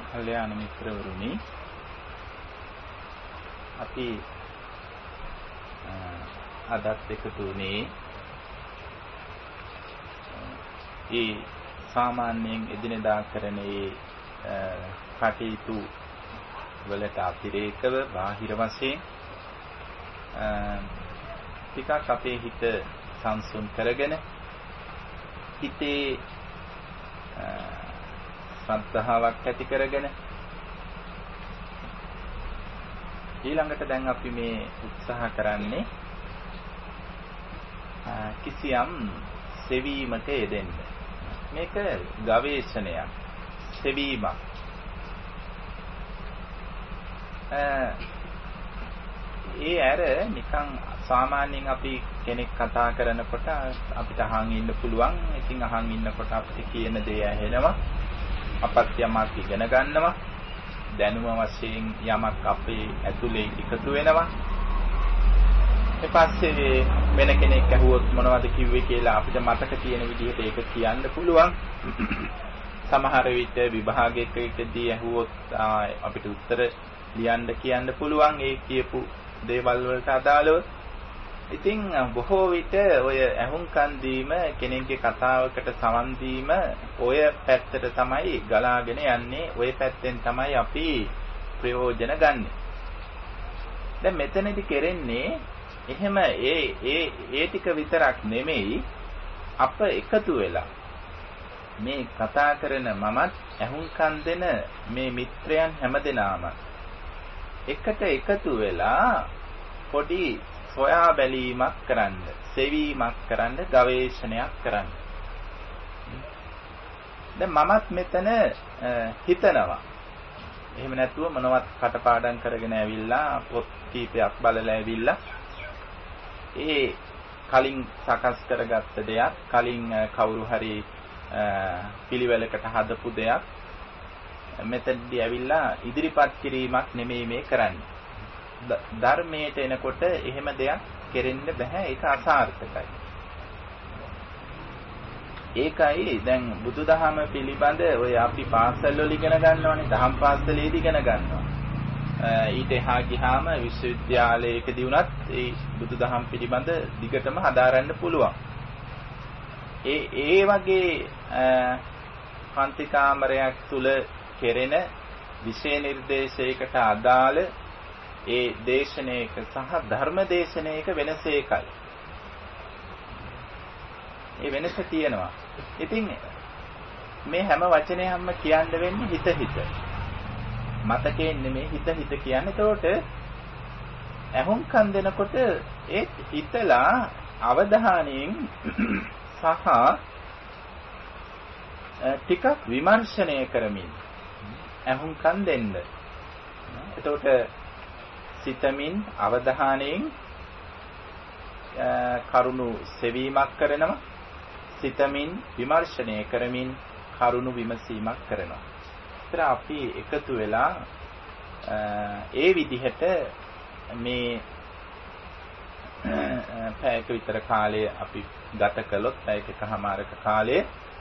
කල්යාණ මිත්‍රවරුනි, අපි අදත් එකතු වුණේ ඒ සාමාන්‍යයෙන් එදිනෙදා කරන කටයුතු වලට අතිරේකව බාහිර වශයෙන් ටිකක් අපේ හිත සංසුන් කරගෙන හිතේ සද්ධාාවක් ඇති කරගෙන ඊළඟට දැන් අපි මේ උත්සාහ කරන්නේ කිසියම් සෙවීමක යෙදෙන්න. මේක ගවේෂණයක්, සෙවීමක්. ඒ ඇර නිකන් සාමාන්‍යයෙන් අපි කෙනෙක් කතා කරනකොට අපිට අහන් ඉන්න පුළුවන්. ඉතින් අහන් ඉන්නකොට අපිට කියන දේ ඇහෙනවා. අපත් යමක් ඉගෙන ගන්නවා. දැනුම වශයෙන් යමක් අපේ ඇතුලේ එකතු වෙනවා. ඊපස්සේ වෙන කෙනෙක් අහුවොත් මොනවද කිව්වේ කියලා අපිට මතක තියෙන විදිහට ඒක කියන්න පුළුවන්. සමහර විට විභාගයකදී අහුවොත් අපිට උත්තර ලියන්න කියන්න පුළුවන් ඒ කියපු දේවල් වලට අදාළව. ඉතින් බොහෝ විට ඔය ඇහුම්කන් දීම, කෙනෙක්ගේ කතාවකට සවන් දීම ඔය පැත්තට තමයි ගලාගෙන යන්නේ. ඔය පැත්තෙන් තමයි අපි ප්‍රයෝජන ගන්නෙ. දැන් මෙතනදි කරන්නේ එහෙම ඒ ටික විතරක් නෙමෙයි, අප එකතු වෙලා මේ කතා කරන මමත් ඇහුම්කන් දෙන මේ මිත්‍රයන් හැමදෙනාම එකට එකතු වෙලා පොඩි සොයා බැලීමක් කරන්න, සෙවීමක් කරන්න, ගවේෂණයක් කරන්න. දැන් මමත් මෙතන හිතනවා. එහෙම නැතුව මොනවත් කටපාඩම් කරගෙන ඇවිල්ලා පොත් කීපයක් බලලා ඇවිල්ලා ඒ කලින් සකස් කරගත්ත දෙයක්, කලින් කවුරු හරි පිළිවෙලකට හදපු දෙයක් මෙතනදී ඇවිල්ලා ඉදිරිපත් කිරීමක් නෙමෙයි මේ කරන්නේ. ධර්මයට එනකොට එහෙම දෙයක් කෙරෙන්න බෑ. ඒක අසාර්ථකයි. ඒකයි දැන් බුදුදහම පිළිබඳ ඔය අපි පාසල් වල ඉගෙන ගන්නවනේ, දහම් පාසලේදී ඉගෙන ගන්නවා. ඊට එහා ගියාම විශ්වවිද්‍යාලයකදී වුණත් ඒ බුදුදහම පිළිබඳ දිගටම හදාරන්න පුළුවන්. ඒ වගේ පන්ති කාමරයක් තුල කෙරෙන විෂය නිර්දේශයකට අදාළ ඒ දේශනයක සහ ධර්ම දේශනයක වෙනස ඒකයි. ඒ වෙනස තියෙනවා. ඉතින් මේ හැම වචනයක්ම කියන්න වෙන්නේ හිත හිත. මතකයෙන් නෙමෙයි හිත හිත කියන්නේ. ඒතකොට ඇහුම්කන් දෙනකොට ඒ හිතලා අවධානයෙන් සහ ටිකක් විමර්ශනය කරමින් ඇහුම්කන් දෙන්න. එතකොට සිතමින් අවධානයෙන් කරුණු සෙවීමක් කරනවා. සිතමින් විමර්ශනය කරමින් කරුණු විමසීමක් කරනවා. ඒතර අපි එකතු වෙලා ඒ විදිහට මේ පැයක විතර කාලය අපි ගත කළොත්, පැයකමාරක කාලය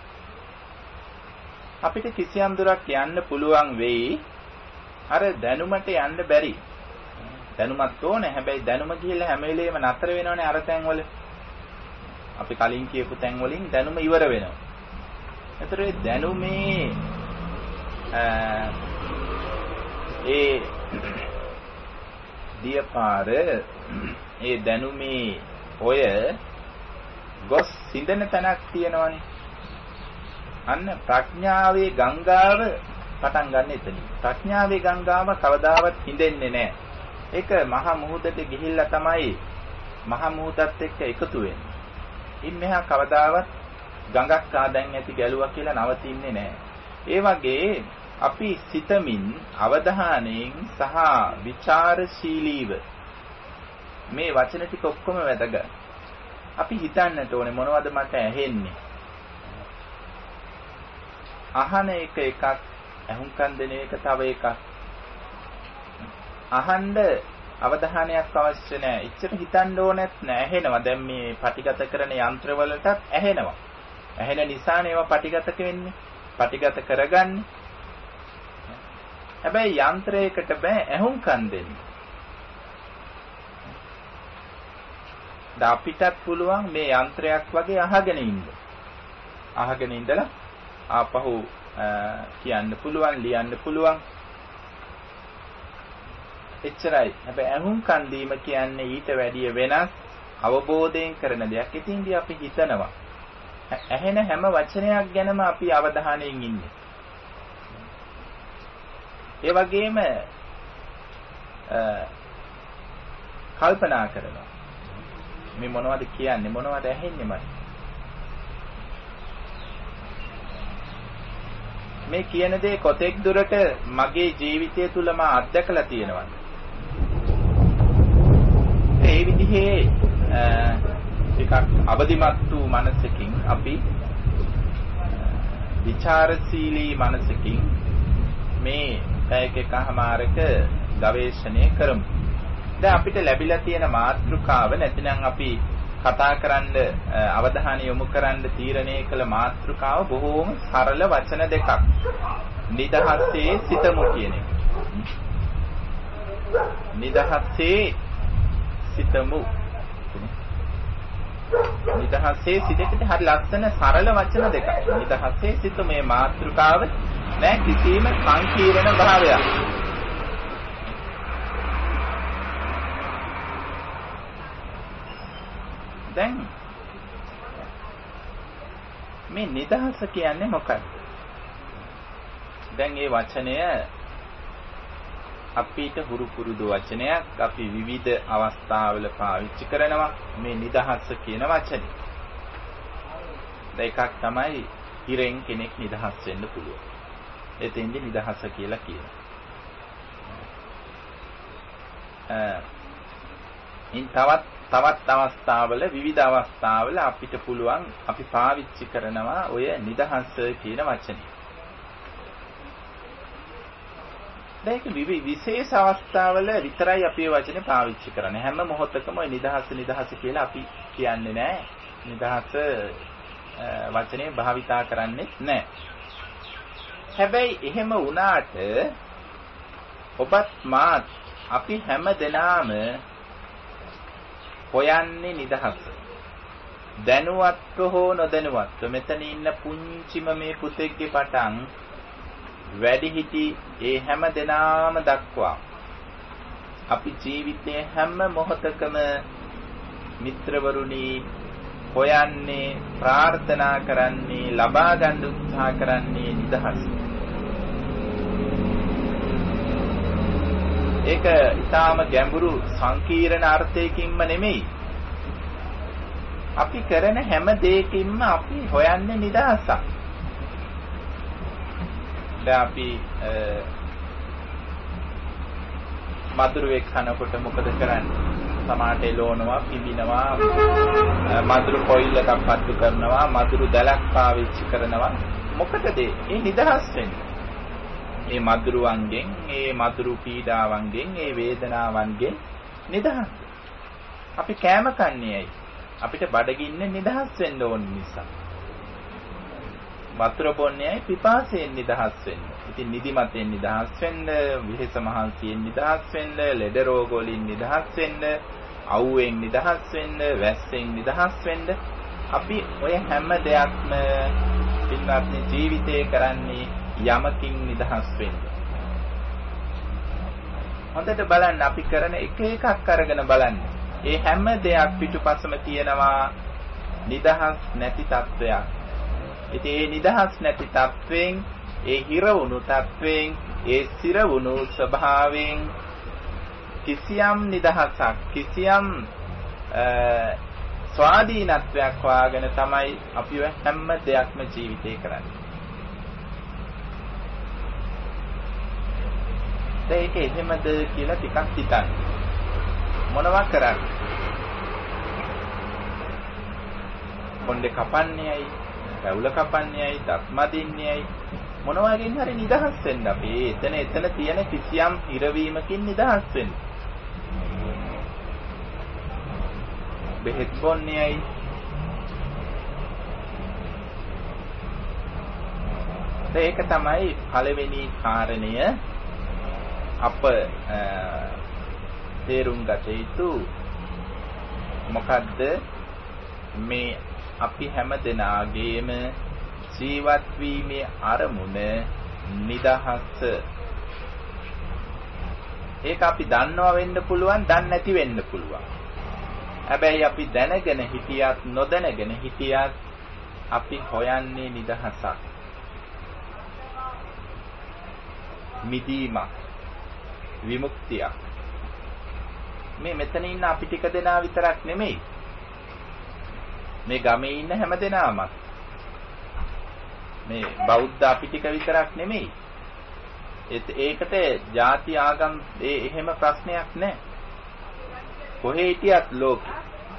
අපිට කිසියම් දුරක් යන්න පුළුවන් වෙයි. අර දැනුමට යන්න බැරි. දැනුමත් ඕනේ. හැබැයි දැනුම ගිහිල්ලා හැම වෙලේම නතර වෙනවනේ අර තැන්වල. අපි කලින් කියපු තැන් වලින් දැනුම ඉවර වෙනවා. ඒතර ඒ දැනුමේ ඒ දියපාර ඒ දැනුමේ ඔය ගොස් සිඳන තැනක් තියෙනවනේ. අන්න ප්‍රඥාවේ ගංගාව පටන් ගන්න එතනින්. ප්‍රඥාවේ ගංගාව කවදාවත් හිඳෙන්නේ නැහැ. ඒක මහ මුහුදට ගිහිල්ලා තමයි මහ මුහුදත් එක්ක එකතු වෙන්නේ. ඉන් මෙහා කවදාවත් ගඟක් ආදැන් ඇති ගැලුවා කියලා නවතින්නේ නැහැ. ඒ වගේ අපි සිතමින් අවධානයෙන් සහ විචාරශීලීව මේ වචන ටික ඔක්කොම වැදගත්. අපි හිතන්නට ඕනේ මොනවද මට ඇහෙන්නේ. අහන එක එකක්, ඇහුම්කන් දෙන එක තව එකක්. අහන්න අවධානයක් අවශ්‍ය නැහැ. ඉච්චර හිතන්න ඕනෙත් නැහැ. ඇහෙනවා. දැන් මේ පටිගත කරන යන්ත්‍රවලටත් ඇහෙනවා. ඇහෙන නිසානේ ඒවා පටිගත වෙන්නේ. පටිගත කරගන්නේ. හැබැයි යන්ත්‍රයකට බෑ ඇහුම්කන් දෙන්න. අපිටත් පුළුවන් මේ යන්ත්‍රයක් වගේ අහගෙන ඉන්න. අහගෙන ඉඳලා ආපහු කියන්න පුළුවන්, ලියන්න පුළුවන්. එච්චරයි. හැබැයි ඇහුම්කන් දීම කියන්නේ ඊට වැඩිය වෙනස් අවබෝධයෙන් කරන දෙයක්. ඉතින්දී අපි හිතනවා ඇහෙන හැම වචනයක් ගැනම අපි අවධානයෙන් ඉන්නේ. ඒ වගේම කල්පනා කරනවා. මේ මොනවද කියන්නේ, මොනවද ඇහෙන්නේ මට? මේ කියන දේ කොතෙක් දුරට මගේ ජීවිතය තුල මා අත්දැකලා තියෙනවද? ඒ විදිහේ එකක් අවදිමත් වූ මනසකින් අපි විචාරශීලී මනසකින් මේ පැයකමාරක ගවේෂණය කරමු. දැන් අපිට ලැබිලා තියෙන මාතෘකාව නැතිනම් අපි කතා කරන්න අවධානය යොමු කරන්න තීරණය කළ මාතෘකාව බොහෝම සරල වචන දෙකක්. නිදහසේ සිතමු කියන එක. නිදහසේ සිතමු. නිදහසේ සිතෙකට හරි ලස්සන සරල වචන දෙකක්. නිදහසේ සිතමු මේ මාතෘකාව නෑ කිසිම සංකීර්ණ භාවයක්. දැන් මේ නිදහස කියන්නේ මොකක්ද? දැන් මේ වචනය අපිට හුරු පුරුදු වචනයක්. අපි විවිධ අවස්ථාවල පාවිච්චි කරනවා මේ නිදහස කියන වචනේ. දෙකක් තමයි හිරෙන් කෙනෙක් නිදහස් වෙන්න පුළුවන්. එතෙන්දී නිදහස කියලා කියනවා. තවත් අවස්ථාවල විවිධ අවස්ථාවල අපිට පුළුවන් අපි පාවිච්චි කරනවා ඔය නිදහස කියන වචනේ. දැන් විශේෂ අවස්ථාවල විතරයි අපි මේ වචනේ පාවිච්චි කරන්නේ. හැම මොහොතකම ඔය නිදහස කියලා අපි කියන්නේ නැහැ. නිදහස වචනේ භාවිතා කරන්නේ නැහැ. හැබැයි එහෙම වුණාට ඔබත් මාත් අපි හැම දෙනාම හොයන්නේ නිදහස. දැනුවත්ව හෝ නොදැනුවත්ව මෙතන ඉන්න පුංචිම මේ පුතෙක්ගේ පටන් වැඩිහිටි ඒ හැම දෙනාම දක්වා අපි ජීවිතයේ හැම මොහොතකම මිත්‍රවරුනි හොයන්නේ ප්‍රාර්ථනා කරන්නේ ලබා ගන්න උත්සාහ කරන්නේ නිදහස. ඒක ඊටාම ගැඹුරු සංකීර්ණ අර්ථයකින්ම නෙමෙයි. අපි කරන හැම දෙයකින්ම අපි හොයන්නේ නිදහසක්. දැන් අපි මధుරයක් කනකොට මොකද කරන්නේ? සමාට එළවනවා, පිඹිනවා, මధుර කොයිල් එකක් පත්තු කරනවා, මధుර දැලක් පාවිච්චි කරනවා. මොකටද? ඒ නිදහස් වෙන්නේ. මේ මధుරවන්ගෙන්, මේ මధుර පීඩාවන්ගෙන්, මේ වේදනාවන්ගෙන් නිදහස්. අපි කෑම කන්නේ ඇයි? අපිට බඩගින්න නිදහස් වෙන්න ඕන නිසා. වතුර බොන්නේ ඇයි? පිපාසයෙන් නිදහස් වෙන්න. ඉතින් නිදිමතෙන් නිදහස් වෙන්න, විහෙස මහන්සියෙන් නිදහස් වෙන්න, ලෙඩ රෝග වලින් නිදහස් වෙන්න, අවුවෙන් නිදහස් වෙන්න, වැස්සෙන් නිදහස් වෙන්න. අපි ඔය හැම දෙයක්ම පින්වත්නි ජීවිතේ කරන්නේ යමකින් නිදහස් වෙන්න. හොඳට බලන්න අපි කරන එක එකක් අරගෙන බලන්න. ඒ හැම දෙයක් පිටුපසම තියෙනවා නිදහස් නැති තත්වයක්. ඉතින් ඒ නිදහස් නැති තත්වෙන්, ඒ හිර වුණු තත්වෙන්, ඒ සිර වුණු ස්වභාවයෙන් කිසියම් නිදහසක්, කිසියම් ස්වාධීනත්වයක් හොයාගෙන තමයි අපි හැම දෙයක්ම ජීවිතේ කරන්නේ. ඒක එහෙමද කියලා ටිකක් හිතන්න. මොනවා කරන්නේ? කොණ්ඩේ කපන්නේයි, රැවුල කපන්නේයි, දත් මදින්නේයි මොනවාකින් හරි නිදහස් වෙන්න අපි. එතන තියෙන කිසියම් හිරවීමකින් නිදහස් වෙන්න. බෙහෙත් බොන්නේයි. ඒක තමයි පළවෙනි කාරණය. අප තේරුම් ගත යුතු මොකද්ද මේ අපි හැම දෙනාගේම ජීවත් වීමේ අරමුණ නිදහස. ඒක අපි දන්නවා වෙන්න පුළුවන්, දන්නේ නැති වෙන්න පුළුවන්. හැබැයි අපි දැනගෙන හිටියත් නොදැනගෙන හිටියත් අපි හොයන්නේ නිදහසක්, මිදීමක්, විමුක්තියක්. මේ මෙතන ඉන්න අපි ටික දෙනා විතරක් නෙමෙයි, මේ ගමේ ඉන්න හැම දෙනාම, මේ බෞද්ධ අපි ටික විතරක් නෙමෙයි. ඒකට ಜಾති ආගම් එහෙම ප්‍රශ්නයක් නැහැ. කොහේ හිටියත් ලෝකෙ.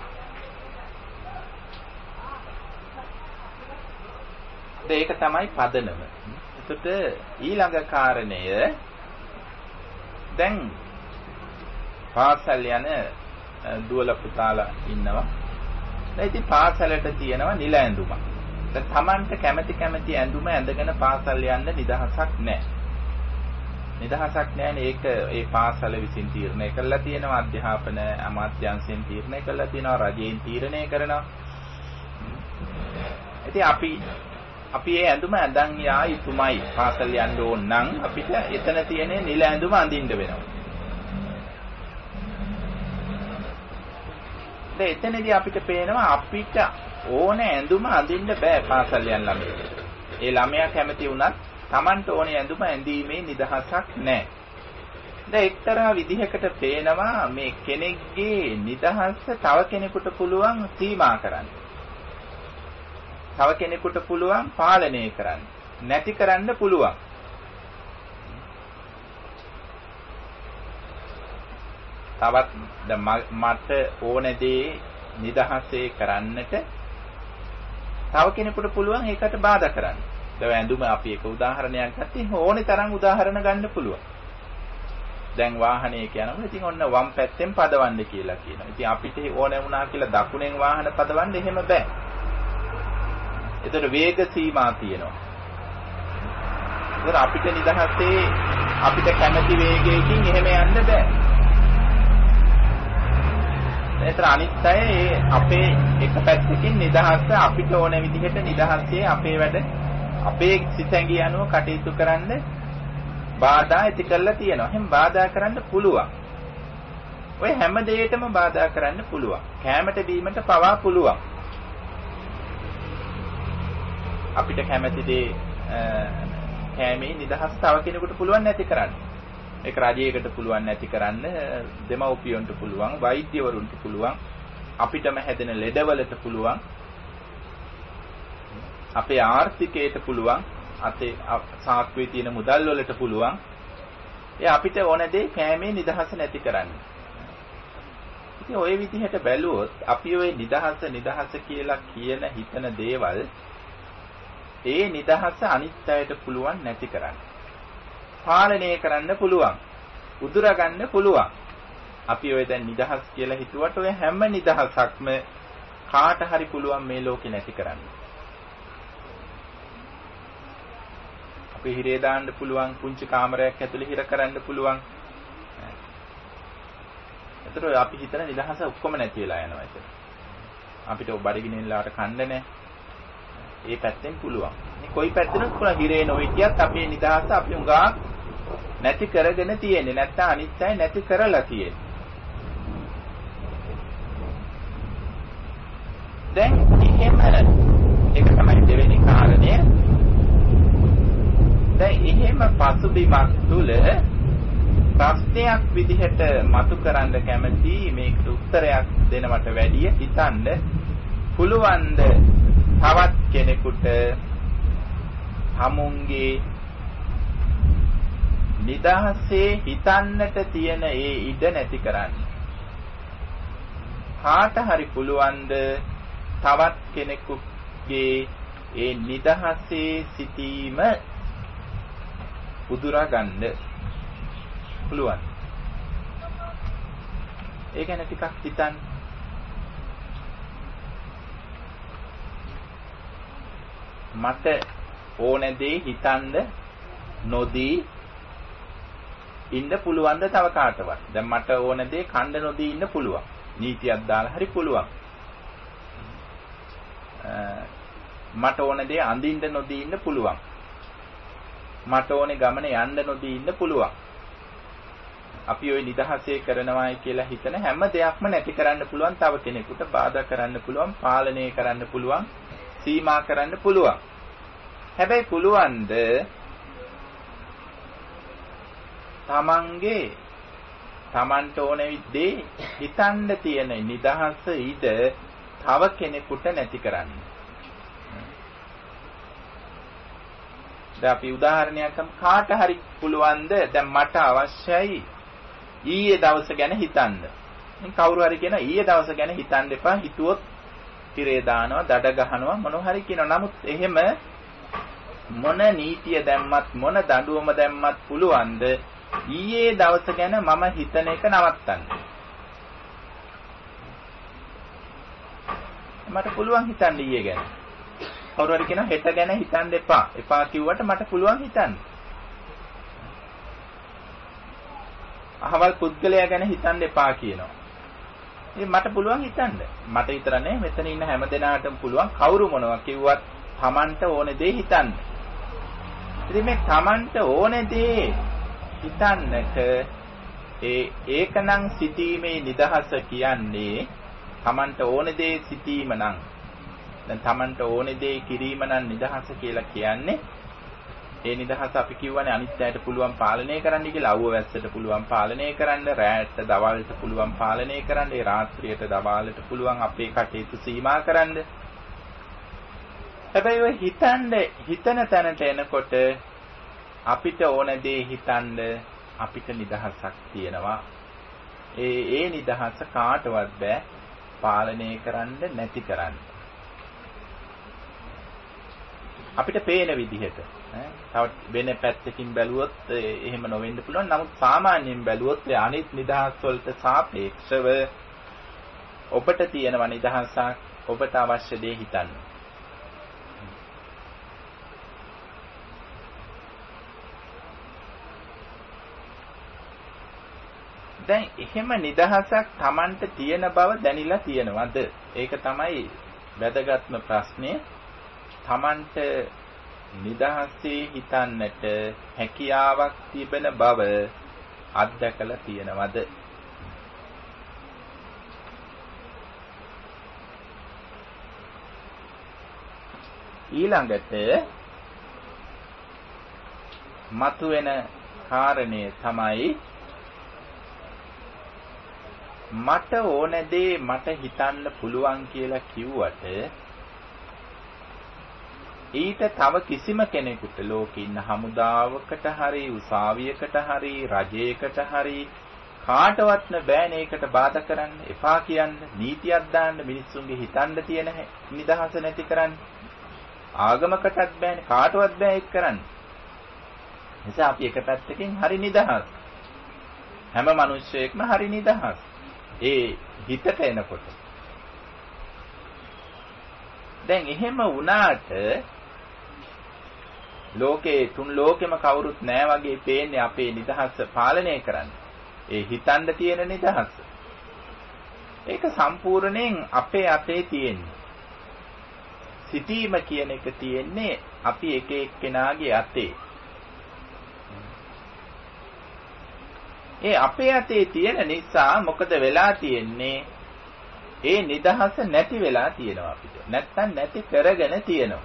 ඒක තමයි පදනම. එතකොට ඊළඟ කාරණය දැන් පාසල් යන දුවල පුතාලා ඉන්නවා. දැන් ඉතින් පාසලට තියෙනවා නිල ඇඳුමක්. දැන් Tamanට කැමති ඇඳුම ඇඳගෙන පාසල් යන්න නිදහසක් නැහැ. නිදහසක් නැහැනේ. ඒක ඒ පාසල විසින් තීරණය කරලා තියෙනවා, අධ්‍යාපන අමාත්‍යාංශයෙන් තීරණය කරලා තියෙනවා, රජයෙන් තීරණය කරනවා. ඉතින් අපි ඒ ඇඳුම ඇඳන් යා යුතුමයි. පාසල් යන්න ඕන නම් අපිට එතන තියෙන නිල ඇඳුම අඳින්න වෙනවා. එතනදී අපිට පේනවා අපිට ඕන ඇඳුම අඳින්න බෑ පාසල් යන ළමයෙකුට. ඒ ළමයා කැමති වුණත් Tamanට ඕනේ ඇඳුම ඇඳීමේ නිදහසක් නැහැ. දැන් එක්තරා විදිහකට පේනවා මේ කෙනෙක්ගේ නිදහස තව කෙනෙකුට පුළුවන් සීමා කරන්න. තව කෙනෙකුට පුළුවන් පාලනය කරන්න. නැති කරන්න පුළුවන්. තවත් මට ඕන දේ නිදහසේ කරන්නට තව කෙනෙකුට පුළුවන් ඒකට බාධා කරන්න. දැන් ඇඳුම අපි එක උදාහරණයක් ගත්තේ ඕනේ තරම් උදාහරණ ගන්න පුළුවන්. දැන් වාහනයක යනකොට ඉතින් ඔන්න වම් පැත්තෙන් පදවන්න කියලා කියනවා. ඉතින් අපිට ඕනේ වුණා කියලා දකුණෙන් වාහන පදවන්න එහෙම බෑ. ඒතර වේග සීමා තියෙනවා. ඒතර අපිට නිදහසේ අපිට කැමති වේගයකින් එහෙම යන්න බෑ. ඒතර අනිත් අය අපේ එක පැත්තකින් නිදහස අපිට ඕන විදිහට නිදහසේ අපේ වැඩ අපේ සිතැඟි අනුව කටයුතු කරන්න බාධා ඇති කරලා තියෙනවා. එහෙනම් බාධා කරන්න පුළුවන්. ඔය හැම දෙයකටම බාධා කරන්න පුළුවන්. කැමැට බීමට පවා පුළුවන්. අපිට කැමැති දේ කැමේ නිදහස් තව කෙනෙකුට පුළුවන් නැති කරන්න. ඒක රජයකට පුළුවන් නැති කරන්න, දෙමව්පියන්ට පුළුවන්, වෛද්‍යවරුන්ට පුළුවන්, අපිටම හැදෙන ලෙඩවලට පුළුවන්, අපේ ආර්ථිකයට පුළුවන්, අපේ සාක්කුවේ තියෙන මුදල් වලට පුළුවන්. ඒ අපිට ඕන දේ කැමේ නිදහස නැති කරන්න. ඉතින් ওই විදිහට බැලුවොත් අපි ওই නිදහස කියලා කියන හිතන දේවල් ඒ නිදහස අනිත් අයට පුළුවන් නැති කරන්න. පාලනය කරන්න පුළුවන්. උදුරා ගන්න පුළුවන්. අපි ඔය දැන් නිදහස් කියලා හිතුවට ඔය හැම නිදහසක්ම කාට හරි පුළුවන් මේ ලෝකේ නැති කරන්න. අපි හිරේ දාන්න පුළුවන්, පුංචි කාමරයක් ඇතුලේ හිර කරන්න පුළුවන්. ඒතර අපි හිතන නිදහස ඔක්කොම නැති වෙලා යනවා ඒක. අපිට බඩගිනින්නලාට කන්න නැහැ. ඒ පැත්තෙන් පුළුවන්. මේ කොයි පැත්තෙන්ද පුළුවන් හිරේ නොවිතියත් අපේ නිදහස අපි උඟා නැති කරගෙන තියෙන්නේ. නැත්නම් අනිත් අය නැති කරලා තියෙන්නේ. දැන් එහෙම ඒක තමයි දෙවෙනි කාරණය. දැන් එහෙම පසුබිමක් තුල ප්‍රශ්නයක් විදිහට මතු කරන්න කැමති මේකට උත්තරයක් දෙනවට වැඩිය හිතන්න පුළුවන්ද තවත් කෙනෙකුට හමුන්ගේ නිදහසේ හිතන්නට තියෙන ඒ ඉඩ නැති කරන්න. කාට හරි පුළුවන්ද තවත් කෙනෙකුගේ ඒ නිදහසේ සිටීම උදුරා ගන්න පුළුවන්. ඒ ගැන ටිකක් හිතන්න. මට ඕන දේ හිතන්න නොදී ඉන්න පුළුවන්ද තව කාටවත්? දැන් මට ඕන දේ කන්න නොදී ඉන්න පුළුවන්. නීතියක් දාලා හරි පුළුවන්. මට ඕන දේ අඳින්න නොදී ඉන්න පුළුවන්. මට ඕනේ ගමන යන්න නොදී ඉන්න පුළුවන්. අපි ওই නිදහසේ කරනවායි කියලා හිතන හැම දෙයක්ම නැති කරන්න පුළුවන්, තව කෙනෙකුට බාධා කරන්න පුළුවන්, පාලනය කරන්න පුළුවන්, සීමා කරන්න පුළුවන්. හැබැයි පුළුවන්ද තමන්ට ඕන දේ හිතන්න තියෙන නිදහස ඉද තව කෙනෙකුට නැති කරන්න. දැන් අපි උදාහරණයක් ගමු. කාට හරි පුළුවන්ද දැන් මට අවශ්‍යයි ඊයේ දවස ගැන හිතන්න. ඉතින් කවුරු හරි කියන ඊයේ දවස ගැන හිතන්න එපා. හිතුවොත් තිරේ දානවා, දඩ ගහනවා, මොනවා හරි කියනවා. නමුත් එහෙම මොන නීතිය දැම්මත් මොන දඬුවම දැම්මත් පුළුවන්ද ඊයේ දවස ගැන මම හිතන එක නවත්තන්න? මට පුළුවන් හිතන්න ඊයේ ගැන. කවුරු හරි කියනවා හෙට ගැන හිතන්න එපා. එපා කිව්වට මට පුළුවන් හිතන්න. අහවල් පුද්ගලයා ගැන හිතන්න එපා කියනවා. ඉතින් මට පුළුවන් හිතන්න. මට විතර නෙවෙයි මෙතන ඉන්න හැම දෙනාටම පුළුවන්. කවුරු මොනවා කිව්වත් Tamanට ඕන දේ හිතන්න. ඉතින් මේ Tamanට ඕන දේ හිතන්නට ඒකනම් සිටීමේ නිදහස කියන්නේ Tamanට ඕන දේ සිටීම නම්. දැන් Tamanට ඕන දේ කිරීම නම් නිදහස කියලා කියන්නේ. ඒ නිදහස අපි කියවනේ අනිත්‍යයට පුළුවන් පාලනය කරන්න කියලා. අවුව වැස්සට පුළුවන් පාලනය කරන්න, රැයට දවල්ට පුළුවන් පාලනය කරන්න, ඒ රාත්‍රියට දවල්ට පුළුවන් අපේ කටයුතු සීමා කරන්න. හැබැයි ඔය හිතන තැනට එනකොට අපිට ඕන දේ හිතන්න අපිට නිදහසක් තියෙනවා. ඒ නිදහස කාටවත් බෑ පාලනය කරන්න නැති කරන්න. අපිට පේන විදිහට තව වෙන පැත්තකින් බැලුවොත් එහෙම නොවෙන්න පුළුවන්. නමුත් සාමාන්‍යයෙන් බැලුවොත් අනිත් නිදහස් වලට සාපේක්ෂව ඔබට තියෙන නිදහසක්, ඔබට අවශ්‍ය දේ හිතන්න. දැන් එහෙම නිදහසක් Tamanට තියෙන බව දැනিলা තියෙනවද? ඒක තමයි වැදගත්ම ප්‍රශ්නේ. Tamanට නිදහසේ හිතන්නට හැකියාවක් තිබෙන බව අත්දැකලා තියෙනවද? ඊළඟට මතුවෙන කාරණය තමයි මට ඕන දේ මට හිතන්න පුළුවන් කියලා කිව්වට ඊට තව කිසිම කෙනෙකුට ලෝකේ ඉන්න හමුදාවකට හරි උසාවියකට හරි රජයකට හරි කාටවත්ම බෑනේ ඒකට බාධා කරන්න, එපා කියන්න, නීතියක් දාන්න, මිනිස්සුන්ගේ හිතන්න තියෙන නිදහස නැති කරන්න. ආගමකටත් බෑනේ, කාටවත් බෑ ඒක කරන්න. නිසා අපි එක පැත්තකින් හරි නිදහස්. හැම මිනිස්සෙක්ම හරි නිදහස්. ඒ හිතට එනකොට. දැන් එහෙම වුණාට ලෝකේ තුන් ලෝකෙම කවුරුත් නැහැ වගේ පේන්නේ අපේ නිදහස පාලනය කරන්න. ඒ හිතන්න තියෙන නිදහස. ඒක සම්පූර්ණයෙන් අපේ අතේ තියෙන්නේ. සිටීම කියන එක තියෙන්නේ අපි එක එක්කෙනාගේ අතේ. ඒ අපේ අතේ තියෙන නිසා මොකද වෙලා තියෙන්නේ? ඒ නිදහස නැති වෙලා තියෙනවා අපිට. නැත්තම් නැති කරගෙන තියෙනවා.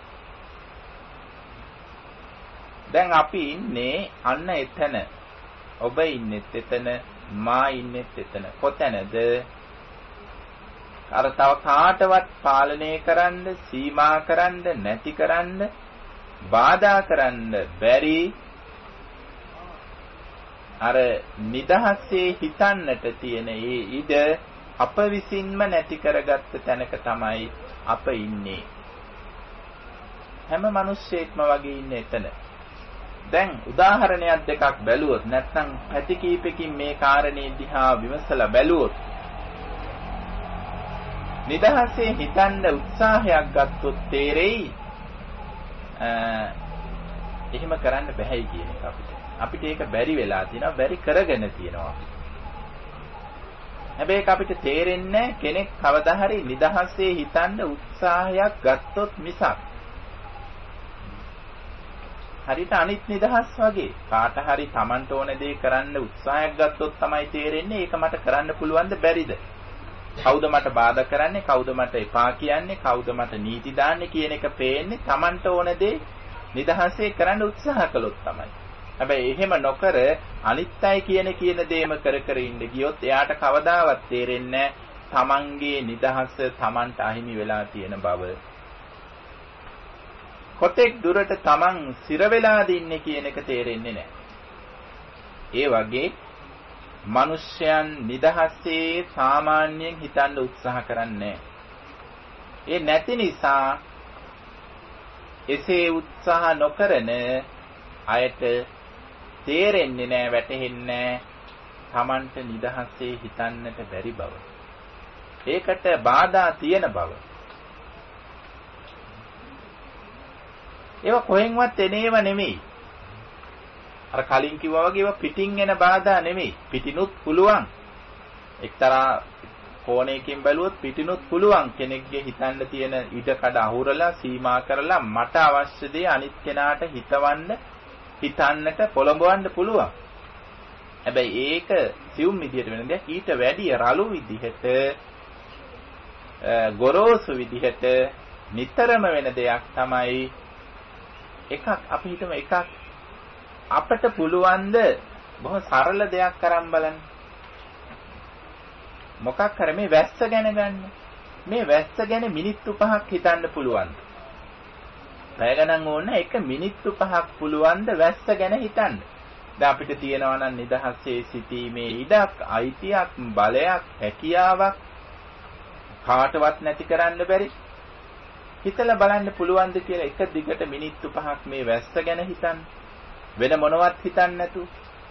දැන් අපි ඉන්නේ අන්න එතන. ඔබ ඉන්නෙත් එතන, මා ඉන්නෙත් එතන. කොතැනද? අර තව කාටවත් පාලනය කරන්න, සීමා කරන්න, නැති කරන්න, බාධා කරන්න බැරි අර නිදහසේ හිතන්නට තියෙන ඒ ඉඩ අප විසින්ම නැති කරගත්ත තැනක තමයි අප ඉන්නේ. හැම මිනිස්සෙක්ම වගේ ඉන්නේ එතන. දැන් උදාහරණයක් දෙකක් බැලුවොත් නැත්නම් පැති කීපකින් මේ කාරණේ දිහා විමසලා බැලුවොත් නිදහසේ හිතන්න උත්සාහයක් ගත්තොත් තේරෙයි එහෙම කරන්න බැහැයි කියන එක අපිට. අපිට ඒක බැරි වෙලා තියෙනවා, බැරි කරගෙන තියෙනවා. හැබැයි ඒක අපිට තේරෙන්නේ කෙනෙක් කවදා හරි නිදහසේ හිතන්න උත්සාහයක් ගත්තොත් මිසක්. හරියට අනිත් නිදහස් වගේ කාට හරි Tamanට ඕන දේ කරන්න උත්සාහයක් ගත්තොත් තමයි තේරෙන්නේ ඒක මට කරන්න පුළුවන්ද බැරිද? කවුද මට බාධා කරන්නේ, කවුද මට එපා කියන්නේ, කවුද මට නීති දාන්නේ කියන එක පේන්නේ Tamanට ඕන දේ නිදහසේ කරන්න උත්සාහ කළොත් තමයි. හැබැයි එහෙම නොකර අනිත් අය කියන දේම කර කර ඉන්න ගියොත් එයාට කවදාවත් තේරෙන්නේ තමන්ගේ නිදහස තමන්ට අහිමි වෙලා තියෙන බව. කොතෙක් දුරට තමන් සිර වෙලාද ඉන්නේ කියන එක තේරෙන්නේ නැහැ. ඒ වගේ මිනිස්යන් නිදහසේ සාමාන්‍යයෙන් හිතන්න උත්සාහ කරන්නේ. ඒ නැති නිසා එසේ උත්සාහ නොකරන අයට තේරෙන්නේ නැහැ, වැටහෙන්නේ නැහැ තමන්ට නිදහසේ හිතන්නට බැරි බව. ඒකට බාධා තියෙන බව. ඒවා කොහෙන්වත් එනේව නෙමෙයි. අර කලින් කිව්වා වගේ ඒවා පිටින් එන බාධා නෙමෙයි. පිටිනුත් පුළුවන්. එක්තරා කෝණයකින් බැලුවොත් පිටිනුත් පුළුවන් කෙනෙක්ගේ හිතන්න තියෙන ඉඩකඩ අහුරලා සීමා කරලා මට අවශ්‍ය දේ අනිත් කෙනාට හිතන්නට පොළඹවන්න පුළුවන්. හැබැයි ඒක සියුම් විදිහට වෙන දෙයක්. ඊට වැඩිය රළු විදිහට ගොරෝසු විදිහට නිතරම වෙන දෙයක් තමයි එකක් අපි හිතමු එකක් අපට පුළුවන් ද බොහොම සරල දෙයක් කරන් බලන්න. මොකක් කර මේ වැස්ස ගැන ගන්න. මේ වැස්ස ගැන මිනිත්තු 5ක් හිතන්න පුළුවන්. පැය ගණන් ඕන එක මිනිත්තු 5ක් පුළුවන් ද වැස්ස ගැන හිතන්න. දැන් අපිට තියෙනවා නම් නිදහසේ සිටීමේ ඉඩක්, අයිතියක්, බලයක්, හැකියාවක් කාටවත් නැති කරන්න බැරි. හිතලා බලන්න පුළුවන්ද කියලා එක දිගට මිනිත්තු 5ක් මේ වැස්ස ගැන හිතන්න. වෙන මොනවත් හිතන්නේ නැතු.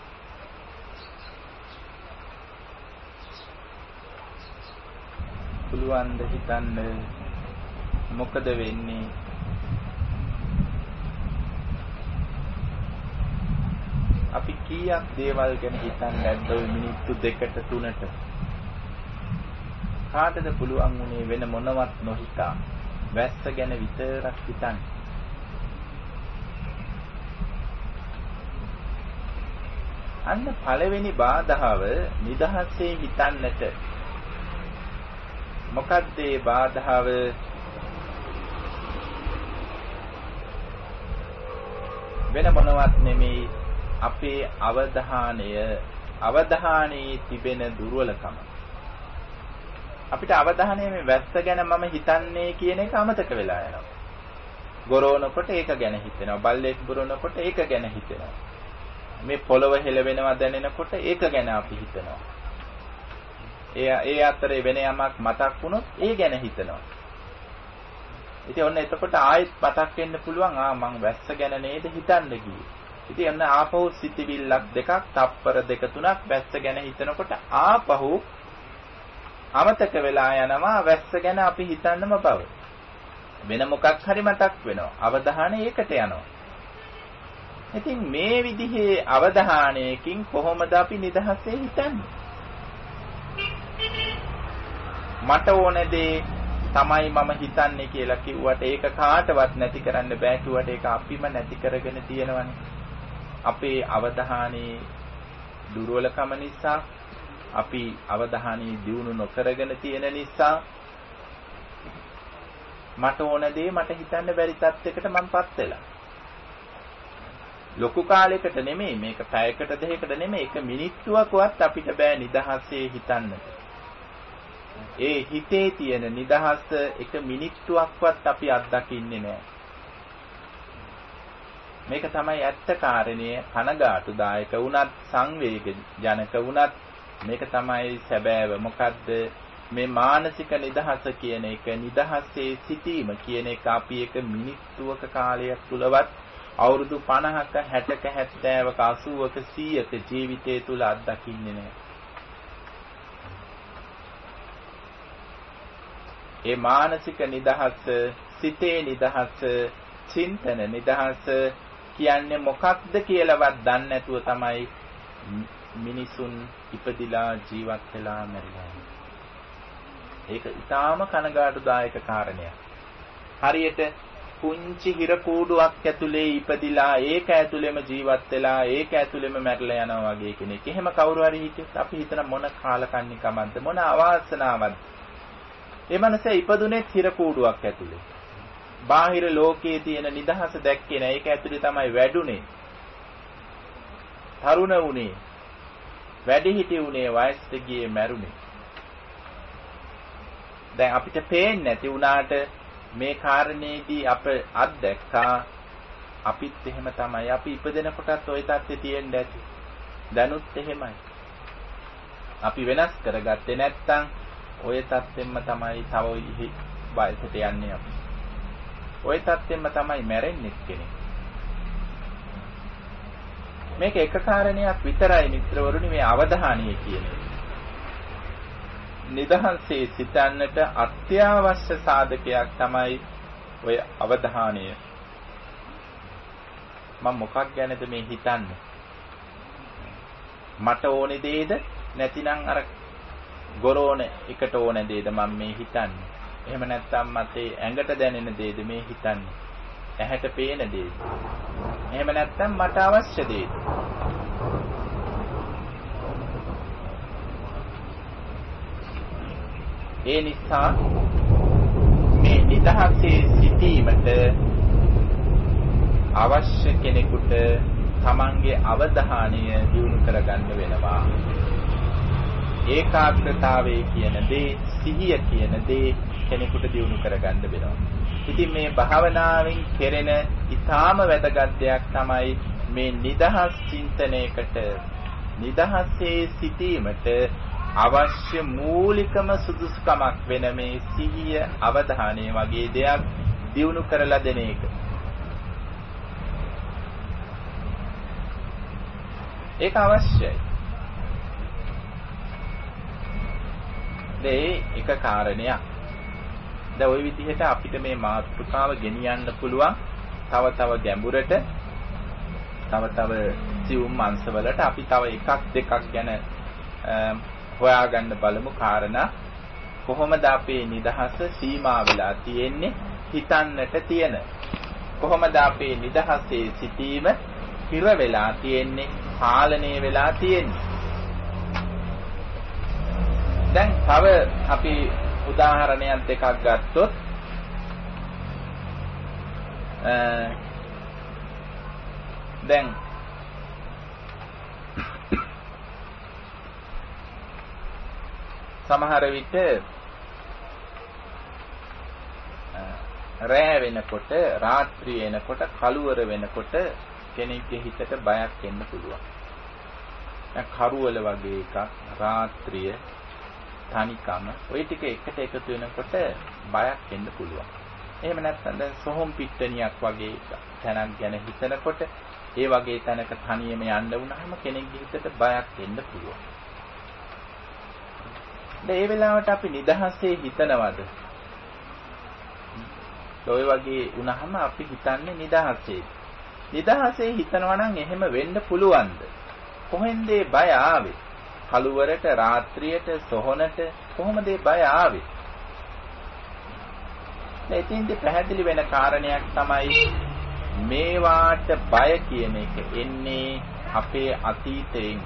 පුළුවන්ද හිතන්න මොකද වෙන්නේ? අපි කීයක් දේවල් ගැන හිතන්නේ නැද්ද ඔය මිනිත්තු 2ට 3ට? කාටද පුළුවන් උනේ වෙන මොනවත් නොහිතා වැස්ස ගැන විතරක් හිතන්න? අන්න පළවෙනි බාධාව නිදහසේ හිතන්නට. මොකක්ද ඒ බාධාව? වෙන මොනවත් නෙමෙයි අපේ අවධානයේ තිබෙන දුර්වලකම. අපිට අවධානය මේ වැස්ස ගැන මම හිතන්නේ කියන එක අමතක වෙලා යනවා. ගොරවනකොට ඒක ගැන හිතෙනවා. බල්ලෙක් ගොරවනකොට ඒක ගැන හිතෙනවා. මේ පොළව හෙලවෙනවා දැනෙනකොට ඒක ගැන අපි හිතනවා. ඒ අතරේ වෙන යමක් මතක් වුණොත් ඒ ගැන හිතනවා. ඉතින් ඔන්න එතකොට ආයෙත් මතක් වෙන්න පුළුවන් මං වැස්ස ගැන නේද හිතන්න ගියේ. ඉතින් ඔන්න ආපහු සිතිවිල්ලක් දෙකක්, තප්පර දෙක තුනක් වැස්ස ගැන හිතනකොට ආපහු අමතක වෙලා යනවා වැස්ස ගැන අපි හිතන්නම බව. වෙන මොකක් හරි මතක් වෙනවා. අවධානය ඒකට යනවා. ඉතින් මේ විදිහේ අවධානයකින් කොහොමද අපි නිදහසේ හිතන්නේ? මට ඕන දේ තමයි මම හිතන්නේ කියලා කිව්වට ඒක කාටවත් නැති කරන්න බෑ කිව්වට ඒක අපිම නැති කරගෙන තියෙනවනේ. අපේ අවධානයේ දුර්වලකම නිසා, අපි අවධානයේ දියුණු නොකරගෙන තියෙන නිසා මට ඕන දේ මට හිතන්න බැරි තත්යකට මමපත් වෙලා. ලොකු කාලයකට නෙමෙයි මේක, පැයකට දෙකකට නෙමෙයි, එක මිනිත්තුවකවත් අපිට බෑ නිදහසේ හිතන්නට. ඒ හිතේ තියෙන නිදහස එක මිනිත්තුවක්වත් අපි අත්දකින්නේ නැහැ. මේක තමයි ඇත්ත කාරණය. කනගාටුදායක වුණත්, සංවේග ජනක වුණත් මේක තමයි සැබෑව. මොකද්ද මේ මානසික නිදහස කියන එක, නිදහසේ සිටීම කියන එක අපි එක මිනිත්තුවක කාලයක් තුලවත් අවුරුදු 50ක 60ක 70ක 80ක 100ක ජීවිතය තුල අත්දකින්නේ නැහැ. ඒ මානසික නිදහස, සිතේ නිදහස, චින්තන නිදහස කියන්නේ මොකක්ද කියලාවත් දන්නේ නැතුව තමයි මිනිසුන් ඉපදිලා ජීවත් වෙලා මැරිලා. ඒක ඊටාම කනගාටුදායක කාරණයක්. හරියට පුංචි හිර කූඩුවක් ඇතුලේ ඉපදිලා ඒක ඇතුලේම ජීවත් වෙලා ඒක ඇතුලේම මැරිලා යනවා වගේ කෙනෙක්. එහෙම කවුරු හරි හිටියොත් අපි හිතන මොන කාලකන්නිකමක්ද මොන අවාසනාවක්ද. ඒ මනසේ ඉපදුනේ හිර කූඩුවක් ඇතුලේ. බාහිර ලෝකයේ තියෙන නිදහස දැක්කේ නැහැ. ඒක ඇතුලේ තමයි වැඩුණේ. තරුණ වුණේ. වැඩිහිටි වුණේ, වයසට ගියේ, මැරුණේ. දැන් අපිට පේන්නේ නැති වුණාට මේ කාරණේදී අප අත්දැක්කා අපිත් එහෙම තමයි. අපි ඉපදෙන කොටත් ওই තත්ත්වය තියෙන්න ඇති. දැනුත් එහෙමයි. අපි වෙනස් කරගත්තේ නැත්නම් ওই තත්ත්වෙම තමයි තව වයසට යන්නේ අපි. ওই තත්ත්වෙම තමයි මැරෙන්නේ කෙනෙක්. මේක එක කාරණයක් විතරයි මිත්‍රවරුනි මේ අවධානය කියන්නේ. නිදහසේ සිතන්නට අත්‍යවශ්‍ය සාධකයක් තමයි ඔය අවධානය. මම මොකක් ගැනද මේ හිතන්නේ? මට ඕනේ දෙයද නැතිනම් අර ගොරෝන එකට ඕනේ දෙයද මම මේ හිතන්නේ? එහෙම නැත්නම් මට ඇඟට දැනෙන දෙයද මේ හිතන්නේ? ඇහැට පේන දෙයද? එහෙම නැත්නම් මට අවශ්‍ය දෙයද? ඒ නිසා මේ නිදහසේ සිටීමට අවශ්‍ය කෙනෙකුට තමන්ගේ අවධානය දියුණු කරගන්න වෙනවා. ඒකාග්‍රතාවය කියන දේ, සිහිය කියන දේ කෙනෙකුට දියුණු කරගන්න වෙනවා. ඉතින් මේ භාවනාවෙන් කෙරෙන ඊටාම වැදගත් දෙයක් තමයි මේ නිදහස් චින්තනයකට, නිදහසේ සිටීමට අවශ්‍ය මූලිකම සුදුසුකමක් වෙන මේ සිහිය, අවධානය වගේ දෙයක් දියුණු කරලා දෙන එක. ඒක අවශ්‍යයි. ඒක කාරණයක්. දැන් ওই විදිහට අපිට මේ මාතෘකාව ගෙනියන්න පුළුවන් තව ගැඹුරට, තව සියුම් අංශවලට අපි තව එකක් දෙකක් ගැන හොයාගන්න බලමු. කාරණා කොහොමද අපේ නිදහස සීමා වෙලා තියෙන්නේ, හිතන්නට තියෙන. කොහොමද අපේ නිදහසේ සිටීම හිර වෙලා තියෙන්නේ, පාලනය වෙලා තියෙන්නේ. දැන් තව අපි උදාහරණයක් දෙකක් ගත්තොත් දැන් සමහර විට රෑ වෙනකොට, රාත්‍රිය එනකොට, කළුවර වෙනකොට කෙනෙක්ගේ හිතට බයක් එන්න පුළුවන්. දැන් කරුවල වගේ එකක්, රාත්‍රිය, තනිකම, ওই ටික එකට එකතු වෙනකොට බයක් එන්න පුළුවන්. එහෙම නැත්නම් දැන් සොහොන් පිට්ටනියක් වගේ තැනක් ගැන හිතනකොට, ඒ වගේ තැනක තනියම යන්න වුණාම කෙනෙක්ගේ හිතට බයක් එන්න පුළුවන්. ඒ වෙලාවට අපි නිදහසේ හිතනවද? ඔය වගේ වුණාම අපි හිතන්නේ නිදහසේ. නිදහසේ හිතනවා නම් එහෙම වෙන්න පුළුවන්ද? කොහෙන්ද බය ආවේ? කළුවරට, රාත්‍රියට, සොහොනට කොහොමද බය ආවේ? එතින්ද පැහැදිලි වෙන කාරණයක් තමයි මේවාට බය කියන එක එන්නේ අපේ අතීතයෙන්.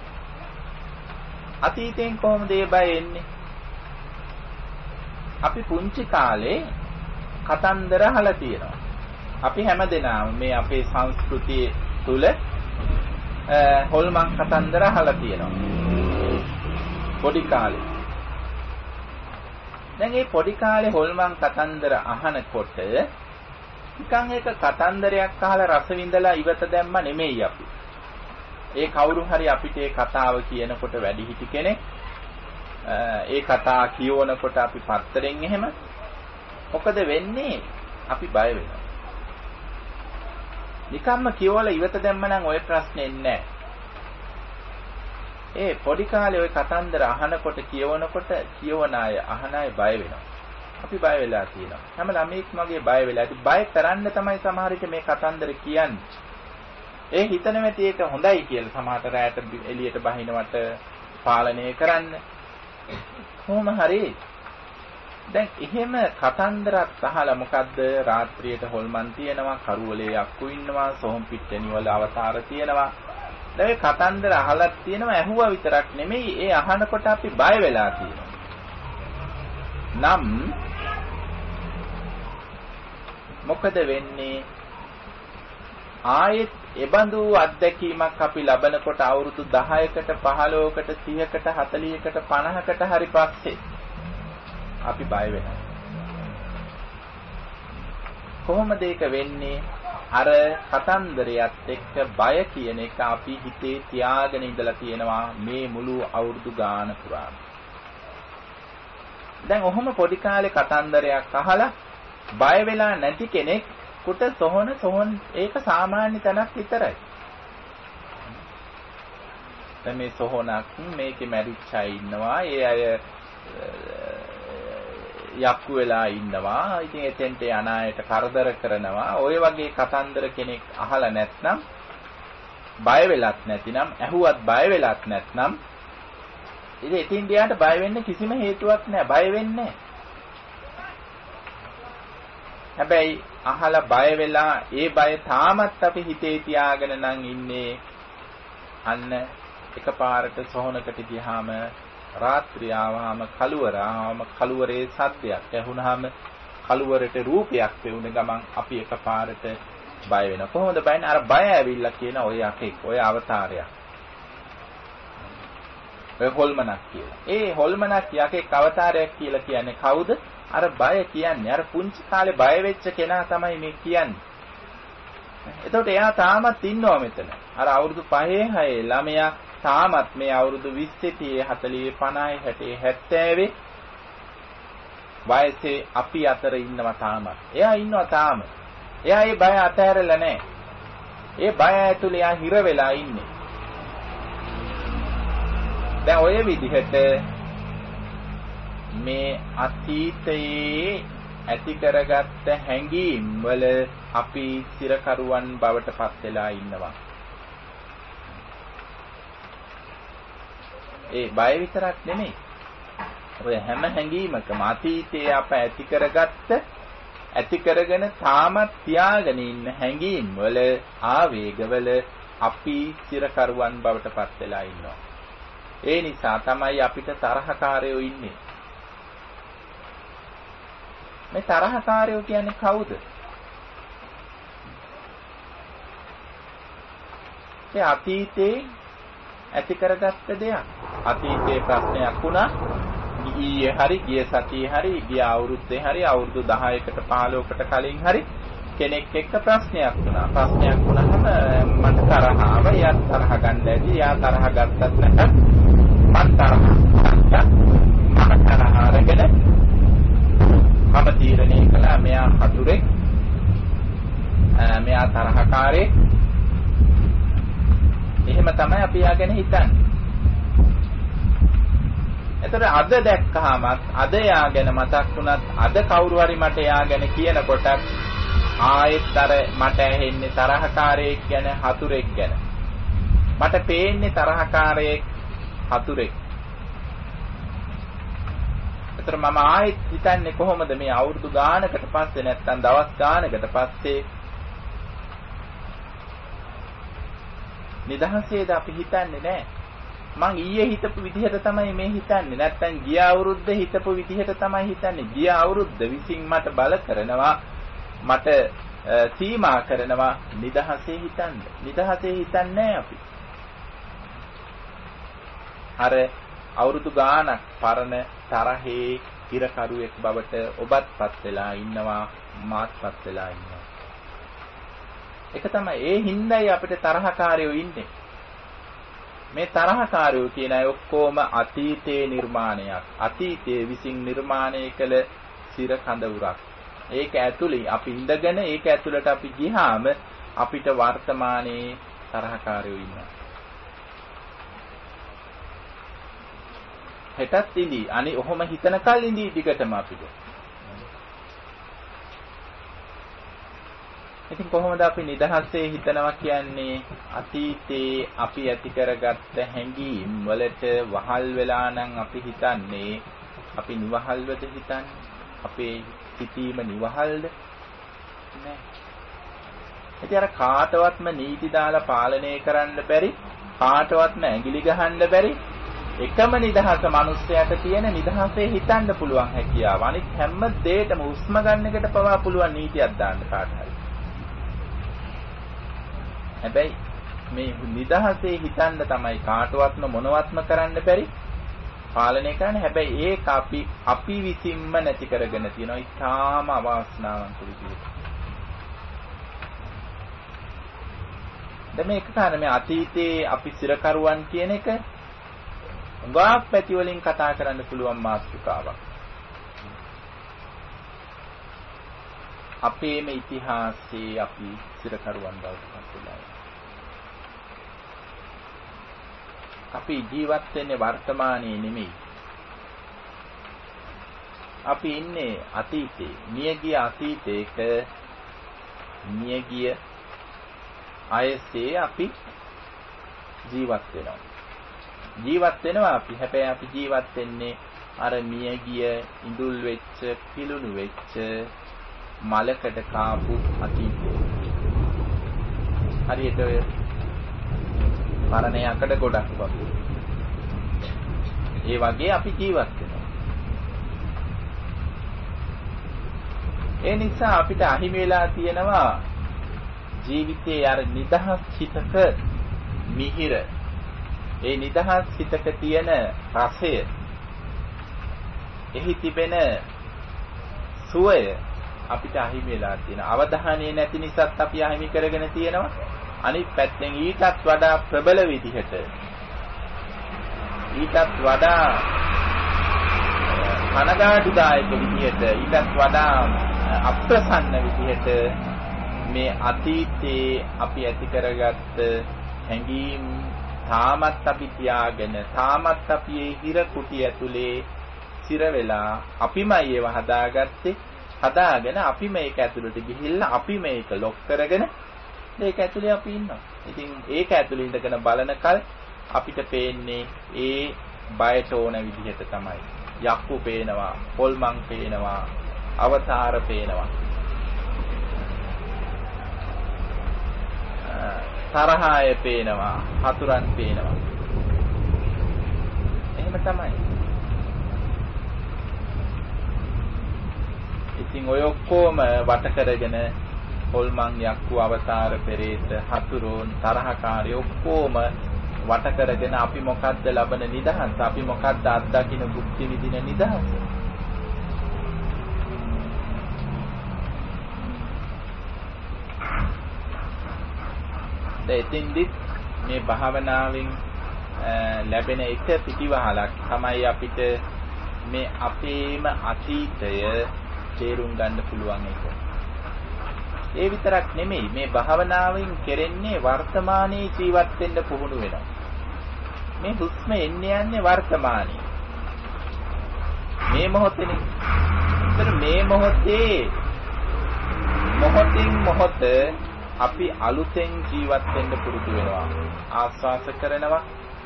අතීතයෙන් කොහොමද ඒ බය එන්නේ? අපි පුංචි කාලේ කතන්දර අහලා තියෙනවා. අපි හැමදෙනාම මේ අපේ සංස්කෘතිය තුල හොල්මන් කතන්දර අහලා තියෙනවා. පොඩි කාලේ. දැන් මේ පොඩි කාලේ හොල්මන් කතන්දර අහනකොට නිකන් ඒක කතන්දරයක් අහලා රස විඳලා ඉවත දැම්ම නෙමෙයි අපි. ඒ කවුරු හරි අපිට ඒ කතාව කියනකොට වැඩිහිටි කෙනෙක් ඒ කතා කියවනකොට අපි පත්තරෙන් එහෙම මොකද වෙන්නේ? අපි බය වෙනවා. නිකම්ම කියවලා ඉවත දැම්ම නම් ওই ප්‍රශ්නේ නැහැ. ඒ පොඩි කාලේ ওই කතන්දර අහනකොට කියවනකොට කියවන අය අහන අය බය වෙනවා. අපි බය වෙලා තියෙනවා. හැම ළමෙක් මගේ බය වෙලා. ඉතින් බය කරන්න තමයි සමහර විට මේ කතන්දර කියන්නේ. ඒ හිතන මෙති ඒක හොඳයි කියලා සමහරට රැයට එළියට බහිනවට පාලනය කරන්න. කොහොම හරි දැන් එහෙම කතන්දරත් අහලා මොකද්ද රාත්‍රියට හොල්මන් තියෙනවා, කරුවලේ යක්කු ඉන්නවා, සොහොන් පිට්ටනි වල අවතාර තියෙනවා. දැන් මේ කතන්දර අහලත් තියෙනවා, ඇහුවා විතරක් නෙමෙයි ඒ අහනකොට අපි බය වෙලා තියෙනවා. නම් මොකද වෙන්නේ? ආයෙත් එබඳු අත්දැකීමක් අපි ලබනකොට අවුරුදු 10කට 15කට 30කට 40කට 50කට හරි පස්සේ අපි බය වෙනවා. කොහොමද ඒක වෙන්නේ? අර කතන්දරයත් එක්ක බය කියන එක අපි හිතේ තියාගෙන ඉඳලා තියෙනවා මේ මුළු අවුරුදු ගාන පුරා. දැන් ඔහොම පොඩි කාලේ කතන්දරයක් අහලා බය වෙලා නැති කෙනෙක් කුට සොහොන ඒක සාමාන්‍ය තැනක් විතරයි. දැන් මේ සොහොනක් මේකේ මැරිච්ච අය ඉන්නවා, ඒ අය යක්කු වෙලා ඉන්නවා. ඉතින් එතෙන්ට යන අයට කරදර කරනවා. ඔය වගේ කතන්දර කෙනෙක් අහලා නැත්නම්, බය වෙලත් නැතිනම්, ඇහුවත් බය වෙලත් නැත්නම්, ඉතින් එතින් දිහාට බය වෙන්න කිසිම හේතුවක් නැහැ. බය වෙන්නේ නැහැ. හැබැයි අහලා බය වෙලා ඒ බය තාමත් අපි හිතේ තියාගෙන නම් ඉන්නේ. අන්න එකපාරට සොහනකට ගියාම රාත්‍රිය ආවම කළුවරේ සද්දයක් ඇහුනහම කළුවරට රූපයක් පෙවුන ගමන් අපි එකපාරට බය වෙනවා. කොහොමද බය වෙන්නේ? අර බය ඇවිල්ලා කියන ඔය යකෙක්, ඔය අවතාරයක්. ඔය හොල්මනක් කියලා. ඒ හොල්මනක් යකෙක් අවතාරයක් කියලා කියන්නේ කවුද? අර බය කියන්නේ අර පුංචි කාලේ බය වෙච්ච කෙනා තමයි මේ කියන්නේ. එතකොට එයා තාමත් ඉන්නවා මෙතන. අර අවුරුදු 5 6 ළමයා තාමත් මේ අවුරුදු 20 30 40 50 60 70 වයසේ අපි අතර ඉන්නවා තාමත්. එයා ඉන්නවා තාම. එයා ඒ බය අතහැරලා නැහැ. ඒ බය ඇතුලේ එයා හිර වෙලා ඉන්නේ. දැන් ඔය විදිහට මේ අතීතයේ ඇති කරගත්ත හැඟීම් වල අපි සිරකරුවන් බවට පත් වෙලා ඉන්නවා. ඒ බය විතරක් නෙමෙයි. ඔය හැම හැඟීමකම අතීතයේ අප ඇති කරගෙන තාමත් තියාගෙන ඉන්න හැඟීම් වල ආවේගවල අපි සිරකරුවන් බවට පත් වෙලා ඉන්නවා. ඒ නිසා තමයි අපිට තරහකාරයෝ ඉන්නේ. මේ තරහකාරයෝ කියන්නේ කවුද? ඒ අතීතේ ඇති කරගත්ත දෙයක්. අතීතයේ ප්‍රශ්නයක් වුණා. ඊයේ හරි, ගිය සතියේ හරි, ගිය අවුරුද්දේ හරි, අවුරුදු 10කට 15කට කලින් හරි කෙනෙක් එක්ක ප්‍රශ්නයක් වුණා. ප්‍රශ්නයක් වුණාම මට තරහ ආවා. එයා තරහ ගන්න ඇති. එයා තරහ ගත්තත් නැත්නම් මම තරහ අරගෙන මම තීරණය කළා මෙයා හතුරෙක්, මෙයා තරහකාරයෙක්. එහෙම තමයි අපි යාගෙන හිතන්නේ. එතකොට අද දැක්කහම අද යාගෙන මතක් වුණත් අද කවුරු හරි මට යාගෙන කියනකොට ආයෙත් අර මට ඇහෙන්නේ තරහකාරයෙක් ගැන, හතුරෙක් ගැන. මට පේන්නේ තරහකාරයෙක්, හතුරෙක්. එතකොට මම ආයෙත් හිතන්නේ කොහොමද මේ අවුරුදු ගානකට පස්සේ නැත්තම් දවස් ගානකට පස්සේ නිදහසේද අපි හිතන්නේ නැහැ. මං ඊයේ හිතපු විදිහට තමයි මේ හිතන්නේ. නැත්තම් ගිය අවුරුද්දේ හිතපු විදිහට තමයි හිතන්නේ. ගිය අවුරුද්ද විසින් මට බල කරනවා, මට සීමා කරනවා නිදහසේ හිතන්න. නිදහසේ හිතන්නේ අපි. අර අවුරුදු ගානක් පරණ තරහේ ඉරකරුවෙක් බවට ඔබත්පත් වෙලා ඉන්නවා, මාත්පත් වෙලා ඉන්නවා. ඒක තමයි ඒ හිඳයි අපිට තරහකාරයෝ ඉන්නේ. මේ තරහකාරයෝ කියන අය ඔක්කොම අතීතයේ නිර්මාණයක්. අතීතයේ විසින් නිර්මාණය කළ සිර කඳවුරක්. ඒක ඇතුලේ අපි ඉඳගෙන ඒක ඇතුළට අපි ගියාම අපිට වර්තමානයේ තරහකාරයෝ ඉන්නවා. හෙටත් ඉඳී. අනේ ඔහොම හිතන කල් ඉඳී දිගටම අපිට. ඉතින් කොහොමද අපි නිදහසේ හිතනවා කියන්නේ? අතීතේ අපි ඇති කරගත්ත හැඟීම් වලට වහල් වෙලා නම් අපි හිතන්නේ, අපි නිවහල්වද හිතන්නේ? අපේ සිතීම නිවහල්ද? නෑ. ඉතින් අර කාටවත්ම නීති දාලා පාලනය කරන්න බැරි, කාටවත්ම ඇඟිලි ගහන්න බැරි එකම නිදහස මිනිස්සයාට තියෙන නිදහසේ හිතන්න පුළුවන් හැකියාව. අනිත් හැම දෙයකම උස්ම ගන්න එකට පවා පුළුවන් නීතියක් දාන්න කාට හරි. හැබැයි මේ නිදහසේ හිතන්න තමයි කාටවත්ම මොනවත්ම කරන්න බැරි පාලනය කරන්න. හැබැයි ඒක අපි විසින්ම නැති කරගෙන තියෙනවා. ඉතාම අවාසනාවන්ත විදිහට. දැන් මේක තමයි මේ අතීතයේ අපි සිරකරුවන් කියන එක උගාක් පැති වලින් කතා කරන්න පුළුවන් මාතෘකාවක්. අපේම ඉතිහාසයේ අපි සිරකරුවන් බවට පත් වෙලා. අපි ජීවත් වෙන්නේ වර්තමානයේ නෙමෙයි. අපි ඉන්නේ අතීතේ. මියගිය අතීතයක මියගිය අයසේ අපි ජීවත් වෙනවා. ජීවත් වෙනවා අපි. හැබැයි අපි ජීවත් වෙන්නේ අර මියගිය ඉඳුල් වෙච්ච, පිලුණු වෙච්ච මලකට කාපු අතීතේ. හරියට ඔය මරණය අකඩ ගොඩක් වගේ. ඒ වගේ අපි ජීවත් වෙනවා. ඒ නිසා අපිට අහිමි වෙලා තියෙනවා ජීවිතයේ අර නිදහස් හිතක මිහිර. ඒ නිදහස් හිතක තියෙන රසය, එහි තිබෙන සුවය අපිට අහිමි වෙලා තියෙනවා. අවධානය නැති නිසාත් අපි අහිමි කරගෙන තියෙනවා. අනිත් පැත්තෙන් ඊටත් වඩා ප්‍රබල විදිහට, ඊටත් වඩා කනගාටුදායක විදිහට, ඊටත් වඩා අප්‍රසන්න විදිහට මේ අතීතයේ අපි ඇති කරගත්ත හැඟීම් තාමත් අපි තියාගෙන, තාමත් අපි ඒ හිර කුටි ඇතුලේ සිර වෙලා අපිමයි ඒව හදාගෙන අපි මේක ඇතුළට ගිහිල්ලා අපි මේක ලොක් කරගෙන ඒක ඇතුලේ අපි ඉන්නවා. ඉතින් ඒක ඇතුලේ ඉඳගෙන බලනකල් අපිට පේන්නේ ඒ බයට ඕන විදිහට තමයි. යක්කු පේනවා, පොල්මන් පේනවා, අවතාර පේනවා. තරහාය පේනවා, හතුරන් පේනවා. එහෙම තමයි. ඉතින් ඔය ඔක්කොම වට කරගෙන හොල්මන් යක්කු අවතාර පෙරේත හතුරුන් තරහකාරයෝ ඔක්කොම වට කරගෙන අපි මොකද්ද ලබන නිදහස? අපි මොකද්ද අත්දකින්න භුක්ති විඳින නිදහස? දෙතින්දිත් මේ භාවනාවෙන් ලැබෙන එක පිටිවහලක් තමයි අපිට මේ අපේම අතීතය තේරුම් ගන්න පුළුවන් එක. ඒ විතරක් නෙමෙයි, මේ භාවනාවෙන් කෙරෙන්නේ වර්තමානයේ ජීවත් වෙන්න පුහුණු වෙනවා. මේ හුස්ම එන්නේ යන්නේ වර්තමානයේ. මේ මොහොතේ. මේ මොහොතේ මොහොතින් මොහොත අපි අලුතෙන් ජීවත් වෙන්න පුරුදු වෙනවා. ආස්වාස කරනවා.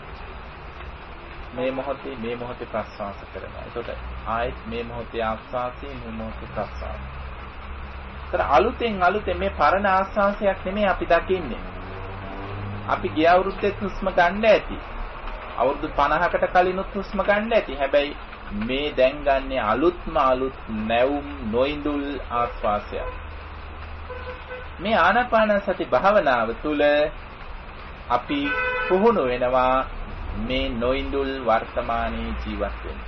මේ මොහොතේ ප්‍රස්වාස කරනවා. ඒකට ආයෙත් මේ මොහොතේ ආස්වාසී, මේ මොහොතේ ප්‍රස්වාස. ඒතර අලුතෙන් මේ පරණ ආස්වාසයක් නෙමෙයි අපි දකින්නේ. අපි ගිය අවුරුද්දේ හුස්ම ගන්න ඇති. අවුරුදු 50කට කලිනුත් හුස්ම ගන්න ඇති. හැබැයි මේ දැන් ගන්නේ අලුත් නැවුම් නොඉඳුල් ආස්වාසයක්. මේ ආනාපාන සති භාවනාව තුළ අපි පුහුණු වෙනවා මේ නොඉඳුල් වර්තමානයේ ජීවත් වෙන්න.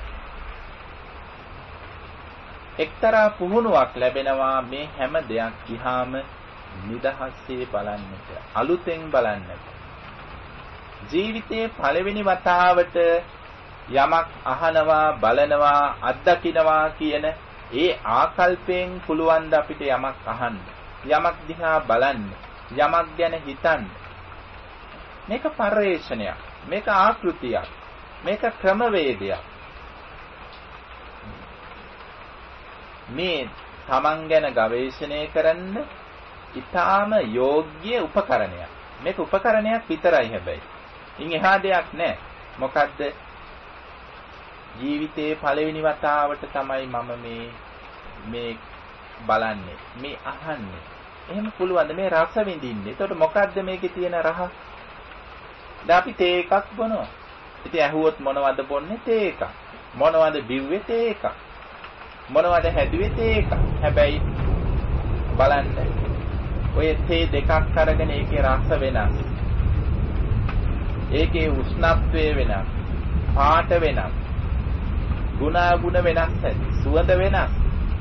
එක්තරා පුහුණුවක් ලැබෙනවා මේ හැම දෙයක් දිහාම නිදහසේ බලන්නට, අලුතෙන් බලන්නට. ජීවිතයේ පළවෙනි වතාවට යමක් අහනවා, බලනවා, අත්දකින්නවා කියන ඒ ආකල්පයෙන් පුළුවන් ද අපිට යමක් අහන්න, යමක් දිහා බලන්න, යමක් ගැන හිතන්න. මේක පරිශ්‍රණයක්, මේක ආකෘතියක්, මේක ක්‍රමවේදයක්. මේ තමන් ගැන ගවේෂණය කරන්න, ඊටාම යෝග්‍ය උපකරණයක්. මේක උපකරණයක් විතරයි හැබැයි. ඉන් එහා දෙයක් නැහැ. මොකද්ද? ජීවිතේ පළවෙනි වතාවට තමයි මම මේ බලන්නේ, මේ අහන්නේ. එහෙම පුළුවන්ද මේ රස විඳින්නේ? එතකොට මොකද්ද මේකේ තියෙන රහ? දැන් අපි තේ එකක් බොනවා. ඉතින් ඇහුවොත් මොනවද බොන්නේ? තේ එකක්. මොනවද බිව්වේ? තේ එකක්. මොනවද හැදුවේ? තේ එකක්. හැබැයි බලන්න ඔය තේ දෙකක් අරගෙන ඒකේ රස වෙනස්. ඒකේ උෂ්ණත්වය වෙනස්. පාට වෙනස්. ගුණ වෙනස්. සුවඳ වෙනස්.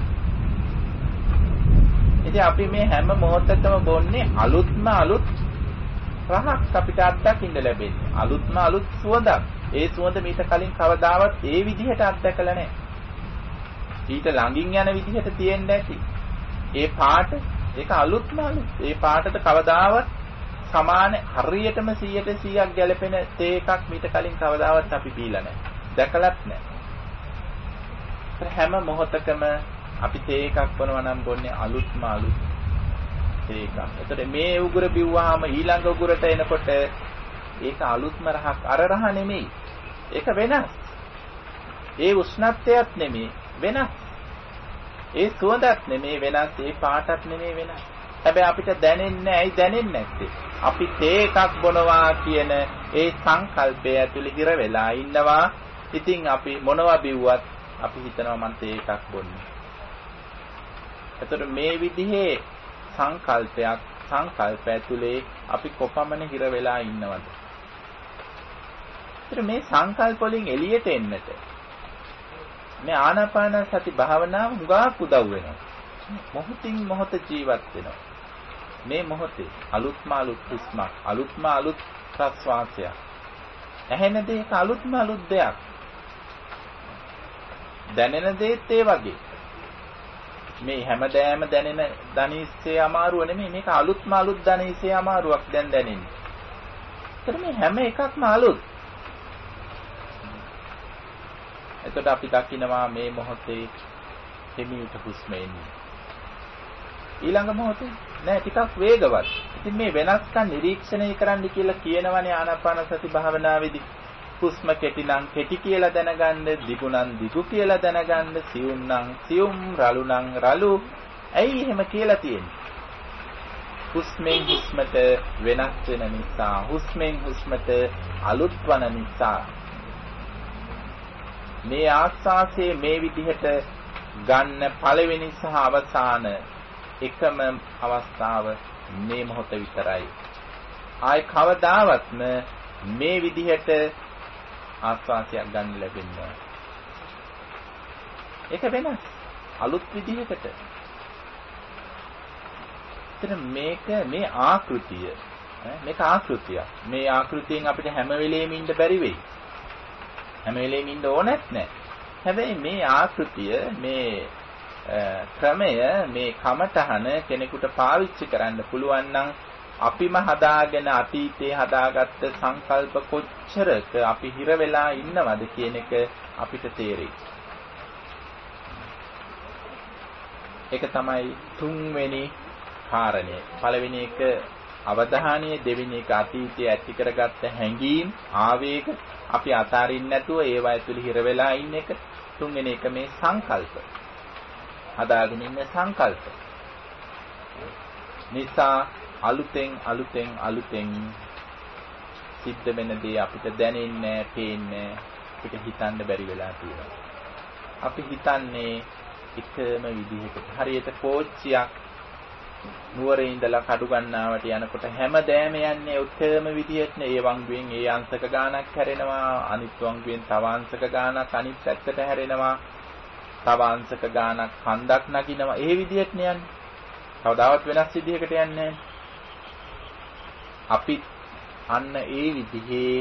ඉතින් අපි මේ හැම මොහොතකම බොන්නේ අලුත්ම අලුත් රහක් අපිට අත්දකින්න ලැබෙන්නේ. අලුත්ම අලුත් සුවඳක්. ඒ සුවඳ මීට කලින් කවදාවත් ඒ විදිහට අත්දකලා නැහැ. ඊට ළඟින් යන විදිහට තියෙන්නේ නැති. ඒ පාට ඒක අලුත්ම අලුත්. ඒ පාටට කවදාවත් සමාන හරියටම 100% ගැලපෙන තේ එකක් මීට කලින් කවදාවත් අපි බීලා නැහැ. දැකලත් නැහැ. හැම මොහොතකම අපි තේ එකක් බොනවා නම් බොන්නේ අලුත්ම අලුත් තේ එකක්. එතකොට මේ උගුර බිව්වහම ඊළඟ උගුරට එනකොට ඒක අලුත්ම රහක්. අර රහ නෙමෙයි. ඒක වෙනස්. ඒ උෂ්ණත්වයක් නෙමෙයි වෙනස්. ඒ සුවඳක් නෙමෙයි වෙනස්. ඒ පාටක් නෙමෙයි වෙනස්. හැබැයි අපිට දැනෙන්නේ ඇයි දැනෙන්නේ නැත්තේ? අපි තේ එකක් බොනවා කියන ඒ සංකල්පය ඇතුළේ හිර වෙලා ඉන්නවා. ඉතින් අපි මොනවා බිව්වත් අපි හිතනවා මම තේ එකක් බොන්නේ. එතකොට මේ විදිහේ සංකල්ප ඇතුලේ අපි කොපමණ හිර වෙලා ඉන්නවද? ඒතර මේ සංකල්ප වලින් එළියට එන්නට මේ ආනාපාන සති භාවනාව හුඟක් උදව් වෙනවා. මොහොතින් මොහොත ජීවත් වෙනවා. මේ මොහොතේ අලුත්ම අලුත් හුස්මක්, අලුත්ම අලුත් ප්‍රස්වාසයක්. ඇහෙන දෙයක අලුත්ම අලුත් දෙයක්. දැනෙන දේත් ඒ වගේ. මේ හැමදෑම දැනෙන ධනිස්සේ අමාරුව නෙමෙයි මේක අලුත්ම අලුත් ධනිස්සේ අමාරුවක් දැන් දැනෙන්නේ. ඒතර මේ හැම එකක්ම අලුත්. එතකොට අපි දකිනවා මේ මොහොතේ හිමීට හුස්ම එන්නේ. ඊළඟ මොහොතේ නෑ ටිකක් වේගවත්. ඉතින් මේ වෙනස්කම් නිරීක්ෂණය කරන්න කියලා කියනවනේ ආනාපාන සති භාවනාවේදී. හුස්ම කෙටි නම් කෙටි කියලා දැනගන්න, දිගු නම් දිගු කියලා දැනගන්න, සියුම් නම් සියුම්, රළු නම් රළු. ඇයි එහෙම කියලා තියෙන්නේ? හුස්මෙන් හුස්මට වෙනස් වෙන නිසා, හුස්මෙන් හුස්මට අලුත් වන නිසා. මේ ආස්වාසේ මේ විදිහට ගන්න පළවෙනි සහ අවසාන එකම අවස්ථාව මේ මොහොත විතරයි. ආයි කවදාවත්ම මේ විදිහට ආස්වාසයක් ගන්න ලැබෙන්නේ. ඒක වෙනස්. අලුත් විදිහකට. එතන මේක මේ ආකෘතිය. මේක ආකෘතියක්. මේ ආකෘතියෙන් අපිට හැම වෙලෙම ඉන්න බැරි වෙයි. හැම වෙලෙම ඉන්න ඕනෙත් නැහැ. හැබැයි මේ ආකෘතිය මේ ක්‍රමය මේ කමඨහන කෙනෙකුට පාවිච්චි කරන්න පුළුවන් නම් අපිම හදාගෙන අතීතේ හදාගත්ත සංකල්ප කොච්චරක අපි හිර වෙලා ඉන්නවද කියන එක අපිට තේරෙයි. ඒක තමයි තුන්වෙනි කාරණය. පළවෙනි එක අවධානය, දෙවෙනි එක අතීතයේ ඇති කරගත්ත හැඟීම්, ආවේග අපි අතාරින්න නැතුව ඒවා ඇතුළේ හිර වෙලා ඉන්න එක. තුන්වෙනි එක මේ සංකල්ප. හදාගෙන ඉන්න සංකල්ප. නිසා අලුතෙන් සිද්ධ වෙන දේ අපිට දැනෙන්නේ, පේන්නේ, අපිට හිතන්න බැරි වෙලා තියෙනවා. අපි හිතන්නේ එකම විදිහකට. හරියට කෝච්චියක් නුවරේ ඉඳලා කඩු ගන්නාවට යනකොට හැමදෑම යන්නේ උත්තරම විදිහට නේ. ඒ වංගුවෙන් ඒ අංශක ගානක් හැරෙනවා, අනිත් වංගුවෙන් තව අංශක ගානක් අනිත් පැත්තට හැරෙනවා, තව අංශක ගානක් කන්දක් නගිනවා. ඒ විදිහට නේ යන්නේ. කවදාවත් වෙනස් විදිහකට යන්නේ නැහැ. අපි අන්න ඒ විදිහේ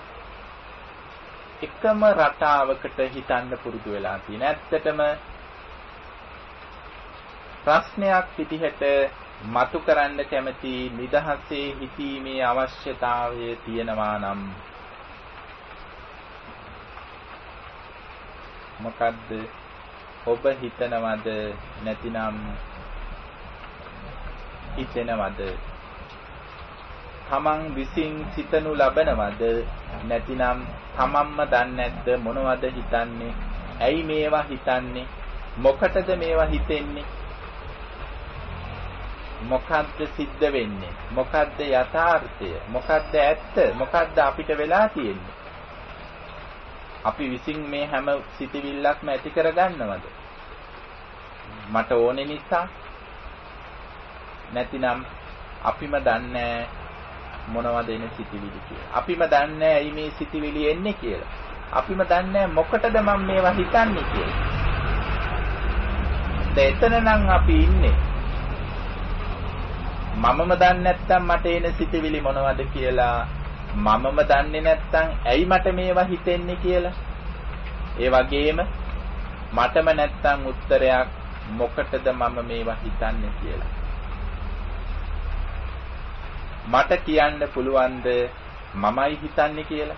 එකම රටාවකට හිතන්න පුරුදු වෙලා තියෙන. ඇත්තටම ප්‍රශ්නයක් විදිහට මතු කරන්න කැමති නිදහසේ හිතීමේ අවශ්‍යතාවය තියෙනවා නම් මොකද්ද ඔබ හිතනවද නැතිනම් හිතෙනවද? තමන් විසින් සිතනු ලබනවද? නැතිනම් තමන්ම දන්නේ නැද්ද මොනවද හිතන්නේ? ඇයි මේවා හිතන්නේ? මොකටද මේවා හිතෙන්නේ? මොකද්ද සිද්ධ වෙන්නේ? මොකද්ද යථාර්ථය? මොකද්ද ඇත්ත? මොකද්ද අපිට වෙලා තියෙන්නේ? අපි විසින් මේ හැම සිතවිල්ලක්ම ඇති කරගන්නවද? මට ඕනේ නිසා? නැතිනම් අපිම දන්නේ මොනවද එන සිතවිලි කියලා. අපිම දන්නේ ඇයි මේ සිතවිලි එන්නේ කියලා. අපිම දන්නේ මොකටද මම මේවා හිතන්නේ කියලා. එතන නම් අපි ඉන්නේ. මමම දන්නේ නැත්තම් මට එන සිතවිලි මොනවද කියලා. මමම දන්නේ නැත්තම් ඇයි මට මේවා හිතෙන්නේ කියලා. ඒ වගේම මටම නැත්තම් උත්තරයක් මොකටද මම මේවා හිතන්නේ කියලා. මට කියන්න පුළුවන්ද මමයි හිතන්නේ කියලා?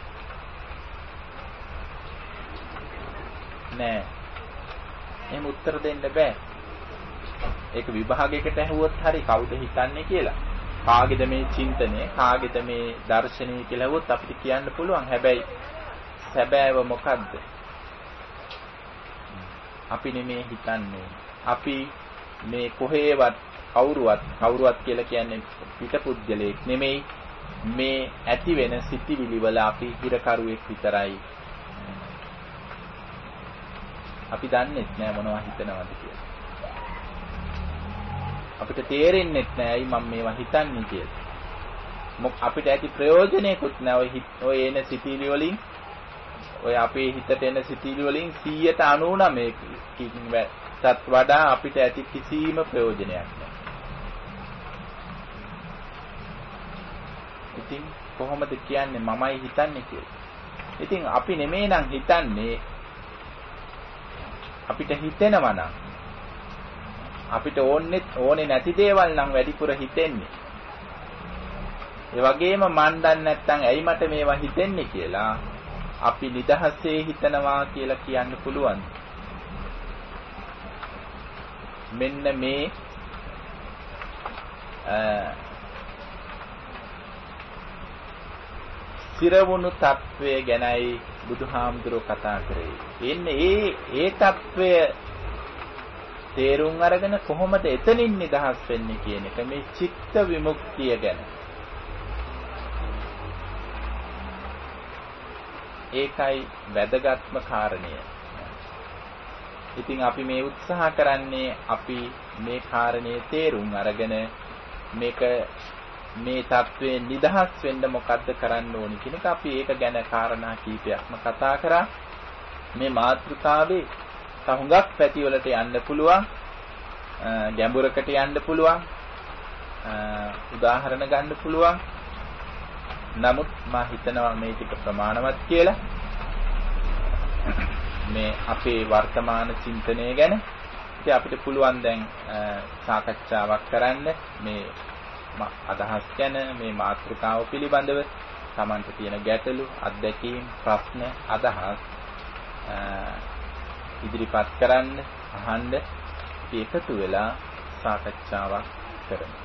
නෑ. එහෙම උත්තර දෙන්න බෑ. ඒක විභාගයකට ඇහුවොත් හරි කවුද හිතන්නේ කියලා. කාගේද මේ චින්තනය, කාගේද මේ දර්ශනය කියලා ඇහුවොත් අපිට කියන්න පුළුවන්. හැබැයි සැබෑව මොකද්ද? අපි නෙමේ හිතන්නේ. අපි මේ කොහේවත් කවුරුවත් කියලා කියන්නේ පිටපුද්ගලයෙක් නෙමෙයි. මේ ඇති වෙන සිතිවිලි වල අපි හිරකරුවෙක් විතරයි. අපි දන්නේ නැහැ මොනවද හිතනවද කියලා. අපිට තේරෙන්නේ නැහැ ඇයි මම මේවා හිතන්නේ කියලා. අපිට ඇති ප්‍රයෝජනයකුත් නැහැ ඔය එන සිතිවිලි වලින්. ඔය අපේ හිතට එන සිතිවිලි වලින් 99%කට වඩා අපිට ඇති කිසිම ප්‍රයෝජනයක් නැහැ. ඉතින් කොහොමද කියන්නේ මමයි හිතන්නේ කියලා? ඉතින් අපි නෙමෙයි නම් හිතන්නේ. අපිට හිතෙනවා නම් අපිට ඕනේ නැති දේවල් නම් වැඩිපුර හිතෙන්නේ. ඒ වගේම මන් දන්නේ නැත්නම් ඇයි මට මේවා හිතෙන්නේ කියලා අපි නිදහසේ හිතනවා කියලා කියන්න පුළුවන්. මෙන්න මේ සිරවුණු తත්වය ගැනයි බුදුහාමුදුරුවෝ කතා කරේ. එන්නේ ඒ తත්වය තේරුම් අරගෙන කොහොමද එතනින් නිදහස් වෙන්නේ කියන එක මේ චිත්ත විමුක්තිය ගැන. ඒකයි වැදගත්ම කාරණය. ඉතින් අපි මේ උත්සාහ කරන්නේ අපි මේ කාරණේ තේරුම් අරගෙන මේක මේ தત્ත්වයෙන් නිදහස් වෙන්න මොකද්ද කරන්න ඕනි කියන එක අපි ඒක ගැන කාරණා කීපයක්ම කතා කරා. මේ මාතෘකාවේ තහුඟක් පැතිවලට යන්න පුළුවන්, ගැඹුරකට යන්න පුළුවන්, උදාහරණ ගන්න පුළුවන්. නමුත් මා හිතනවා මේ ටික ප්‍රමාණවත් කියලා. මේ අපේ වර්තමාන චින්තනය ගැන ඉතින් අපිට පුළුවන් දැන් සාකච්ඡාවක් කරන්න මේ අදහස් ගැන මේ මාතෘකාව පිළිබඳව Tamanට තියෙන ගැටලු, අත්දැකීම්, ප්‍රශ්න, අදහස් ඉදිරිපත් කරන්න, අහන්න එකතු වෙලා සාකච්ඡාවක් කරමු.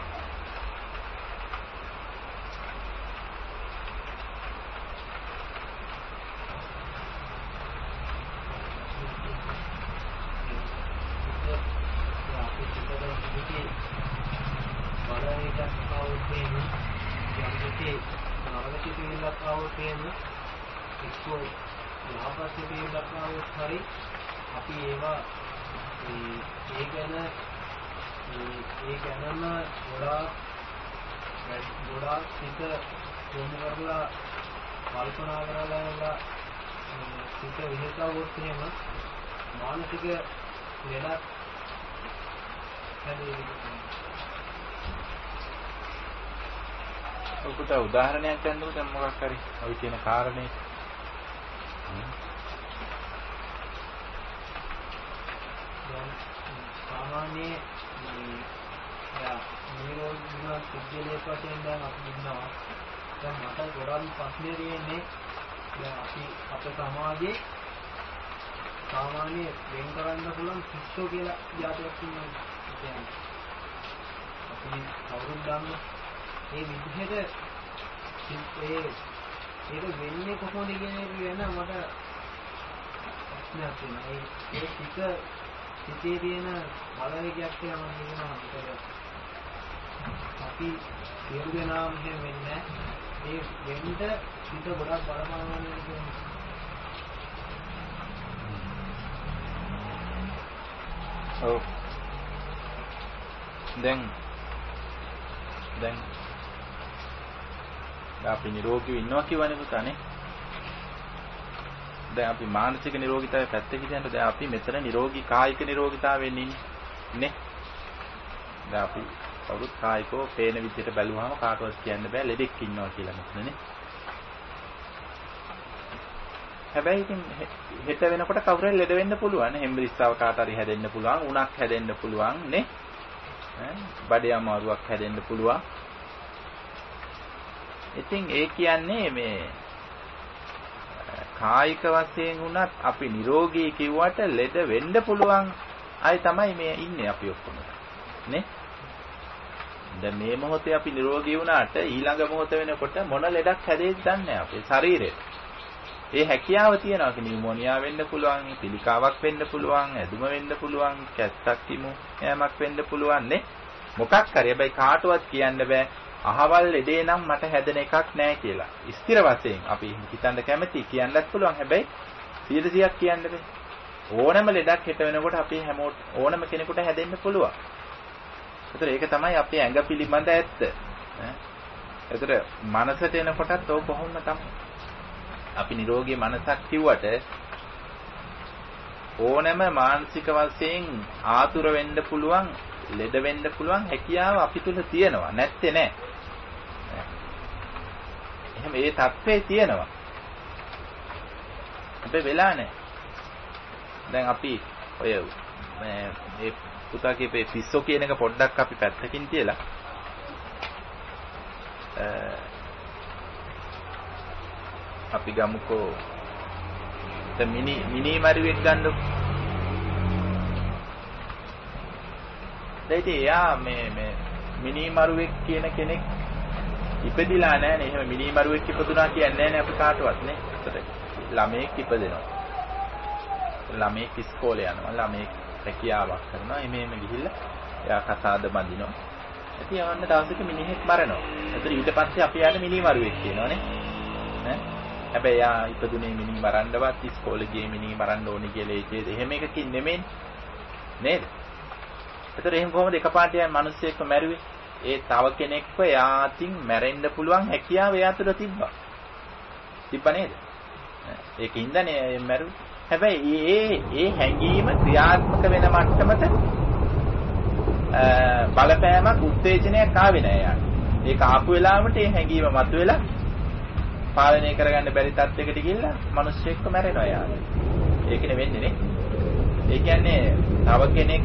අපි ඒවා ඒ ගැනම ගොඩාක් සිත යොමු කරලා කල්පනා කරලා සිත විහිසවුවොත් එහෙම මානසික ලෙඩක් හැදෙන්නේ. ඔකට උදාහරණයක් ගන්නකො දැන් මොකක් හරි ඔය කියන කාරණේ सामान्य निरोध सिद्धले वशेन දැන් අපි ඉන්නවා. දැන් මට ගොඩක් ප්‍රශ්නේ තියෙන්නේ දැන් අපි අපේ සමාජයේ සාමාන්‍ය වෙන් කරන්න පුළුවන් ශිෂ්‍යෝ කියලා જાතියක් ඉන්නවා. කියන්නේ මේ කවුරුත් දන්න ඒ විදිහට ඒක වෙන්නේ කොහොමද කියන එක ගැන මට ප්‍රශ්නයක් තියෙනවා. ඒ සිතේ තියෙන බලවේගයක් කියලා මම කියනවා අපිට. අපි සියලු දෙනාම එහෙම වෙන්නේ ඒ වෙන්න සිත ගොඩක් බලපානවා කියන්නේ. ඔව්. දැන් අපි නිරෝගීව ඉන්නවා කියවනේ පුතානේ. දැන් අපි මානසික නිරෝගීතාවය පැත්තක කියනකොට දැන් අපි මෙතන නිරෝගී කායික නිරෝගීතාවයෙන් ඉන්නේ. දැන් අපි කවුරුත් කායිකව පේන විදිහට බැලුවාම කාටවත් කියන්න බෑ ලෙඩෙක් ඉන්නවා කියලා මෙතනනේ. හැබැයි ඉතින් හෙට වෙනකොට කවුරු හරි ලෙඩ වෙන්න පුළුවන්. හෙම්බිරිස්සාව කාට හරි හැදෙන්න පුළුවන්. උණක් හැදෙන්න පුළුවන් නේ. බඩේ අමාරුවක් හැදෙන්න පුළුවන්. ඉතින් ඒ කියන්නේ මේ කායික වශයෙන් වුණත් අපි නිරෝගී කිව්වට ලෙඩ වෙන්න පුළුවන් අය තමයි මේ ඉන්නේ අපි ඔක්කොම නේ. දැන් මේ මොහොතේ අපි නිරෝගී වුණාට ඊළඟ මොහොත වෙනකොට මොන ලෙඩක් හැදෙයිද දන්නේ නැහැ අපේ ශරීරේ. ඒ හැකියාව තියනවා. නියුමෝනියා වෙන්න පුළුවන්, පිළිකාවක් වෙන්න පුළුවන්, ඇදුම වෙන්න පුළුවන්, කැස්සක් කිමු යෑමක් වෙන්න පුළුවන් නේ. මොකක් හරි හැබැයි කාටවත් කියන්න බෑ අහවල් ලෙඩේ නම් මට හැදෙන එකක් නෑ කියලා. ස්ථිර වශයෙන් අපි හිතන්න කැමති කියන්නත් පුළුවන්. හැබැයි 100%ක් කියන්න බෑ. ඕනම ලෙඩක් හිට වෙනකොට අපි හැමෝට ඕනම කෙනෙකුට හැදෙන්න පුළුවන්. ඒතර ඒක තමයි අපේ ඇඟ පිළිබඳ ඇත්ත. ඒතර මනසට එනකොටත් ඕක කොහොමද තමයි. අපි නිරෝගී මනසක් කිව්වට ඕනම මානසික වශයෙන් ආතුර වෙන්න පුළුවන්, ලෙඩ වෙන්න පුළුවන් හැකියාව අපි තුල තියෙනවා. නැත්තේ නෑ. එහෙනම් ඒ தත්ත්වේ තියෙනවා. හැබැයි වෙලා නෑ. දැන් අපි ඔය මේ පුතා කියපේ පිස්සෝ කියන එක පොඩ්ඩක් අපි පැත්තකින් තියලා අපි ගමුකෝ මිනි මරුවෙක් ගන්නකො. දැන් එයා මේ මිනි මරුවෙක් කියන කෙනෙක් ඉපදිලා නැහැනේ. එහෙම මිනි මරුවෙක් ඉපදුනා කියන්නේ නැහැනේ අපි කාටවත් නේ. ඒතර ළමයෙක් ඉපදෙනවා. ළමයෙක් ඉස්කෝලේ යනවා. ළමයෙක් රැකියාවක් කරනවා. එමෙහෙම ගිහිල්ලා එයා කසාද බඳිනවා. ඉතින් යවන්න දවසක මිනිහෙක් මරනවා. ඒතර ඊට පස්සේ අපි යාට මිනි මරුවෙක් කියනවානේ. ඈ හැබැයි යා ඉපදුනේ මිනි මරන්නවත් ඉස්කෝලේ ගියේ මිනි මරන්න ඕනි කියලා ඒකේ එහෙම එකකින් නෙමෙයි නේද? ඒතර එහෙම කොහොමද එකපාරට යන මිනිස්සෙක්ව මැරුවේ? ඒ තව කෙනෙක්ව යාතින් මැරෙන්න පුළුවන් හැකියාව එයා තුළ තිබ්බා. තිබ්බා නේද? ඒකින්දනේ මැරුවේ. හැබැයි ඒ හැඟීම ක්‍රියාත්මක වෙන මට්ටමට බලපෑමක් උත්තේජනයක් ආවේ නෑ යාට. ඒක ආපු වෙලාවට ඒ හැඟීම මතුවෙලා පාලනය කරගන්න බැරි තත්යකට ගිහිල්ලා මිනිස්සෙක්ව මැරෙනවා යාර. ඒකනේ වෙන්නේ නේ. ඒ කියන්නේ තව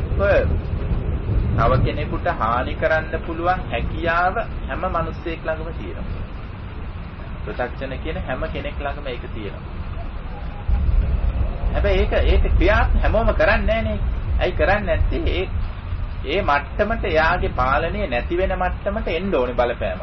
කෙනෙකුට හානි කරන්න පුළුවන් හැකියාව හැම මිනිස්සෙක් ළඟම තියෙනවා. ප්‍රත්‍යක්ෂණ කියන හැම කෙනෙක් ළඟම ඒක තියෙනවා. හැබැයි ඒක ක්‍රියාත්මක හැමෝම කරන්නේ නැහනේ. ඇයි කරන්නේ නැත්තේ? ඒ මට්ටමට යාගේ පාලනය නැති වෙන මට්ටමට එන්න ඕනේ බලපෑමක්.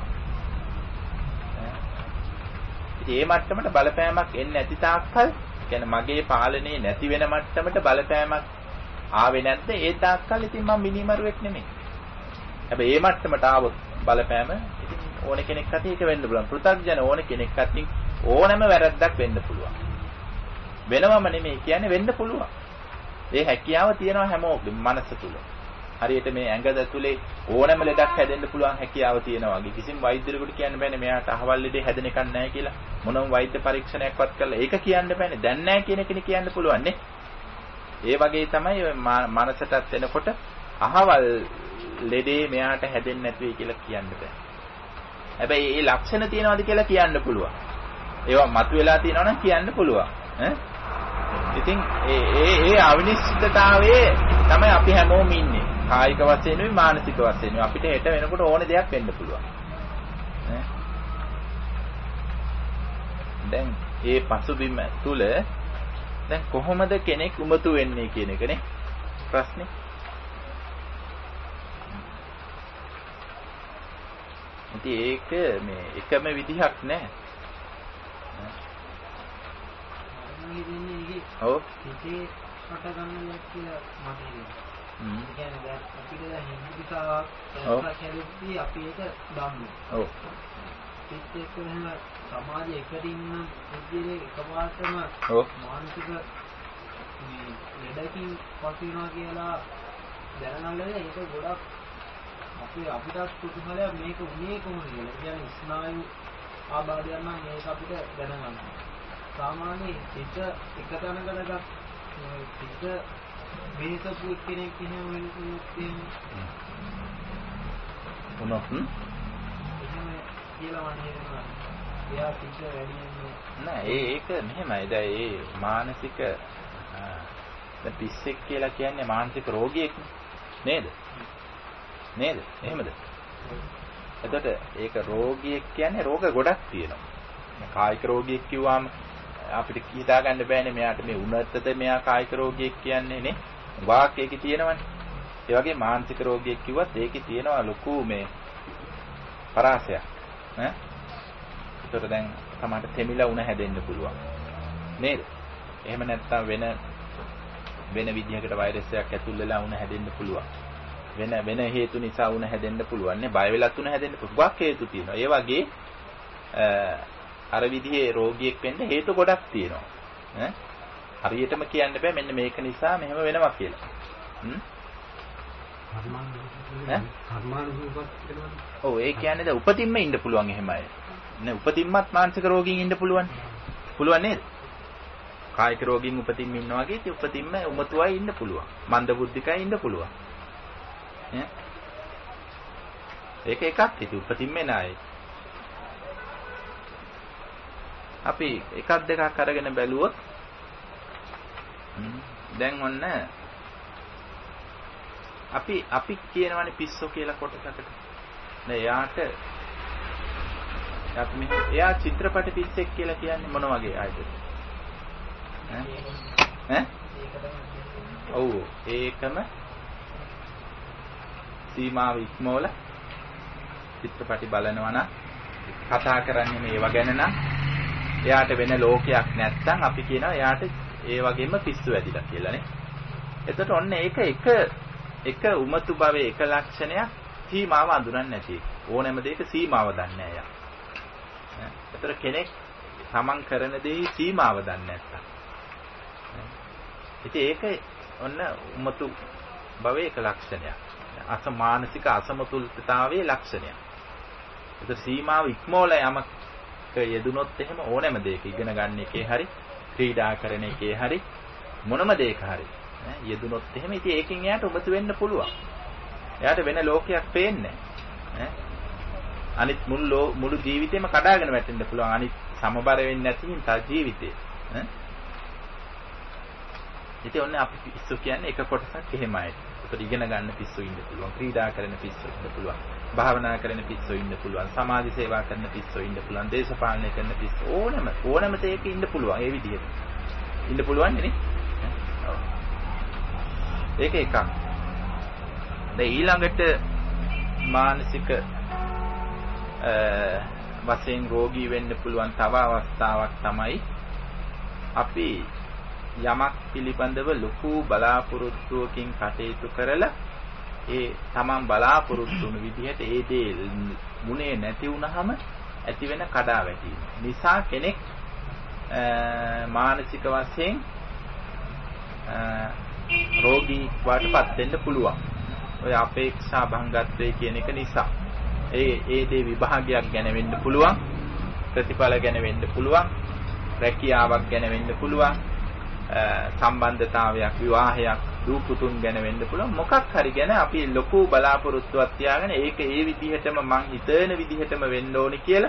ඒ මට්ටමට බලපෑමක් එන්නේ නැති තාක්කල්, කියන්නේ මගේ පාලනේ නැති වෙන මට්ටමට බලපෑමක් ආවේ නැද්ද? ඒ තාක්කල් ඉතින් මම මිනිමරුවෙක් නෙමෙයි. හැබැයි ඒ මට්ටමට ආවොත් බලපෑම ඉතින් ඕන කෙනෙක් අතින් ඒක වෙන්න පුළුවන්. පෘථග්ජන ඕන කෙනෙක් අතින් ඕනම වැරද්දක් වෙන්න පුළුවන්. වෙනවම නෙමෙයි කියන්නේ වෙන්න පුළුවන්. ඒ හැකියාව තියෙනවා හැමෝගෙම මනස තුල. හරියට මේ ඇඟ ඇතුලේ ඕනම ලෙඩක් හැදෙන්න පුළුවන් හැකියාව තියෙනවා වගේ. කිසිම වෛද්‍යවරයෙකුට කියන්න බෑනේ මෙයාට අහවල් ලෙඩේ හැදෙන එකක් නැහැ කියලා. මොනම වෛද්‍ය පරීක්ෂණයක්වත් කරලා ඒක කියන්න බෑනේ. දැන් නැහැ කියන කෙනෙක් කියන්න පුළුවන් නේ. ඒ වගේ තමයි මනසටත් එනකොට අහවල් ලෙඩේ මෙයාට හැදෙන්නේ නැති වෙයි කියලා කියන්න බෑ. හැබැයි මේ ලක්ෂණ තියනවාද කියලා කියන්න පුළුවන්. ඒවා මතුවලා තියෙනවා නම් කියන්න පුළුවන්. ඉතින් ඒ අවිනිශ්චිතතාවයේ තමයි අපි හැමෝම ඉන්නේ. කායික වශයෙන් නෙවෙයි මානසික වශයෙන් නෙවෙයි. අපිට හෙට වෙනකොට ඕන දෙයක් වෙන්න පුළුවන්. දැන් මේ පසුබිම තුල දැන් කොහොමද කෙනෙක් උමතු වෙන්නේ කියන එකනේ ප්‍රශ්නේ. ඉතින් ඒක මේ එකම විදිහක් නෑ. ඔව්. හිතේ හට ගන්න දෙයක් කියලා මට හිතෙනවා. ඒ කියන්නේ දැන් අපිට දැන් හින්දු දිසාවක් කැලෙද්දී අපි ඒක දන්නේ. ඔව්. ඒත් එක්ක එහෙම සමාජය එකට ඉන්න පුද්ගලයෙක් එකපාරටම මානසික මේ ලෙඩකින් පස්වෙනවා කියලා දැනගන්නද ඒක ගොඩක් අපිට කුතුහලයක් මේක උනේ කොහොමද කියලා. ඒ කියන්නේ ස්නායු ආබාධයක් නම් මේක අපිට දැනගන්න. සාමාන්‍ය එක තැනකට ගත් එක වෙනසක් කෙනෙක් එහෙම වෙනසක් මොනක් එහෙම කියලා වන්නේ එයා පිට වැඩි නෑ ඒක මෙහෙමයි. දැන් ඒ මානසික දැන් පිස්සෙක් කියලා කියන්නේ මානසික රෝගියෙක් නේද? නේද? එහෙමද? එතකොට ඒක රෝගියෙක් කියන්නේ රෝග ගොඩක් තියෙනවා. කායික රෝගියෙක් කිව්වම අපිට හිතා ගන්න බෑනේ මෙයාට මේ උනත්තද මෙයා කායික රෝගියෙක් කියන්නේ නේ. වාක් ඒකේ තියෙනවනේ. ඒ වගේ මානසික රෝගියෙක් කිව්වත් ඒකේ තියෙනවා ලොකු මේ පරාසයක්. ඈ. ඒතර දැන් තමයි තෙමිලා උණ හැදෙන්න පුළුවන්. නේද? එහෙම නැත්නම් වෙන විදිහකට වෛරස් එකක් ඇතුල් වෙලා උණ හැදෙන්න පුළුවන්. වෙන හේතු නිසා උණ හැදෙන්න පුළුවන් නේ. බය වෙලත් උණ හැදෙන්න පුළුවන්. හේතු තියෙනවා. ඒ වගේ අර විදිහේ රෝගියෙක් වෙන්න හේතු ගොඩක් තියෙනවා. ඈ හරියටම කියන්න බෑ මෙන්න මේක නිසා මෙහෙම වෙනවා කියලා. ඔව් ඒ කියන්නේ දැන් උපතින්ම ඉන්න පුළුවන් එහෙමයි. නේ උපතින්මත් මානසික රෝගීන් ඉන්න පුළුවන්. පුළුවන් නේද? කායික රෝගීන් උපතින්ම ඉන්නවා වගේ ඉතින් උපතින්ම උමතුවයි ඉන්න පුළුවන්. මන්ද බුද්ධිකයි ඉන්න පුළුවන්. ඈ ඒක එකක් ඉතින් උපතින්ම නෑ. අපි එකක් දෙකක් අරගෙන බැලුවොත් දැන් ඔන්න අපි කියනවානේ පිස්සෝ කියලා කොටසකට. නෑ එයා චිත්‍රපට පිස්සෙක් කියලා කියන්නේ මොන වගේ ආයතද? ඈ? ඔව් ඒකම සීමාව ඉක්මවල චිත්‍රපටි බලනවා නම් කතා කරන්නේ මේව ගැන නම් එයාට වෙන ලෝකයක් නැත්තම් අපි කියනවා එයාට ඒ වගේම පිස්සු වැදිලා කියලානේ. එතකොට ඔන්න ඒක එක උමතු භවයේ එක ලක්ෂණයක් සීමාව අඳුරන්නේ නැති. ඕනෑම දෙයක සීමාව දන්නේ නැහැ එයා. එතකොට කෙනෙක් තමන් කරන දේ සීමාව දන්නේ නැත්තම්. ඉතින් ඒක ඔන්න උමතු භවයේ එක ලක්ෂණයක්. මානසික අසමතුලිතතාවයේ ලක්ෂණයක්. එතකොට සීමාව ඉක්මවලා යමක් යෙදුනොත් එහෙම ඕනෑම දෙයක ඉගෙන ගන්න එකේ හරි ක්‍රීඩා කරන එකේ හරි මොනම දෙයක හරි යෙදුනොත් එහෙම ඉතින් ඒකෙන් එයාට උමතු වෙන්න පුළුවන්. එයාට වෙන ලෝකයක් පේන්නේ නැහැ. අනිත් මුළු ජීවිතේම කඩාගෙන වැටෙන්න පුළුවන්. අනිත් සමබර වෙන්නේ නැති හින්දා ජීවිතේ. ඉතින් ඔන්න අපි පිස්සු කියන්නේ එක කොටසක් එහෙමයි. ඒකට ඉගෙන ගන්න පිස්සු ඉන්න පුළුවන්. ක්‍රීඩා කරන පිස්සු ඉන්න පුළුවන්. භාවනා කරන පිස්සු ඉන්න පුළුවන්. සමාජ සේවා කරන පිස්සු ඉන්න පුළුවන්. දේශපාලනය කරන පිස්සු ඕනම තේක ඉන්න පුළුවන්. ඒ විදිහට. ඉන්න පුළුවන් නේ. ඒක එකක්. දැන් ඊළඟට මානසික වශයෙන් රෝගී වෙන්න පුළුවන් තව අවස්ථාවක් තමයි අපි යමක් පිළිබඳව ලොකු බලාපොරොත්තුවකින් කටයුතු කරලා ඒ තමන් බලාපොරොත්තු වුණු විදිහට ඒ දේ මුනේ නැති වුනහම ඇති වෙන කඩාවැටීම නිසා කෙනෙක් මානසික වශයෙන් රෝගී වටපත් වෙන්න පුළුවන්. ඔය අපේක්ෂා භංගත්වයේ කියන එක නිසා ඒ දේ විභාගයක් ගැන වෙන්න පුළුවන්, ප්‍රතිඵල ගැන වෙන්න පුළුවන්, රැකියාවක් ගැන වෙන්න පුළුවන්, සම්බන්ධතාවයක්, විවාහයක්, දූපුතුන් ගැන වෙන්න පුළුවන්. මොකක් හරි ගැන අපි ලොකු බලාපොරොත්තුවක් තියාගෙන ඒක ඒ විදිහටම මං හිතන විදිහටම වෙන්න ඕනි කියලා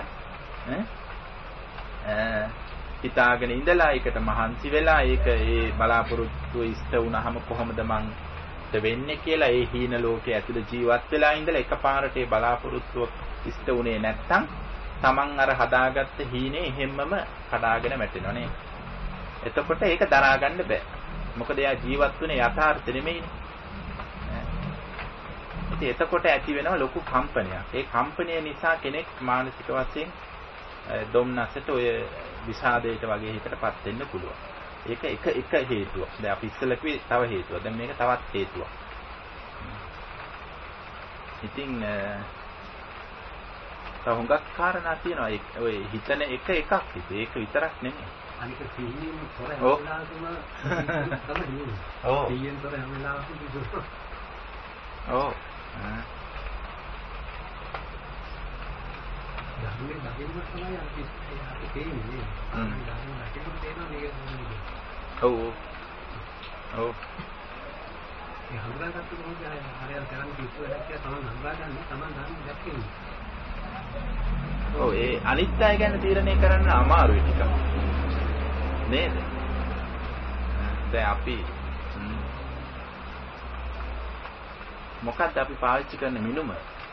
හිතාගෙන ඉඳලා ඒකට මහන්සි වෙලා ඒක ඒ බලාපොරොත්තුව ඉෂ්ට වුණාම කොහොමද මං වෙන්නේ කියලා ඒ හීන ලෝකයේ ඇතුළේ ජීවත් වෙලා ඉඳලා එකපාරට ඒ බලාපොරොත්තුව ඉෂ්ට වුණේ නැත්තම් Taman අර හදාගත්ත හීනේ හැමම කඩාගෙන වැටෙනවා නේ. එතකොට ඒක දරා ගන්න බෑ. මොකද එයා ජීවත් වෙන්නේ යථාර්ථ නෙමෙයිනේ. ඉතින් එතකොට ඇති වෙනවා ලොකු කම්පනයක්. ඒ කම්පනය නිසා කෙනෙක් මානසික වශයෙන් දොම්නසට ඔය විෂාදයට වගේ එකටපත් වෙන්න පුළුවන්. ඒක එක හේතුවක්. දැන් අපි ඉස්සෙල්ලා කිව්වේ තව හේතුවක්. දැන් මේක තවත් හේතුවක්. ඉතින් තවුඟක් කාරණා තියෙනවා. ඔය හිතන එකක් හිතේ. ඒක විතරක් නෙමෙයි. අනික සිහියෙන් තොර හැමලාවකම තමයි. ඔව්. සිහියෙන් තොර හැමලාවකම දුක. ඔව්. ධර්මයෙන් දකින්න තමයි අපි තේින්නේ. ධර්මයෙන් දකින්න තේරෙනවා මේක. ඔව්. ඔව්. ඒ හඳුනාගත්තු මොකද හරියට කරන්නේ කිව්ව වැඩක් කියලා තමයි හඳුනාගන්නේ තමයි ධර්ම දැක්කේ. ඔව් ඒ අනිත් අය ගැන තීරණය කරන්න අමාරුයි ටිකක්. නේද? දැන් අපි මොකක්ද අපි පාවිච්චි කරන මිනුම?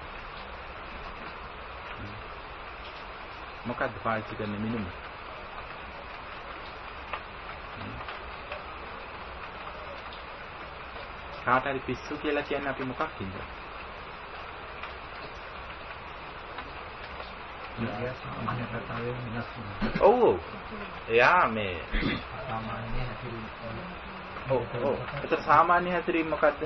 මොකක්ද පාවිච්චි කරන මිනුම? කාට හරි පිස්සු කියලා කියන්නේ අපි මොකක් හින්දාද? ඔව් ඔව්. එයා මේ සාමාන්‍ය හැසිරීම. ඔව් ඔව්. ඒතර සාමාන්‍ය හැසිරීම මොකද්ද?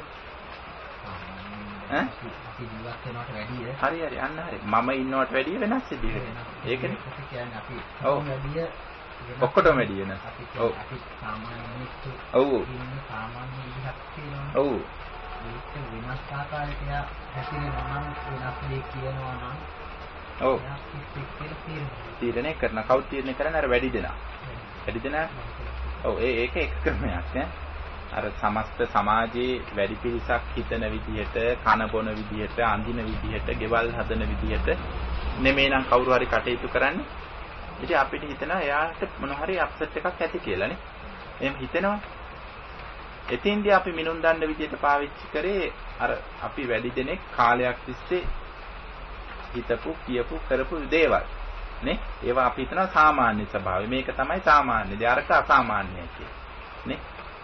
ඈ? අපි ජීවත් වෙනවට වැඩිය. හරි හරි අන්න හරි. මම ඉන්නවට වැඩිය වෙනස් විදිහට. ඒකනේ. කියන්නේ අපි ඔව්. වැඩිය ඔක්කොටම වැඩිය වෙනස්. ඔව්. අපි සාමාන්‍ය මිනිස්සු ඔව්. ඉන්නේ සාමාන්‍ය විදිහක් තියෙනවා. ඔව්. ඒක වෙනස් ආකාරයකට හැසිරෙනවා නම් වෙනස් දෙයක් කියනවා නම් ඔව්. තීරණය කරන කවුද තීරණය කරන්නේ? අර වැඩි දෙනා. වැඩි දෙනා. ඔව් ඒක එක ක්‍රමයක් ඈ. අර සමස්ත සමාජයේ වැඩි පිරිසක් හිතන විදිහට, කන බොන විදිහට, අඳින විදිහට, ගෙවල් හදන විදිහට නෙමෙයි නම් කවුරු හරි කටයුතු කරන්නේ. ඉතින් අපිට හිතනවා එයාට මොන හරි අප්සෙට් එකක් ඇති කියලානේ. එහෙම හිතෙනවා. එතින්දී අපි මිනුම් දණ්ඩ විදිහට පාවිච්චි කරේ අර අපි වැඩි දෙනෙක් කාලයක් තිස්සේ හිතපු, කියපු, කරපු දේවල්. නේ? ඒවා අපි හිතනවා සාමාන්‍ය ස්වභාවය. මේක තමයි සාමාන්‍ය. දෙයarක අසාමාන්‍යයි කියන්නේ. නේ?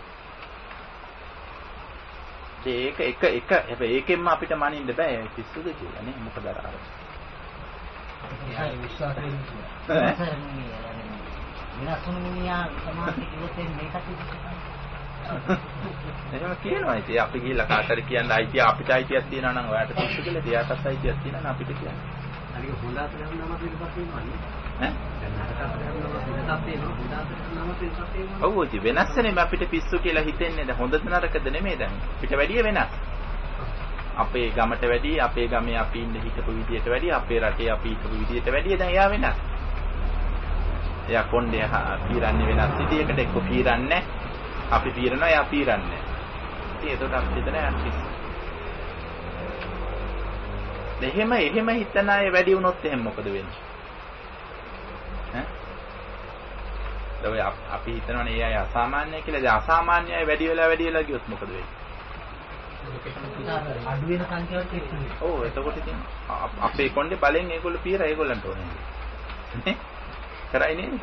ඒක හැබැයි ඒකෙන්ම අපිට මනින්න බෑ පිස්සුද කියලා නේ. මොකද අර විශ්වාසයෙන් විනාශුන මිනිහා සමාජික ඉවතෙන් මේකට එහෙම කියනවා. ඉතින් අපි ගිහිල්ලා කාටරි කියන්න අයිතිය අපිට අයිතියක් තියෙනවා නම් ඔයාට පිස්සු කියලා එයාටත් අයිතියක් තියෙනවා නම් අපිට කියන්න. අනික හොඳ අතට යනම පිළිපත් වෙනවා නේ. ඈ? දැන් නරකට යනම පිළිපත් වෙනවා. හොඳ අතට යනම පිළිපත් වෙනවා. ඔව් ඉතින් වෙනස්නේ අපිට පිස්සු කියලා හිතෙන්නේ. දැන් හොඳද නරකද නෙමෙයි දැන්. අපිට වැඩිය වෙනස්. අපේ ගමට වැඩිය, අපේ ගමේ අපි ඉන්න හිටපු විදියට වැඩිය, අපේ රටේ අපි හිටපු විදියට වැඩිය දැන් එයා වෙනස්. එයා කොණ්ඩේ පීරන්නේ වෙනස් විදියකට එක්ක පීරන්නේ. අපි පීරනවා එයා පීරන්නේ. ඉතින් ඒකට අපි හිතන යන්නේ. එහෙම හිතන අය වැඩි වුණොත් එහෙනම් මොකද වෙන්නේ? ඈ? අපි හිතනවානේ ඒ අය අසාමාන්‍යයි කියලා. දැන් අසාමාන්‍ය අය වැඩි වෙලා ගියොත් මොකද වෙන්නේ? අඩු වෙන සංඛ්‍යාවක් එක්කනේ. ඔව් එතකොට ඉතින් අපේ කොණ්ඩේ බලෙන් ඒගොල්ලෝ පීරා ඒගොල්ලන්ට ඕනේ. නේ? කරයි නේද?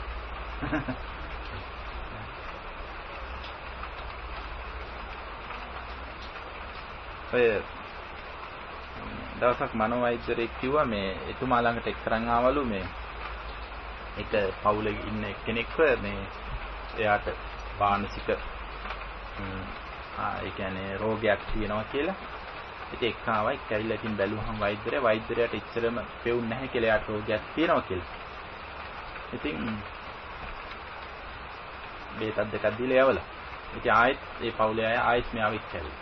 ඔය දවසක් මනෝවෛද්‍යවරයෙක් කිව්වා මේ එතුමා ළඟට එක්තරන් ආවලු මේ එක පවුලේ ඉන්න කෙනෙක්ව මේ එයාට මානසික ඒ කියන්නේ රෝගයක් තියෙනවා කියලා. ඉතින් එක්ක ආවා එක්ක ඇවිල්ලා ඉතින් බැලුවහම වෛද්‍යරයාට එච්චරම පෙවුන්නේ නැහැ කියලා එයාට රෝගයක් තියෙනවා කියලා. ඉතින් බේතක් දෙකක් දීලා යවලා. ඉතින් ආයෙත් ඒ පවුලේ අය ආයෙත් මෙයාව එක්කැවිලා.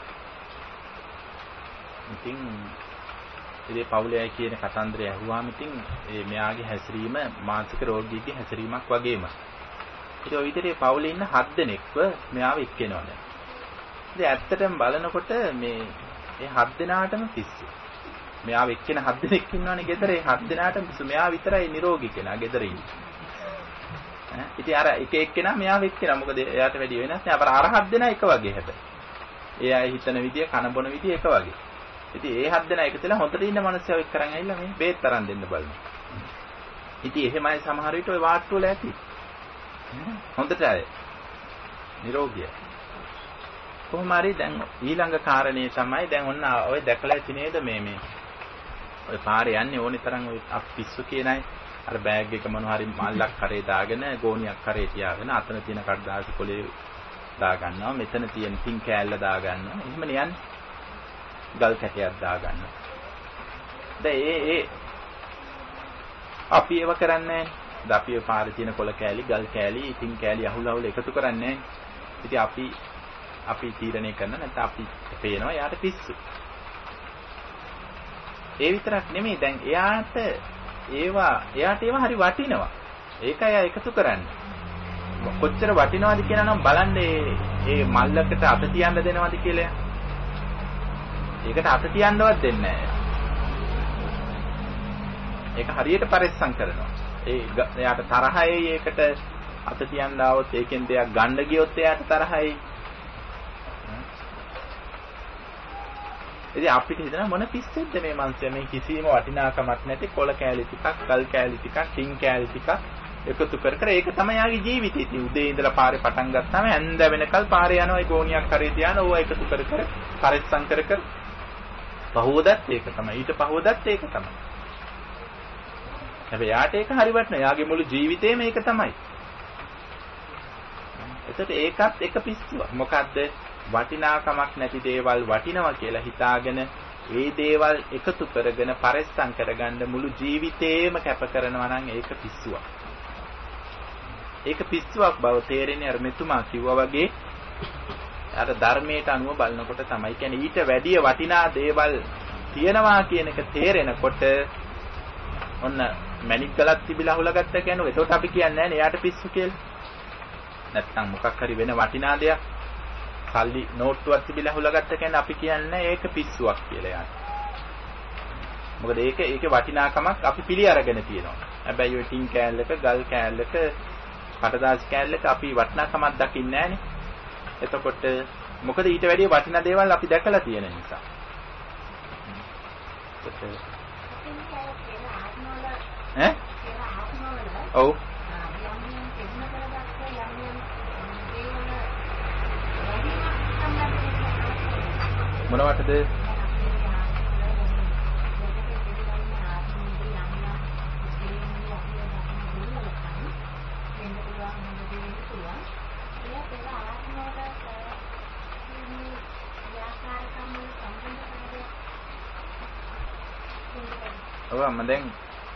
ඉතින් ඉතින් පවුලේ අය කියන කතන්දරය අහුවාම ඉතින් මෙයාගේ හැසිරීම මානසික රෝගියෙක්ගේ හැසිරීමක් වගේම. ඉතින් ඔය විදිහට පවුලේ ඉන්න 7 දෙනෙක්ව මෙයාව එක්කෙනවා දැන්. ඉතින් ඇත්තටම බලනකොට මේ 7 දෙනාටම පිස්සු. මෙයාව එක්කෙන 7 දෙනෙක් ඉන්නවනේ ගෙදර. ඒ 7 දෙනාටම පිස්සු. මෙයා විතරයි නිරෝගී කෙනා ගෙදර ඉන්නේ. ඉතින් අර එක එක්කෙනා මෙයාව එක්කෙනා. මොකද එයාට වැඩි වෙනස් නෑ. අර 7 දෙනා එක වගේ හැබැයි. ඒ අය හිතන විදිය, කන බොන විදිය එක වගේ. ඉතින් ඒ 7 දෙනා එකතුලා හොඳට ඉන්න මිනිස්සුව එක්ක කරන් ඇවිල්ලා මේ බේත් තරන් දෙන්න බලනවා. ඉතින් එහෙමයි සමහර විට ඔය වාට්ටු වල ඇති. හොඳට අය නිරෝගිය. කොහොම හරි දැන් ඊළඟ කාරණේ තමයි දැන් ඔන්න ඔය දැකලා ඇති නේද මේ ඔය පාරේ යන්නේ ඕනි තරම් ඔය පිස්සු කියනයි අර බෑග් එක මොන හරි මල්ලක් කරේ දාගෙන ගෝණියක් කරේ තියාගෙන අතන තියෙන කඩදාසි කොලේ දා ගන්නවා මෙතන තියෙන පින් කෑල්ල දා ගන්නවා එහෙමනේ යන්නේ ගල් කැටයක් දා ගන්නවා දැන් ඒ අපි ඒව කරන්නේ නැහැ අපි පාරේ තියෙන කොල කෑලි ගල් කෑලි පින් කෑලි අහුල එකතු කරන්නේ නැහැ ඉතින් අපි තීරණය කරන නැත්නම් අපි පේනවා යාට පිස්සු ඒ විතරක් නෙමෙයි දැන් එයාට ඒවා හරි වටිනවා. ඒකයි එයා එකතු කරන්නේ. කොච්චර වටිනවද කියලා නම් බලන්න ඒ මල්ලකට අත තියන්න දෙනවද කියලා. ඒකට අත තියන්නවත් දෙන්නේ නැහැ. ඒක හරියට පරිස්සම් කරනවා. එයාට තරහයි ඒකට අත තියන්න આવොත් ඒකෙන් දෙයක් ගන්න ගියොත් එයාට තරහයි. ඉතින් අපිට හිතන මොන පිස්සෙද්ද මේ මනුස්සයා මේ කිසිම වටිනාකමක් නැති කොළ කෑලි ටිකක්, ගල් කෑලි ටිකක්, ටින් කෑලි ටිකක් එකතු කර ඒක තමයි යාගේ ජීවිතේ. ඉතින් උදේ ඉඳලා පාරේ පටන් ගත්තාම ඇඳ වෙනකල් පාරේ යනවා ඒ ගෝණියක් කරේ තියාන ඕවා එකතු කර පරිස්සම් කර පහවදත් ඒක තමයි. ඊට පහවදත් ඒක තමයි. හැබැයි යාට ඒක හරි වටිනවා. යාගේ මුළු ජීවිතේම ඒක තමයි. එතකොට ඒකත් එක පිස්සුවක්. මොකද්ද? වටිනාකමක් නැති දේවල් වටිනවා කියලා හිතාගෙන ඒ දේවල් එකතු කරගෙන පරිස්සම් කරගන්න මුළු ජීවිතේම කැප කරනවා නම් ඒක පිස්සුවක්. ඒක පිස්සුවක් බව තේරෙන්නේ අර මෙතුමා කිව්වා වගේ අර ධර්මයට අනුව බලනකොට තමයි. කියන්නේ ඊට වැඩිය වටිනා දේවල් තියෙනවා කියන එක තේරෙනකොට ඔන්න මැණික් ගලක් තිබිලා අහුලගත්ත කියන්නේ එතකොට අපි කියන්නේ නැහැ නේ එයාට පිස්සු කියලා. නැත්තම් මොකක් හරි වෙන වටිනා දෙයක් සල්ලි නෝට්ටුවක් තිබිලා අහුලගත්ත කියන්නේ අපි කියන්නේ ඒක පිස්සුවක් කියලා යාට. මොකද ඒකේ වටිනාකමක් අපි පිළි අරගෙන තියෙනවා. හැබැයි ඔය ටින් කෑල්ලක, ගල් කෑල්ලක, කඩදාසි කෑල්ලක අපි වටිනාකමක් දකින්නේ නැහනේ. එතකොට මොකද ඊට වැඩිය වටිනා දේවල් අපි දැකලා තියෙන නිසා. ඔව්. මොනවටද? ඔව් මම දැන්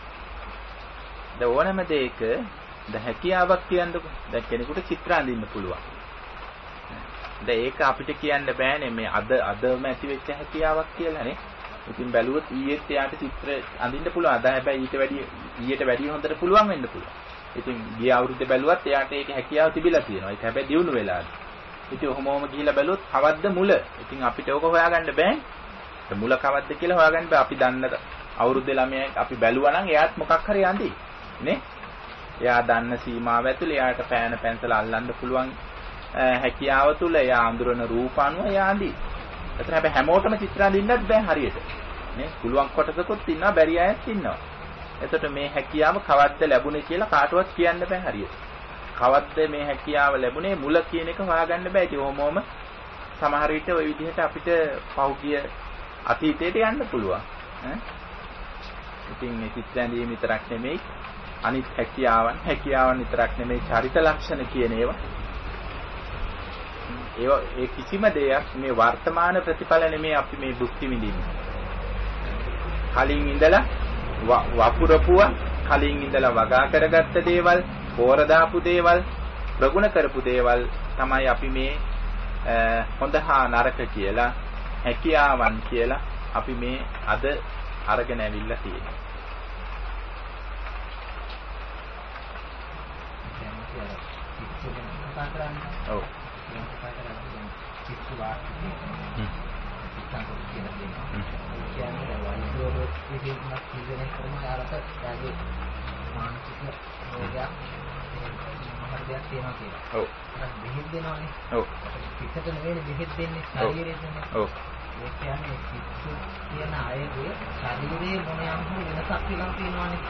ඕනම දෙයක හැකියාවක් කියන්නකො. දැන් කෙනෙකුට චිත්‍ර අඳින්න පුළුවන්. දැන් ඒක අපිට කියන්න බෑනේ මේ අදම ඇති වෙච්ච හැකියාවක් කියලානේ. ඉතින් බැලුවොත් ඊයේත් එයාට චිත්‍ර අඳින්න පුළුවන්. අද හැබැයි ඊට වැඩිය හොඳට පුළුවන් වෙන්න පුළුවන්. ඉතින් ගිය අවුරුද්දේ බැලුවත් එයාට ඒක හැකියාව තිබිලා තියෙනවා. ඒක හැබැයි දියුණු වෙලා. ඉතින් ඔහොමම ගිහිල්ලා බැලුවොත් කවද්ද මුල? ඉතින් අපිට ඕක හොයාගන්න බෑනේ. මුල කවද්ද කියලා හොයාගන්න බෑ. අපි දන්න අවුරුද්දේ ළමයෙක් අපි බැලුවා නම් එයාත් මොකක් හරි අඳි. නේ? එයා දන්න සීමාව ඇතුළේ එයාට පෑන පැන්සල අල්ලන්න පුළුවන් හැකියාව තුල එයා අඳුරන රූප අනුව එයා අඳි. ඒතර හැබැයි හැමෝටම චිත්‍ර අඳින්නත් බෑ හරියට. නේ? පුළුවන් කොටසකුත් ඉන්නවා බැරි අයත් ඉන්නවා. එතකොට මේ හැකියාව කවද්ද ලැබුණේ කියලා කාටවත් කියන්න බෑ හරියට. කවද්ද මේ හැකියාව ලැබුණේ මුල කියන එක හොයාගන්න බෑ. ඒක ඕමෝම සමහර විට ওই විදිහට අපිට පෞද්ගලික අතීතයට යන්න පුළුවන්. ඉතින් මේ චිත්‍ර ඇඳීම විතරක් නෙමෙයි අනිත් හැකියාවන් විතරක් නෙමෙයි චරිත ලක්ෂණ කියන ඒවා ඒ කිසිම දෙයක් මේ වර්තමාන ප්‍රතිඵල නෙමෙයි අපි මේ භුක්ති විඳින්නේ. කලින් ඉඳලා වපුරපුව කලින් ඉඳලා වගා කරගත්ත දේවල්, පෝර දාපු දේවල්, ප්‍රගුණ කරපු දේවල් තමයි අපි මේ හොඳ හා නරක කියලා, හැකියාවන් කියලා අපි මේ අද අරගෙන ඇවිල්ලා තියෙනවා. ඔව්. බෙහෙත් දෙනවනේ. ඔව්. පිටට නෙවෙයි බෙහෙත් දෙන්නේ ශරීරෙටනේ. ඔව්. ඒ කියන්නේ පිටු කියන අයගේ ශරීරයේ මොන යම් වෙනසක් කියලා තියෙනවනේ.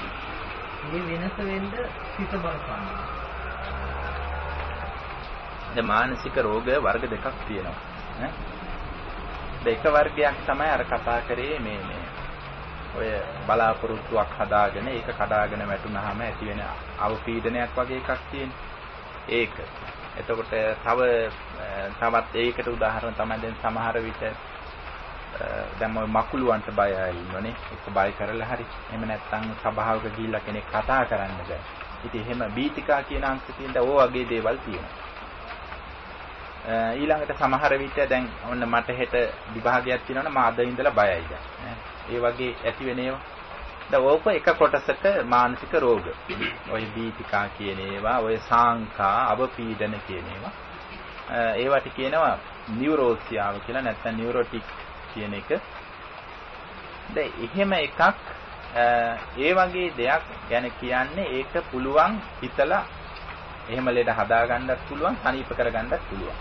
මේ වෙනස වෙන්න පිට බලපානවා. දැන් මානසික රෝග වර්ග දෙකක් තියෙනවා. දෙක වර්ගයක් තමයි අර කතා කරේ මේ ඔය බලාපොරොත්තුවක් හදාගෙන ඒක කඩාගෙන වැටුනහම ඇති වෙන අවපීඩනයක් වගේ එකක් තියෙනවා. ඒක. එතකොට තවත් ඒකට උදාහරණ තමයි දැන් සමහර විට දැන් මකුලුවන්ට බයයි ඉන්නෝනේ. ඒක බය කරලා හරි. එහෙම නැත්නම් සභාවක ගිහිල්ලා කෙනෙක් කතා කරන්න බෑ. ඉතින් එහෙම බීතිකා කියන අංශ තියෙන ඕ වගේ දේවල් තියෙනවා. ඊළඟට සමහර විට දැන් ඔන්න මට හෙට විභාගයක් තියෙනවනේ මා අද ඉඳලා බයයි දැන්. ඒ වගේ ඇති වෙන ඒවා. දැන් ඕක එක කොටසක මානසික රෝග. ඔය බීතිකා කියන ඒවා, ඔය සාංකා, අවපීඩන කියන ඒවා. ඒවට කියනවා නියුරෝසියාව කියලා නැත්නම් නියුරොටික් කියන එක. දැන් එහෙම එකක් ඒ වගේ දෙයක් ගැන කියන්නේ ඒක පුළුවන් හිතලා එහෙම ලෙඩ හදා ගන්නත් පුළුවන්, සනීප කර ගන්නත් පුළුවන්.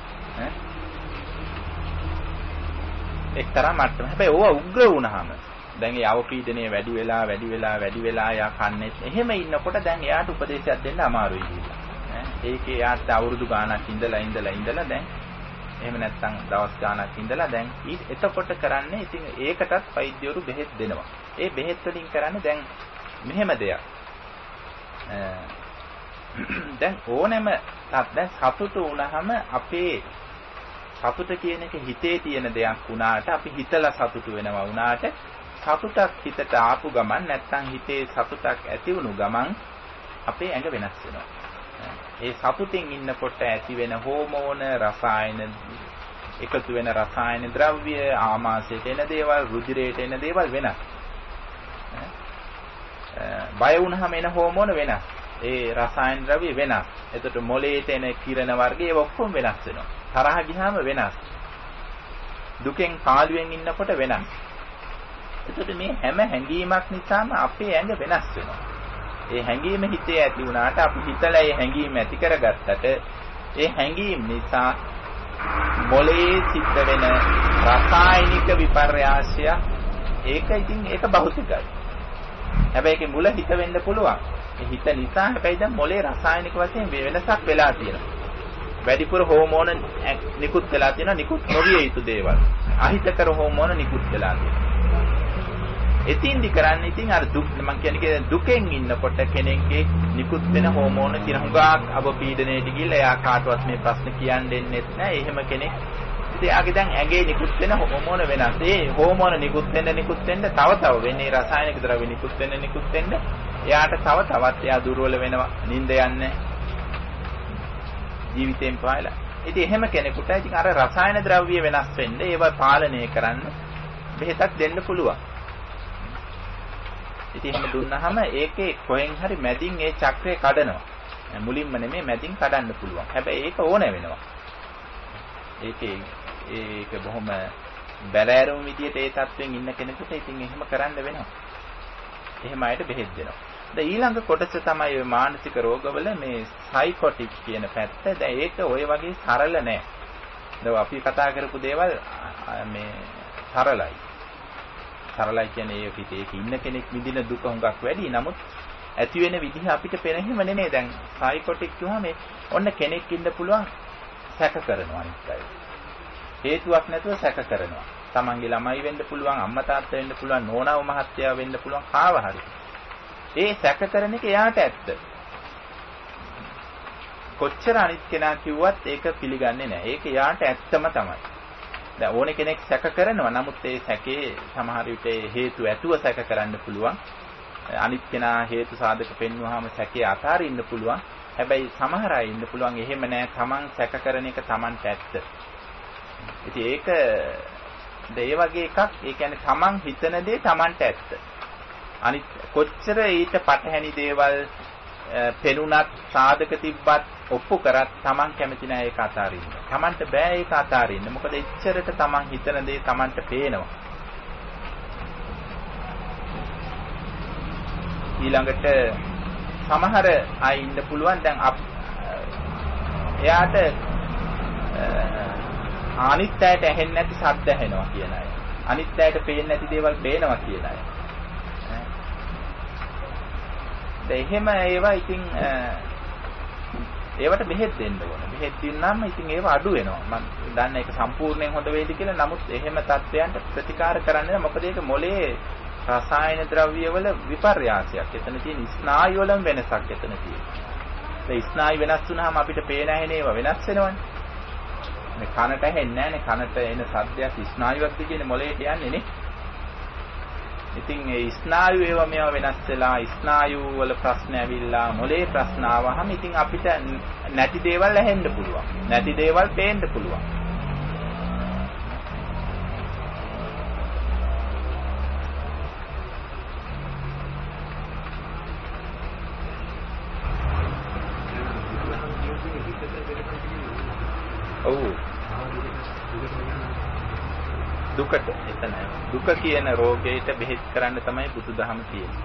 එක්තරා මට්ටම. හැබැයි ඕවා උග්‍ර වුණාම දැන් ඒ අවපීඩනය වැඩි වෙලා යා කන්නේ. එහෙම ඉන්නකොට දැන් එයාට උපදේශයක් දෙන්න අමාරුයි කියලා. ඒකේ යාට අවුරුදු ගාණක් ඉඳලා දැන් එහෙම නැත්නම් දවස් ගාණක් ඉඳලා දැන් එතකොට කරන්නේ ඉතින් ඒකටත් වෛද්‍යවරු බෙහෙත් දෙනවා. ඒ බෙහෙත් වලින් කරන්නේ දැන් මෙහෙම දෙයක්. දැන් ඕනෙම දැන් සතුට වුණාම අපේ සතුට කියන එක හිතේ තියෙන දෙයක් වුණාට අපි හිතලා සතුට වෙනවා වුණාට සතුටක් හිතට ආපු ගමන් නැත්නම් හිතේ සතුටක් ඇති වුණු ගමන් අපේ ඇඟ වෙනස් වෙනවා. ඒ සතුටින් ඉන්නකොට ඇති වෙන හෝමෝන රසායන එකතු වෙන රසායන ද්‍රව්‍ය ආමාශයට එන දේවල් රුධිරයට එන දේවල් වෙනස්. බය වුණාම එන හෝමෝන වෙනස්. ඒ රසායන ද්‍රව්‍ය වෙනස්. එතකොට මොළයට එන කිරණ වර්ග ඒව ඔක්කොම වෙනස් වෙනවා. තරහ ගියාම වෙනස්. දුකෙන් පාළුවෙන් ඉන්නකොට වෙනස්. එතකොට මේ හැම හැඟීමක් නිසාම අපේ ඇඟ වෙනස් වෙනවා. ඒ හැඟීම හිතේ ඇති වුණාට අපි හිතලා ඒ හැඟීම ඇති කරගත්තට ඒ හැඟීම් නිසා මොළයේ සිද්ධ වෙන රසායනික විපර්යාසය ඒක භෞතිකයි. හැබැයි ඒක මුල හිත වෙන්න පුළුවන්. ඒ හිත නිසා හැබැයි දැන් මොළයේ රසායනික වශයෙන් වෙනසක් වෙලා තියෙනවා. වැඩිපුර හෝමෝන නිකුත් වෙලා තියෙනවා. නිකුත් නොවිය යුතු දේවල්. අහිතකර හෝමෝන නිකුත් වෙලා තියෙනවා. එතින්දි කරන්නේ ඉතින් අර දුක් මම කියන්නේ දුකෙන් ඉන්නකොට කෙනෙක්ගේ නිකුත් වෙන හෝමෝන කියන හුඟක් අවපීඩනයට ගිහිල්ලා එයා කාටවත් මේ ප්‍රශ්න කියන්න දෙන්නෙත් නැහැ. එහෙම කෙනෙක් ඉතින් එයාගේ දැන් ඇඟේ නිකුත් වෙන හෝමෝන වෙනස්. ඒ හෝමෝන නිකුත් වෙන්න තව වෙන්නේ රසායනික ද්‍රව්‍ය නිකුත් වෙන්න එයාට තවත් එයා දුර්වල වෙනවා. නිින්ද යන්නේ ජීවිතේන් පායලා. ඉතින් එහෙම කෙනෙකුට ඉතින් අර රසායන ද්‍රව්‍ය වෙනස් වෙන්න ඒවා පාලනය කරන්න බෙහෙතක් දෙන්න පුළුවන්. ඉතින් එහෙම දුන්නාම ඒකේ කොහෙන් හරි මැදින් ඒ චක්‍රය කඩනවා. මුලින්ම නෙමෙයි මැදින් කඩන්න පුළුවන්. හැබැයි ඒක ඕන වෙනවා. ඒක බොහොම බැලෑරුම් විදියට ඒ තත්ත්වෙන් ඉන්න කෙනෙකුට ඉතින් එහෙම කරන්න වෙනවා. එහෙම අයට බෙහෙත් දෙනවා. දැන් ඊළඟ කොටස තමයි ඔය මානසික රෝගවල මේ සයිකොටික් කියන පැත්ත. දැන් ඒක ඔය වගේ සරල නෑ. දැන් අපි කතා කරපු දේවල් මේ සරලයි. සරලයි කියන්නේ ඒක ඉන්න කෙනෙක් විඳින දුක හුඟක් වැඩි. නමුත් ඇති වෙන විදිහ අපිට පෙනෙහිම නෙනේ. දැන් සයිකොටික් කියුවම ඔන්න කෙනෙක් ඉන්න පුළුවන් සැක කරනවා අනිත් අය. හේතුවක් නැතුව සැක කරනවා. තමන්ගේ ළමයි වෙන්න පුළුවන්, අම්මා තාත්තා වෙන්න පුළුවන්, නෝනාව මහත්තයා වෙන්න පුළුවන්, කාව හරි. ඒ සැක කරන එක එයාට ඇත්ත. කොච්චර අනිත් කෙනා කිව්වත් ඒක පිළිගන්නේ නැහැ. ඒක එයාට ඇත්තම තමයි. දැන් ඕනේ කෙනෙක් සැක කරනවා. නමුත් ඒ සැකේ සමහර විට හේතු ඇතුව සැක කරන්න පුළුවන්. අනිත් කෙනා හේතු සාධක පෙන්වුවාම සැකේ අතාරින්න පුළුවන්. හැබැයි සමහර අය ඉන්න පුළුවන් එහෙම නෑ. Taman සැක කරන එක Tamanට ඇත්ත. ඉතින් ඒක ඒ වගේ එකක්. ඒ කියන්නේ Taman හිතන දේ Tamanට ඇත්ත. අනිත් කොච්චර ඊට පටහැනි දේවල් පෙනුනත් සාධක තිබ්බත් ඔප්පු කරත් Taman කැමති නැහැ ඒක අතාරින්න. Tamanට බෑ ඒක අතාරින්න. මොකද එච්චරට Taman හිතන දේ Tamanට පේනවා. ඊළඟට සමහර අය ඉන්න පුළුවන් දැන් එයාට අනිත් අයට ඇහෙන්නේ නැති ශබ්ද ඇහෙනවා කියන අය. අනිත් අයට පේන්නේ නැති දේවල් පේනවා කියන අය. එහෙම ඒවා ඉතින් ඒවට බෙහෙත් දෙන්න ඕන. බෙහෙත් දුන්නාම ඉතින් ඒව අඩු වෙනවා. මම දන්නේ ඒක සම්පූර්ණයෙන් හොඳ වෙයිද කියලා. නමුත් එහෙම තත්ත්වයන්ට ප්‍රතිකාර කරන්නේ මොකද ඒක මොලේ රසායන ද්‍රව්‍ය වල විපර්යාසයක්. එතන තියෙන ස්නායු වලම වෙනසක් එතන තියෙනවා. ඒ ස්නායු වෙනස් වුනහම අපිට පේන ඇහෙන ඒවා වෙනස් වෙනවනේ. මේ කනට ඇහෙන්නේ නැහැනේ. කනට එන ශබ්දයක් ස්නායුවක්ද කියන්නේ මොලේට යන්නේ නේ. ඉතින් ඒ ස්නායු ඒවා මේවා වෙනස් වෙලා ස්නායු වල ප්‍රශ්න ඇවිල්ලා මොලේ ප්‍රශ්න ආවහම ඉතින් අපිට නැති දේවල් ඇහෙන්න පුළුවන්. නැති දේවල් පේන්න පුළුවන්. ඔව්. දුකට එතන දුක කියන රෝගයට බෙහෙත් කරන්න තමයි බුදුදහම තියෙන්නේ.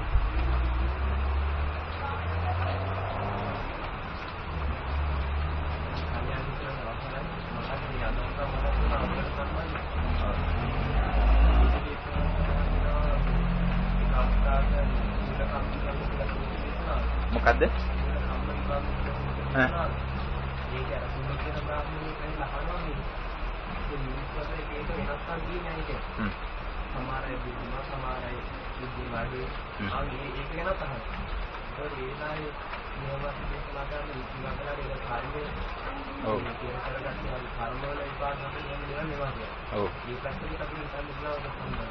මොකද්ද? සමහරයි බුද්ධිමත් සමහරයි බුද්ධි වැඩි ආගේ ඒක ගැන තමයි. ඒකේ ඒනායි නියමවත් දේශනා කරන ඉතිවන්තලා ඒක කාර්යයේ ඔව් කියන කරගන්න කර්ම වල විපාක ගන්න මේවා කියනවා. ඔව්. මේ පැත්තට අපි හිතන්න පුළුවන් තමයි.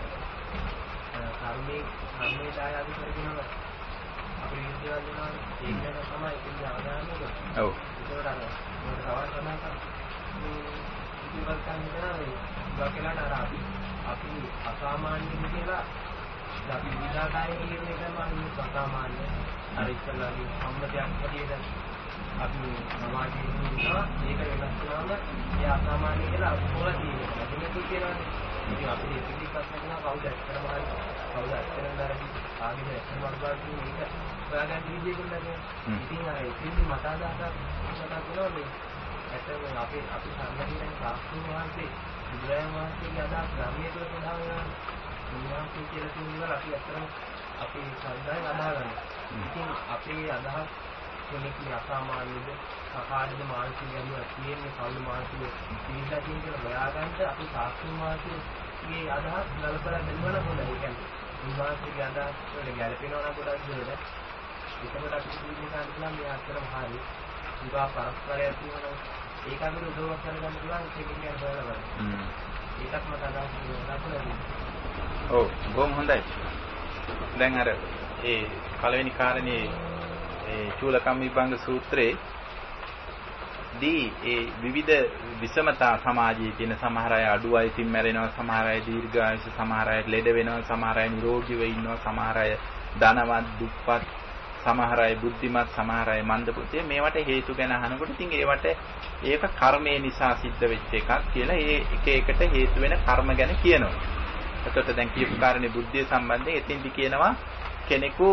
කර්මයේ දායාද කරගෙන අපි විද්‍යාව දෙනවා ඒක ගැන තමයි ඉතින් අවධානය යොමු. ඔව්. ඒකට අර තවත් තමයි ඉතිවන්තයන් කරා අපි අසාමාන්‍ය කියලා අපි විදාකාරයේ කියන එක තමයි අසාමාන්‍ය. අර ඉස්සල්ලාගේ සම්මතයක් හැටියට අපි සමාජයේ ඉන්නවා ඒක වෙනස් කරනම ඒ අසාමාන්‍ය කියලා අපෝලා තියෙනවා. ඒක කියනවානේ. ඉතින් අපි ඉතිපස්සට කරන කවුද ඇත්තටම කවුද ඇත්තටම දරදී ආගේ ඇත්තම වර්ගාවකින් මේක හොයාගන්න විදියකින් නැහැ. ඉතින් අර ඉතින් මත අදහසක් මතක් වෙනවා මේ ඇත්තම අපි සම්මතියෙන් සාස්ත්‍රීය වහන්සේ බුදුරජාණන් වහන්සේගේ අදහස් ධර්මයේ තුල සඳහන් වෙනවා. උන්වහන්සේ කියලා කියන දේවල් අපි අත්‍තරම අපේ ශ්‍රද්ධාවෙන් අදහා ගන්නවා. ඉතින් අපේ අදහස් කෙනෙක් අසාමාන්‍යද, සකාඩද මානසික ගැඹුරක් තියෙන්නේ කවුරු මානසික පිළිලා තියෙන කියලා හොයාගන්න අපි ශාස්ත්‍රීය මානසිකගේ අදහස් ගලපලා දෙන්නවා හොඳයි. ඒ කියන්නේ උන්වහන්සේගේ අදහස් වල ගැළපෙනවා නම් ගොඩක් දුරට. ඒකකට අපි කියන්නේ කාන්තලා මේ අත්‍තරම හරියි. විවාහ පරස්පරයක් තියෙනවා. ඒක අපිට උදව්වක් කරගන්න පුළුවන් එකකින් ගැන බලලා බලන්න. ඒකත් මට අදහස් වෙනවා. ඔව් බොහොම හොඳයි. දැන් අර ඒ පළවෙනි කාරණේ ඒ චූලකම් විභංග සූත්‍රයේ දී ඒ විවිධ විෂමතා සමාජයේ තියෙන සමහර අය අඩු වයසින් මැරෙනවා, සමහර අය දීර්ඝායුෂ, සමහර අය ලෙඩ වෙනවා, සමහර අය නිරෝගීව ඉන්නවා, සමහර අය ධනවත් දුප්පත්, සමහර අය බුද්ධිමත්, සමහර අය මන්දබුද්ධිය. මේවට හේතු ගැන අහනකොට ඉතින් ඒවට ඒක කර්මය නිසා සිද්ධ වෙච්ච එකක් කියලා ඒ එක එකට හේතු වෙන කර්ම ගැන කියනවා. එතකොට දැන් කියපු කාරණේ බුද්ධිය සම්බන්ධයෙන් එතෙන්දි කියනවා කෙනෙකු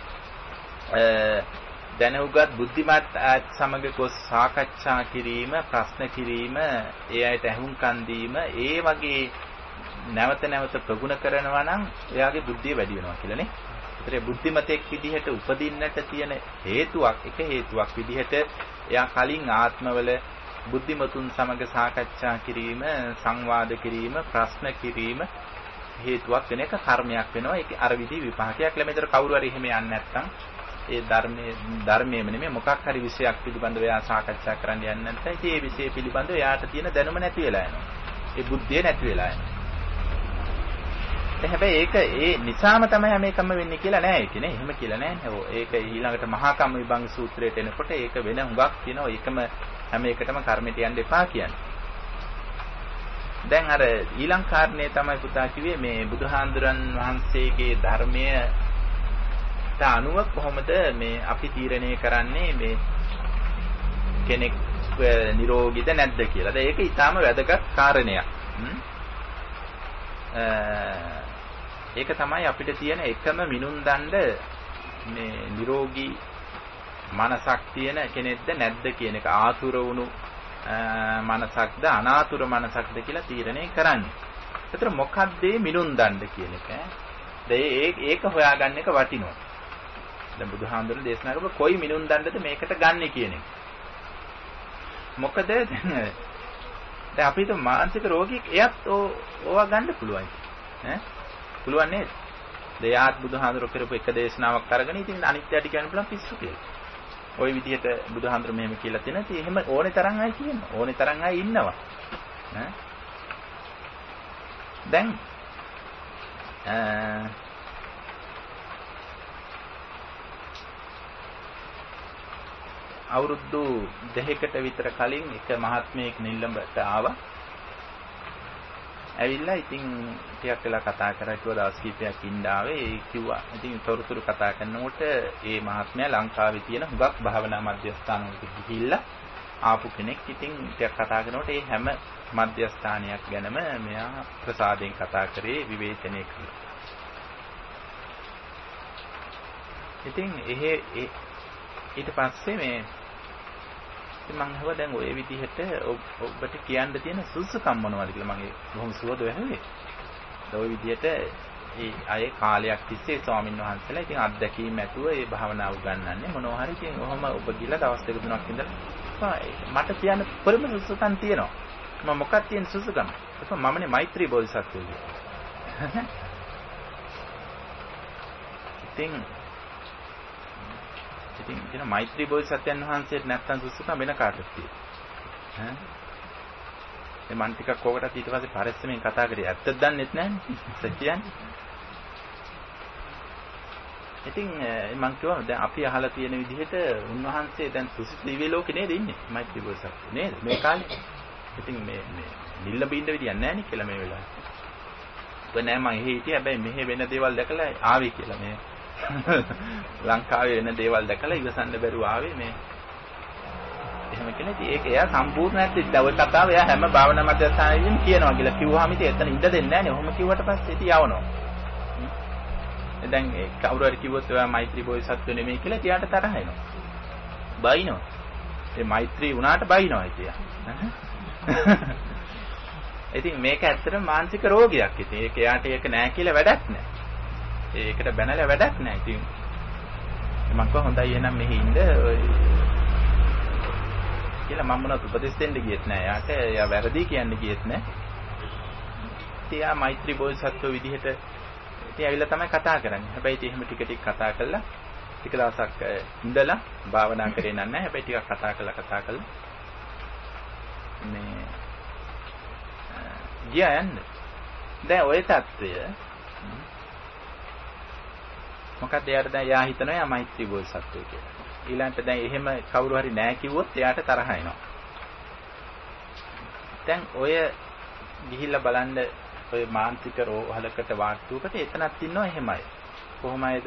දැනුගත් බුද්ධිමත් අයත් සමග ගොස් සාකච්ඡා කිරීම, ප්‍රශ්න කිරීම, ඒ අයට ඇහුම්කන් දීම, ඒ වගේ නැවත නැවත ප්‍රගුණ කරනවා නම් එයාගේ බුද්ධිය වැඩි වෙනවා කියලානේ. ඒතර බුද්ධිමතෙක් විදිහට උපදින්නට තියෙන හේතුවක්, එක හේතුවක් විදිහට එයා කලින් ආත්මවල බුද්ධිමතුන් සමග සාකච්ඡා කිරීම, සංවාද කිරීම, ප්‍රශ්න කිරීම හේතුවක් වෙන එක කර්මයක් වෙනවා. ඒක අර විදි විපාකයක් ලැබෙතර කවුරු හරි එහෙම යන්නේ නැත්නම් ඒ ධර්මයේම නෙමෙයි මොකක් හරි විෂයක් පිළිබඳව එයා සාකච්ඡා කරන්න යන්නේ නැත්නම් ඉතින් ඒ විෂය පිළිබඳව එයාට තියෙන දැනුම නැති වෙලා යනවා. ඒ බුද්ධිය නැති වෙලා යනවා. හැබැයි ඒක ඒ නිසාම තමයි මේකම වෙන්නේ කියලා නෑ ඒකනේ. එහෙම කියලා නෑනේ. ඒක ඊළඟට මහා කම්ම විභංග සූත්‍රයට එනකොට ඒක වෙන හුඟක් තියෙනවා. ඒකම හැම එකටම කර්මයට යන්න එපා කියන්නේ. දැන් අර ඊළඟ කාරණේ තමයි පුතා කිව්වේ මේ බුදුහාඳුරන් වහන්සේගේ ධර්මයට අනුව කොහොමද මේ අපි තීරණය කරන්නේ මේ කෙනෙක් නිරෝගීද නැද්ද කියලා. ඒක ඊටාම වැදගත් කාරණයක්. ඒක තමයි අපිට තියෙන එකම මිනුම් දණ්ඩ මේ නිරෝගී මනසක් තියෙන කෙනෙක්ද නැද්ද කියන එක. ආතුර වුණු මනසක්ද අනාතුර මනසක්ද කියලා තීරණය කරන්නේ. ඒතර මොකක්ද මේ මිනුම් දණ්ඩ කියන එක? ඒක හොයාගන්න එක වටිනවා. දැන් බුදුහාමුදුරනේ දේශනා කරපු කොයි මිනුම් දණ්ඩද මේකට ගන්නෙ කියන එක. මොකද දැන් අපිට මානසික රෝගියෙක් එයත් ඕවා ගන්න පුළුවන්. ඈ පුළුවන් නේද? දෙයාත් බුදුහාඳුර කරපු එක දේශනාවක් අරගෙන ඉතින් අනිත්‍යයට කියන්න පුළුවන් පිස්සු කියලා. ওই විදිහට බුදුහාඳුර මෙහෙම කියලා තියෙනවා. ඉතින් එහෙම ඕනේ තරම් අය කියනවා. ඕනේ තරම් අය ඉන්නවා. ඈ දැන් අවුරුදු 2කට විතර කලින් එක මහත්මයෙක් නිල්ලඹට ආවා. ඇවිල්ලා ඉතින් ටිකක් වෙලා කතා කරා කිව්වා දවස් කිහිපයක් ඉන්න ආවේ. ඒ කිව්වා ඉතින් තොරතුරු කතා කරනකොට ඒ මහත්මයා ලංකාවේ තියෙන හුඟක් භාවනා මධ්‍යස්ථානවලට ගිහිල්ලා ආපු කෙනෙක්. ඉතින් ටිකක් කතා කරනකොට ඒ හැම මධ්‍යස්ථානයක් ගැනම මෙයා ප්‍රසාදයෙන් කතා කරේ විවේචනය කළා. ඉතින් ඊට පස්සේ මේ මම අහුවා දැන් ඔය විදිහට ඔබට කියන්න තියෙන සුසුකම් මොනවද කියලා මම බොහොම සුවදව ඇහුවේ. ඔය විදිහට ඒ අය කාලයක් තිස්සේ ස්වාමීන් වහන්සේලා ඉතින් අත්දැකීම් ඇතුව ඒ භාවනාව උගන්වන්නේ මොනවා හරි ඉතින් ඔහොම ඔබ ගිහලා දවස් දෙක තුනක් ඉඳලා මට කියන්න පරිම සුසුකම් තියෙනවා. මම මොකක්ද තියෙන සුසුකම්? ඒක මමනේ මෛත්‍රී බෝධිසත්වෝ කියන්නේ. ඉතින් කියන මෛත්‍රී බෝධිසත්වයන් වහන්සේට නැත්තම් සුසුකම් වෙන කාටද තියෙන්නේ? ඈ මම ටිකක් ඕකටත් ඊට පස්සේ පරිස්සමෙන් කතා කරේ. ඇත්තද දන්නෙත් නැහැ කියන්නේ. ඉතින් මම කිව්වා දැන් අපි අහලා තියෙන විදිහට උන්වහන්සේ දැන් සුසිත දිව්‍ය ලෝකේ නේද ඉන්නේ මෛත්‍රී බෝධිසත්වෝ නේද මේ කාලේ. ඉතින් මේ නිල්ල බින්ද විදියක් නැහැ නේ කියලා මේ වෙලාවේ. ඔබ නෑ මම එහෙ හිටියේ හැබැයි මෙහෙ වෙන දේවල් දැකලා ආවේ කියලා මේ ලංකාවේ වෙන දේවල් දැකලා ඉවසන්න බැරුව ආවේ මේ එහෙම කියලා. ඉතින් ඒක එයා සම්පූර්ණ නැත්නම් ඔය කතාව එයා හැම භාවනා මධ්‍යස්ථානයකින් කියනවා කියලා කිව්වහම ඉතින් එතන ඉඳ දෙන්නේ නැහැ නේ. ඔහොම කිව්වට පස්සේ ඉතින් යවනවා. දැන් ඒ කවුරු හරි කිව්වොත් ඔයා මෛත්‍රී බෝධිසත්ව නෙමෙයි කියලා එයාට තරහ එනවා. බයිනවා. ඒ මෛත්‍රී වුණාට බයිනවා ඉතින්. ඉතින් මේක ඇත්තටම මානසික රෝගයක්. ඉතින් ඒක එයාට ඒක නෑ කියලා වැඩක් නෑ. ඒකට බැනලා වැඩක් නෑ. ඉතින් මම කිව්වා හොඳයි එහෙනම් මෙහි ඉන්න කියලා මම මොනවත් උපදෙස් දෙන්න ගියෙත් නෑ. එයා වැරදි කියන්න ගියෙත් නෑ. ඉතින් එයා මෛත්‍රී බෝධිසත්ව විදිහට ඉතින් ඇවිල්ලා තමයි කතා කරන්නේ. හැබැයි ඉතින් එහෙම ටික කතා කළා. ටික දවසක් ඉඳලා භාවනා කරේ නෑ. හැබැයි ටිකක් කතා කළා. මේ කියන්නේ දැන් ඔය தত্ত্বය මොකද එයාට දැන් යා හිතනවා යා මෛත්‍රී බෝධිසත්වය කියලා. ඊළඟට දැන් එහෙම කවුරු හරි නැහැ කිව්වොත් එයාට තරහ එනවා. දැන් ඔය ගිහිල්ලා බලන්න ඔය මානසික රෝහලකට වාට්ටුවකට එතනක් ඉන්නවා එහෙමයි. කොහොමයිද?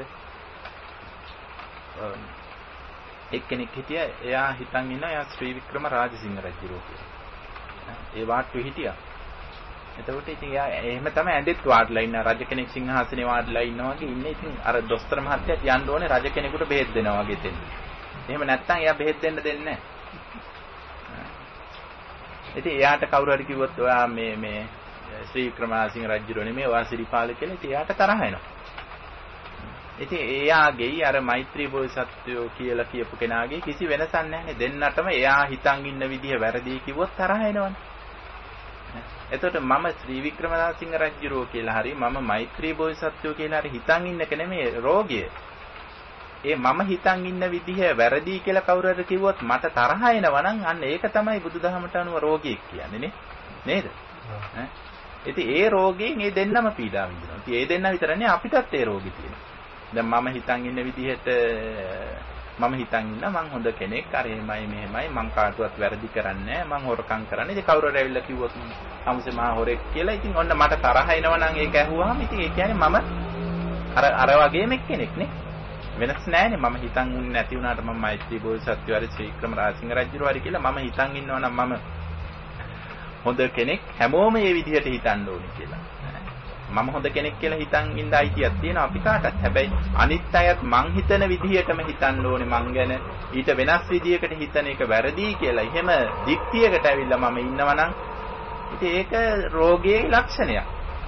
එක්කෙනෙක් හිටියා එයා හිතන් ඉන්නවා එයා ශ්‍රී වික්‍රම රාජසිංහ රජුරෝ කියලා. ඒ වාට්ටුවේ හිටියා. එතකොට ඉතින් එයා එහෙම තමයි ඇඳෙත් වාඩිලා ඉන්න රජ කෙනෙක් සිංහාසනේ වාඩිලා ඉන්නවා වගේ ඉන්නේ. ඉතින් අර දොස්තර මහත්තයාට යන්න ඕනේ රජ කෙනෙකුට බෙහෙත් දෙනවා වගේ දෙන්න. එහෙම නැත්නම් එයා බෙහෙත් දෙන්න දෙන්නේ නැහැ. ඉතින් එයාට කවුරු හරි කිව්වොත් ඔයා මේ ශ්‍රී වික්‍රමසිංහ රජුරෝ නෙමෙයි ඔයා සිරිපාල කියලා ඉතින් එයාට තරහ එනවා. ඉතින් එයාගේ අර මෛත්‍රී බෝධිසත්වයෝ කියලා කියපු කෙනාගේ කිසි වෙනසක් නැහැනේ. දෙන්නටම එයා හිතන් ඉන්න විදිහ වැරදි කිව්වොත් තරහ එනවනේ. එතකොට මම ශ්‍රී වික්‍රමසිංහ රජුරෝ කියලා හරි මම මෛත්‍රී බෝධිසත්වයෝ කියලා හරි හිතන් ඉන්නක නෙමෙයි රෝගය. ඒ මම හිතන් ඉන්න විදිහ වැරදි කියලා කවුරු හරි කිව්වොත් මට තරහ එනවා නම් අන්න ඒක තමයි බුදුදහමට අනුව රෝගියෙක් කියන්නේ නේද? ඉතින් ඒ රෝගයෙන් ඒ දෙන්නම පීඩා විඳිනවා. ඉතින් ඒ දෙන්න විතරනේ අපිටත් ඒ රෝගී තියෙන්නේ. දැන් මම හිතන් ඉන්න විදිහට මම හිතන් ඉන්න මං හොඳ කෙනෙක් අර එහෙමයි මෙහෙමයි මං කාටවත් වැරදි කරන්නේ නැහැ මං හොරකම් කරන්නේ. ඉතින් කවුරු හරි ඇවිල්ලා කිව්වොත් අමුසේ මහා හොරෙක් කියලා ඉතින් ඔන්න මට තරහ එනවා නම් ඒක ඇහුවාම ඉතින් ඒ කියන්නේ මම අර වගේම කෙනෙක් නේ. වෙනස් නැහැනේ. මම හිතන් නැති වුණාට මම මෛත්‍රී බෝධිසත්වයෝ හරි ශ්‍රී වික්‍රම රාජසිංහ රජුරෝ හරි කියලා මම හිතන් ඉන්නවා නම් මම හොඳ කෙනෙක් හැමෝම මේ විදිහට හිතන්න ඕනේ කියලා. මම හොඳ කෙනෙක් කියලා හිතන් ඉඳ අයිතියක් තියෙනවා අපි කාටත්. හැබැයි අනිත් අයත් මං හිතන විදිහටම හිතන්න ඕනේ මං ගැන. ඊට වෙනස් විදිහකට හිතන එක වැරදි කියලා. එහෙම දික්තියකට ඇවිල්ලා මම ඉන්නවා නම් ඉතින් ඒක රෝගයේ ලක්ෂණයක්.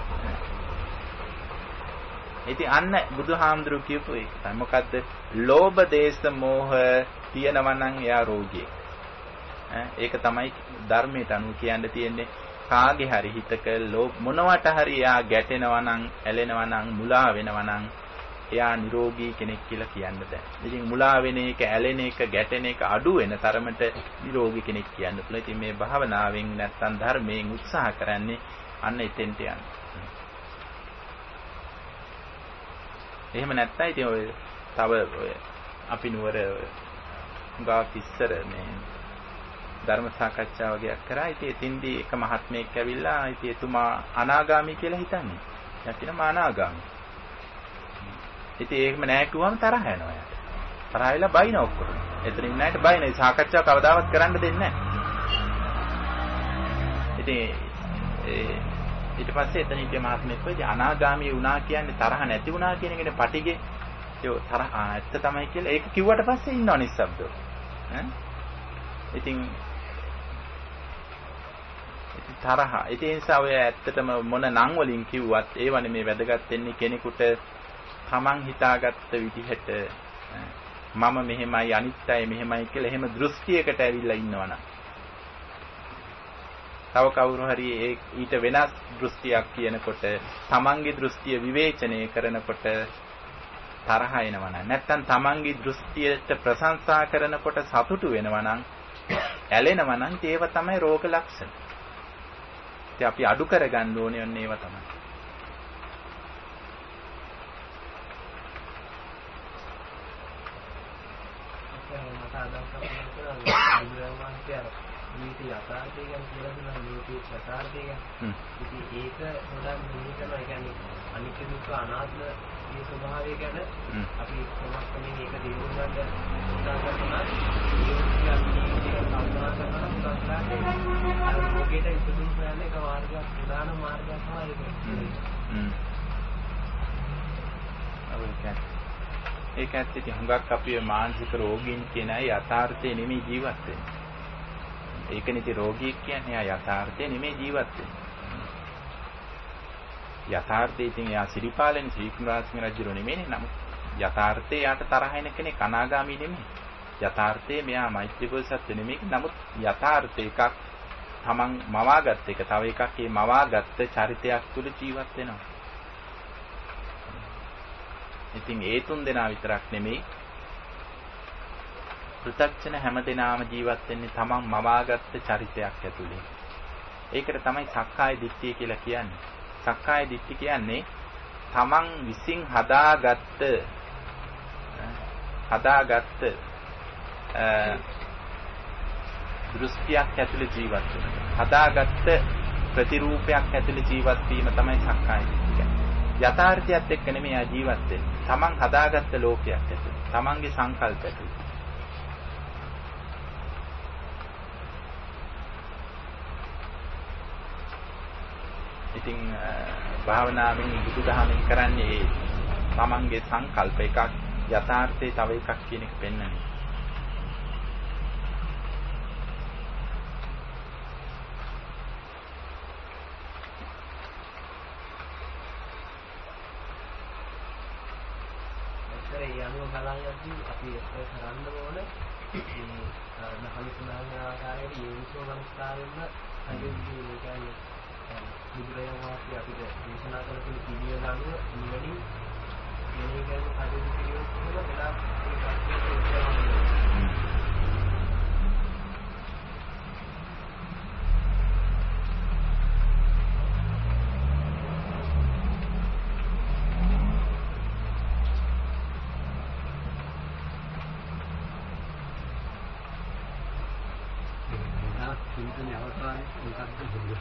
ඉතින් අන්න බුදුහාමුදුරු කියපු එක තමයි මොකද්ද? ලෝභ දේශ මොහ තියෙනවා නම් එයා රෝගියෙක්. ඒක තමයි ධර්මයට අනුව කියන්න තියෙන්නේ. කාගේ හරි හිතක මොනවට හරි එයා ගැටෙනවා නම්, ඇලෙනවා නම්, මුලා වෙනවා නම් එයා නිරෝගී කෙනෙක් කියලා කියන්න බෑ. ඉතින් මුලා වෙන එක, ඇලෙන එක, ගැටෙන එක අඩු වෙන තරමට නිරෝගී කෙනෙක් කියන්න පුළුවන්. ඉතින් මේ භාවනාවෙන් නැත්තම් ධර්මයෙන් උත්සාහ කරන්නේ අන්න එතෙන්ට යන්න. එහෙම නැත්නම් ඉතින් ඔය තව අපි නුවර ගාක් ඉස්සර මේ ධර්ම සාකච්ඡා වගේක් කරා. ඉතින් එතින්දී එක මහත්මයෙක් ඇවිල්ලා ඉතින් එතුමා අනාගාමී කියලා හිතන්නේ. එයා කියනවා අනාගාමී. ඉතින් ඒකම නෑ කිව්වම තරහ යනවා යාට. තරහ වෙලා බයින ඔක්කොම. එතන ඉන්න අයට බයින. ඒ සාකච්ඡාව කවදාවත් කරන්න දෙන්නේ නෑ. ඉතින් ඊට පස්සේ එතන ඉන්න මහත්මයෙක් කිව්වා අනාගාමී වුණා කියන්නේ තරහ නැති වුණා කියන එකනේ පටිගේ. ඒ තරහ ඇත්ත තමයි කියලා ඒක කිව්වට පස්සේ ඉන්නව නිස්සබ්දව. ඉතින් තරහ. ඒ නිසා ඔය ඇත්තටම මොන නම් වලින් කිව්වත් ඒවනේ මේ වැදගත් වෙන්නේ කෙනෙකුට තමන් හිතාගත්ත විදිහට මම මෙහෙමයි අනිත් අය මෙහෙමයි කියලා එහෙම දෘෂ්ටියකට ඇවිල්ලා ඉන්නවනම් තව කවුරු හරි ඊට වෙනස් දෘෂ්ටියක් කියනකොට තමන්ගේ දෘෂ්ටිය විවේචනය කරනකොට තරහ එනවනම් නැත්තම් තමන්ගේ දෘෂ්ටියට ප්‍රශංසා කරනකොට සතුටු වෙනවනම් ඇලෙනවනම් ඒව තමයි රෝග ලක්ෂණ. ඉතින් අපි අඩු කරගන්න ඕනේ ඔන්න ඒව තමයි. නීති යථාර්ථය ගැන කියලා දුන්නා නීති යථාර්ථය ගැන. ඉතින් ඒක හොඳම නිහිතම කියන්නේ අනිත්‍ය දුක්ඛ අනාත්ම මේ ස්වභාවය ගැන අපි කොහොමද මේක තේරුම් ගන්න උත්සාහ කරනවා. ඒ කියන්නේ කල්පනා කරනවා මුලස්ලාට අර ලෝකයට ඉදිරි කරන එක මාර්ගයක් ප්‍රධාන මාර්ගයක් තමයි ඒක. ඒක ඇත්තටම හුඟක් අපි මානසික රෝගීන් කියන අය යථාර්ථය නෙමෙයි ජීවත් වෙන්නේ. ඒක නිති රෝගියෙක් කියන්නේ ආ යථාර්ථය නෙමෙයි ජීවත් වෙන්නේ. යථාර්ථයේ ඉතින් යා සිරිපාලෙන් ශ්‍රීකුණාසිංහ රජුරෝ නෙමෙයිනේ. නමුත් යථාර්ථයේ යාට තරහ එන කෙනෙක් අනාගාමී නෙමෙයි. යථාර්ථයේ මෙයා මෛත්‍රී බෝසත්ත්ව නෙමෙයි. නමුත් යථාර්ථ එකක් තමන් මවාගත් එක තව එකක් ඒ මවාගත් චරිතයක් තුළ ජීවත් වෙනවා. ඉතින් ඒ තුන් දෙනා විතරක් නෙමෙයි පෘථග්ජන හැමදෙනාම ජීවත් වෙන්නේ තමන් මවාගත්ත චරිතයක් ඇතුලේ. ඒකට තමයි සක්කාය දිට්ඨිය කියලා කියන්නේ. සක්කාය දිට්ඨි කියන්නේ තමන් විසින් හදාගත්ත දෘෂ්ටියක් ඇතුලේ ජීවත් වෙන. හදාගත්ත ප්‍රතිරූපයක් ඇතුලේ ජීවත් වීම තමයි සක්කාය දිට්ඨිය කියන්නේ. යථාර්ථයත් එක්ක නෙමෙයි ජීවත් වෙන්නේ. තමන් හදාගත්ත ලෝකයක් ඇතුලේ. තමන්ගේ සංකල්ප ඇතුලේ. ඉතින් භාවනාවෙන් බුදුදහමෙන් කරන්නේ තමන්ගේ සංකල්ප එකක් යථාර්ථයේ තව එකක් කියන එක පෙන්වන්නේ. ඒ අනුව බලයන්දී අපි ඒක කරන්න ඕනේ. මේ දහම සඳහන් ආකාරයට යෝනිසෝ මනස්කාරයෙන්ම අදින්දී කියන්නේ බුදුරජාණන් වහන්සේ අපිට දේශනා කරපු පිළිවෙල අනුව නිවැරදි මෙහෙයගෙන කටයුතු කිරීම කොහොමද වෙලා ඒ ප්‍රශ්නෙට උත්තර චින්තනයේ අවසානයේ මොකක්ද දුන්නේ?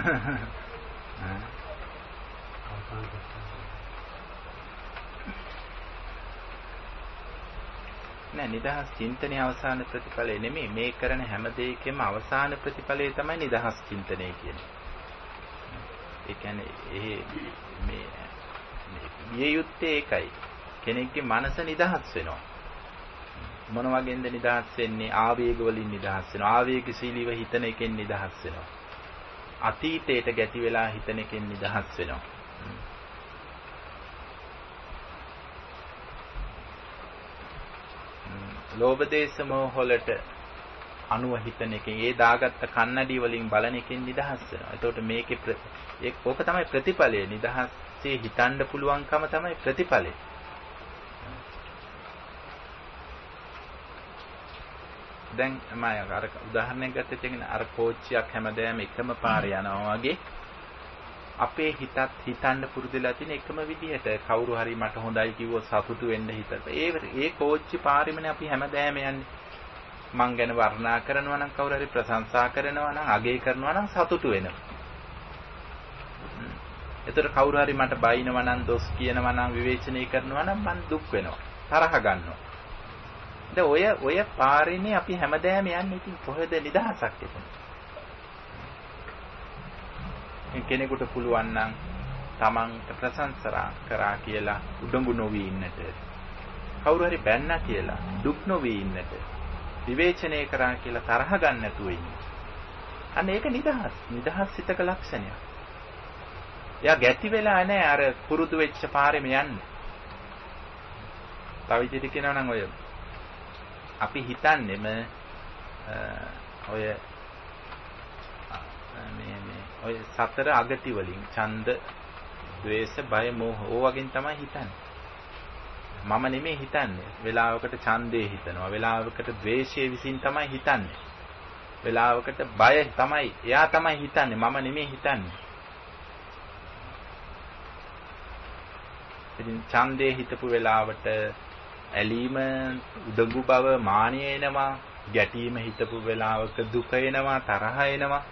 නෑ නිදහස් චින්තනයේ අවසාන ප්‍රතිඵලය නෙමෙයි මේ කරන හැම දෙයකම අවසාන ප්‍රතිඵලය තමයි නිදහස් චින්තනය කියන්නේ. ඒ කියන්නේ මේ යුත්තේ ඒකයි. කෙනෙක්ගේ මනස නිදහස් වෙනවා. මොන වගේන්ද නිදහස් වෙන්නේ? ආවේග වලින් නිදහස් වෙනවා. ආවේගශීලීව හිතන එකෙන් නිදහස් වෙනවා. අතීතයට ගැටි වෙලා හිතන එකෙන් නිදහස් වෙනවා. ලෝභ දේශ මොහ වලට අණුව හිතන එකෙන් ඒ දාගත්ත කන්නඩි වලින් බලන එකෙන් නිදහස් වෙනවා. එතකොට මේකේ ඕක තමයි ප්‍රතිඵලය. නිදහසේ හිතන්න පුළුවන්කම තමයි ප්‍රතිඵලය. දැන් මම අර උදාහරණයක් ගත්තත් එක්කනේ අර කෝච්චියක් හැමදාම එකම පාරේ යනවා වගේ අපේ හිතත් හිතන්න පුරුදුලා තියෙන එකම විදිහට කවුරු හරි මට හොඳයි කිව්වොත් සතුටු වෙන්න හිතට. ඒ කෝච්චි පාරෙමනේ අපි හැමදාම යන්නේ. මං ගැන වර්ණනා කරනවා නම් කවුරු හරි ප්‍රශංසා කරනවා නම් අගය කරනවා නම් සතුටු වෙනවා. ඒතර කවුරු හරි මට බයිනවා නම් දොස් කියනවා නම් විවේචනය කරනවා නම් මං දුක් වෙනවා. තරහ ගන්නවා. දැන් ඔය පාරේනේ අපි හැමදාම යන්නේ. ඉතින් කොහෙද නිදහසක් එතන? කෙනෙකුට පුළුවන් නම් තමන්ට ප්‍රශංසා කරා කියලා උඩඟු නොවී ඉන්නට, කවුරු හරි බැන්නා කියලා දුක් නොවී ඉන්නට, විවේචනය කරා කියලා තරහ ගන්න නැතුව ඉන්න. අන්න ඒක නිදහස්. නිදහස් සිතක ලක්ෂණයක්. එයා ගැටි වෙලා නැහැ අර පුරුදු වෙච්ච පාරෙම යන්නේ. තව විදිහට කියනවා නම් අපි හිතන්නේම ඔය සතර අගති වලින් ඡන්ද, ද්වේෂ, බය, මෝහ ඕවගෙන් තමයි හිතන්නේ. මම නෙමෙයි හිතන්නේ. වෙලාවකට ඡන්දේ හිතනවා, වෙලාවකට ද්වේෂයේ විසින් තමයි හිතන්නේ. වෙලාවකට බය තමයි, එයා තමයි හිතන්නේ, මම නෙමෙයි හිතන්නේ. ඉතින් ඡන්දේ හිතපු වෙලාවට ඇලීම, උදඟු බව, මානිය එනවා. ගැටීම හිතපු වෙලාවක දුක එනවා, තරහ එනවා.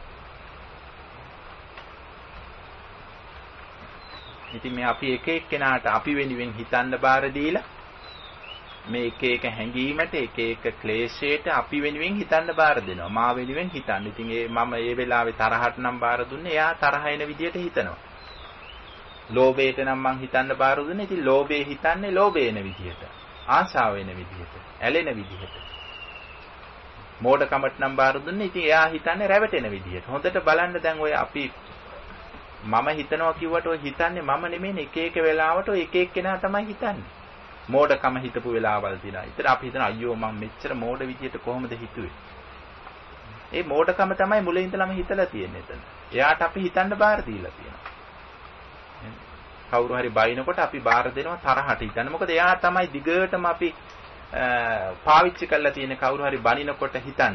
ඉතින් මේ අපි එක එක්කෙනාට අපි වෙනුවෙන් හිතන්න බාර දීලා මේ එක එක හැඟීමට එක එක ක්ලේශයට අපි වෙනුවෙන් හිතන්න බාර දෙනවා. මා වෙනුවෙන් හිතන්න. ඉතින් මම ඒ වෙලාවේ තරහට නම් බාර දුන්නේ. එයා තරහ එන විදියට හිතනවා. ලෝභයට නම් මං හිතන්න බාර දුන්නේ. ඉතින් ලෝභේ හිතන්නේ ලෝභය එන විදියට. ආශාව එන විදියට. ඇලෙන විදියට. මෝඩකමට නම් බාර දුන්නේ. ඉතින් එයා හිතන්නේ රැවටෙන විදියට. හොඳට බලන්න දැන් ඔය අපි මම හිතනවා කිව්වට ඔය හිතන්නේ මම නෙමෙයි. එක එක වෙලාවට ඔය එක එක්කෙනා තමයි හිතන්නේ. මෝඩකම හිතපු වෙලාවල් දිනා. ඉතින් අපි හිතන අයියෝ මම මෙච්චර මෝඩ විදියට කොහොමද හිතුවේ? ඒ මෝඩකම තමයි මුලින් ඉඳලම හිතලා තියෙන්නේ එතන. එයාට අපි හිතන්න බාර දීලා තියෙනවා. කවුරු හරි බයිනකොට අපි බාර දෙනවා තරහට හිතන්න. මොකද එයා තමයි දිගටම අපි පාවිච්චි කරලා තියෙන කවුරු හරි බනිනකොට හිතන්න.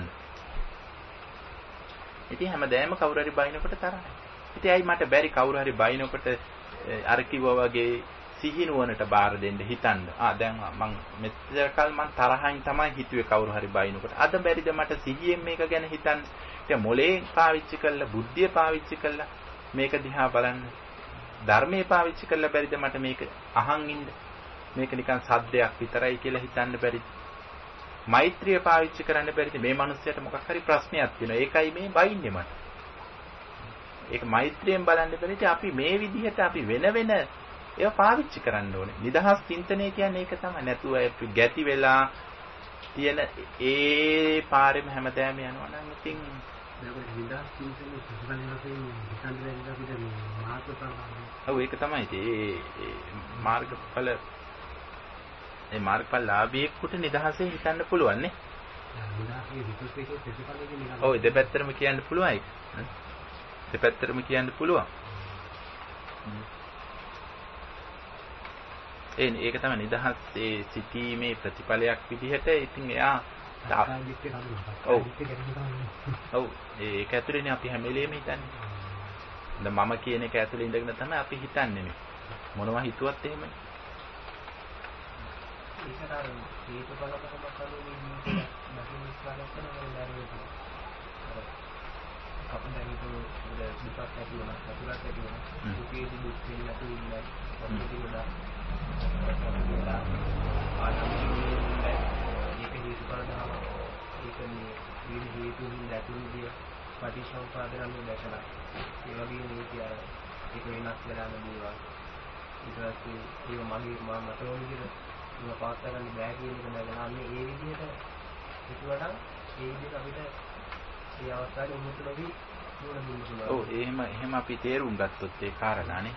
ඉතින් හැමදාම කවුරු හරි බයිනකොට තරහයි. ඉතින් ඇයි මට බැරි කවුරු හරි බයිනකොට අර කිව්වා වගේ සිහිනුවනට බාර දෙන්න හිතන්න. දැන් මං මෙච්චර කල් මං තරහින් තමයි හිතුවේ කවුරු හරි බයිනකොට. අද බැරිද මට සිහියෙන් මේක ගැන හිතන්න? ඉතින් මොලේ පාවිච්චි කරලා, බුද්ධිය පාවිච්චි කරලා මේක දිහා බලන්න. ධර්මයේ පාවිච්චි කරලා බැරිද මට මේක අහන් ඉන්න? මේක නිකන් සද්දයක් විතරයි කියලා හිතන්න බැරිද? මෛත්‍රිය පාවිච්චි කරන්න බැරිද? මේ මිනිස්සයාට මොකක් හරි ප්‍රශ්නයක් තියෙනවා. ඒකයි මේ බයින්නේ මට. ඒක මෛත්‍රියෙන් බලන්න බැරිද? අපි මේ විදිහට අපි වෙන ඒවා පාවිච්චි කරන්න ඕනේ. නිදහස් චින්තනය කියන්නේ ඒක තමයි. නැතුව අපි ගැටි වෙලා තියෙන ඒ පාරෙම හැමදාම යනවා නම් ඉතින් නිදහස් චින්තනයේ සුසුකන්නේ හිතන්න බැරිද අපිට මාර්ගඵල. ඔව් ඒක තමයි. ඒ මාර්ගඵල ඒ මාර්ගඵලලාභීෙකුට නිදහසේ හිතන්න පුළුවන් නේ. නිදහසේ හිතුවේ ප්‍රතිඵලෙකින් නිකන්. ඔව් දෙපැත්තටම කියන්න පුළුවන් ඒක. දෙපැත්තටම කියන්න පුළුවන්. ඒක තමයි නිදහස් ඒ සිටීමේ ප්‍රතිඵලයක් විදිහට. ඉතින් එයා ඔව් ඒක ඇතුළේනේ අපි හැම වෙලේම හිතන්නේ. දැන් මම කියන එක ඇතුළේ ඉඳගෙන තමයි අපි හිතන්නේ මේ. මොනවා හිතුවත් එහෙමයි. ඒකට අර හේතුඵලකම කරුණේ දකින්න ඉස්සරහට කරනවා. අපිට දැන් දුකක් ඇති වෙනවා, සතුටක් ඇති වෙනවා. දුකේදී දුක් වෙන්නේ නැතුව ඉන්නයි. සතුටේ වඩා ආනන්දයේ ඒක හේතුඵල දහම. ඒක මේ හේතුන් දැතුම්දී පටිච්චසමුප්පාදයන් දැකලා ඒ වගේ මේ කිය ඒක වෙනස් වෙලා නෙමෙයි. ඊට පස්සේ ඒක මගේ මට ඕන විදිහට ඒක පාස් කරන්න බෑ කියන එක නැගලාන්නේ ඒ විදිහට හිතුවට ඒ විදිහට අපිට මේ අවස්ථාවේ උමුතු නොවි දුර දුන්නා. ඔව් එහෙම අපි තේරුම් ගත්තොත් ඒ කාරණානේ.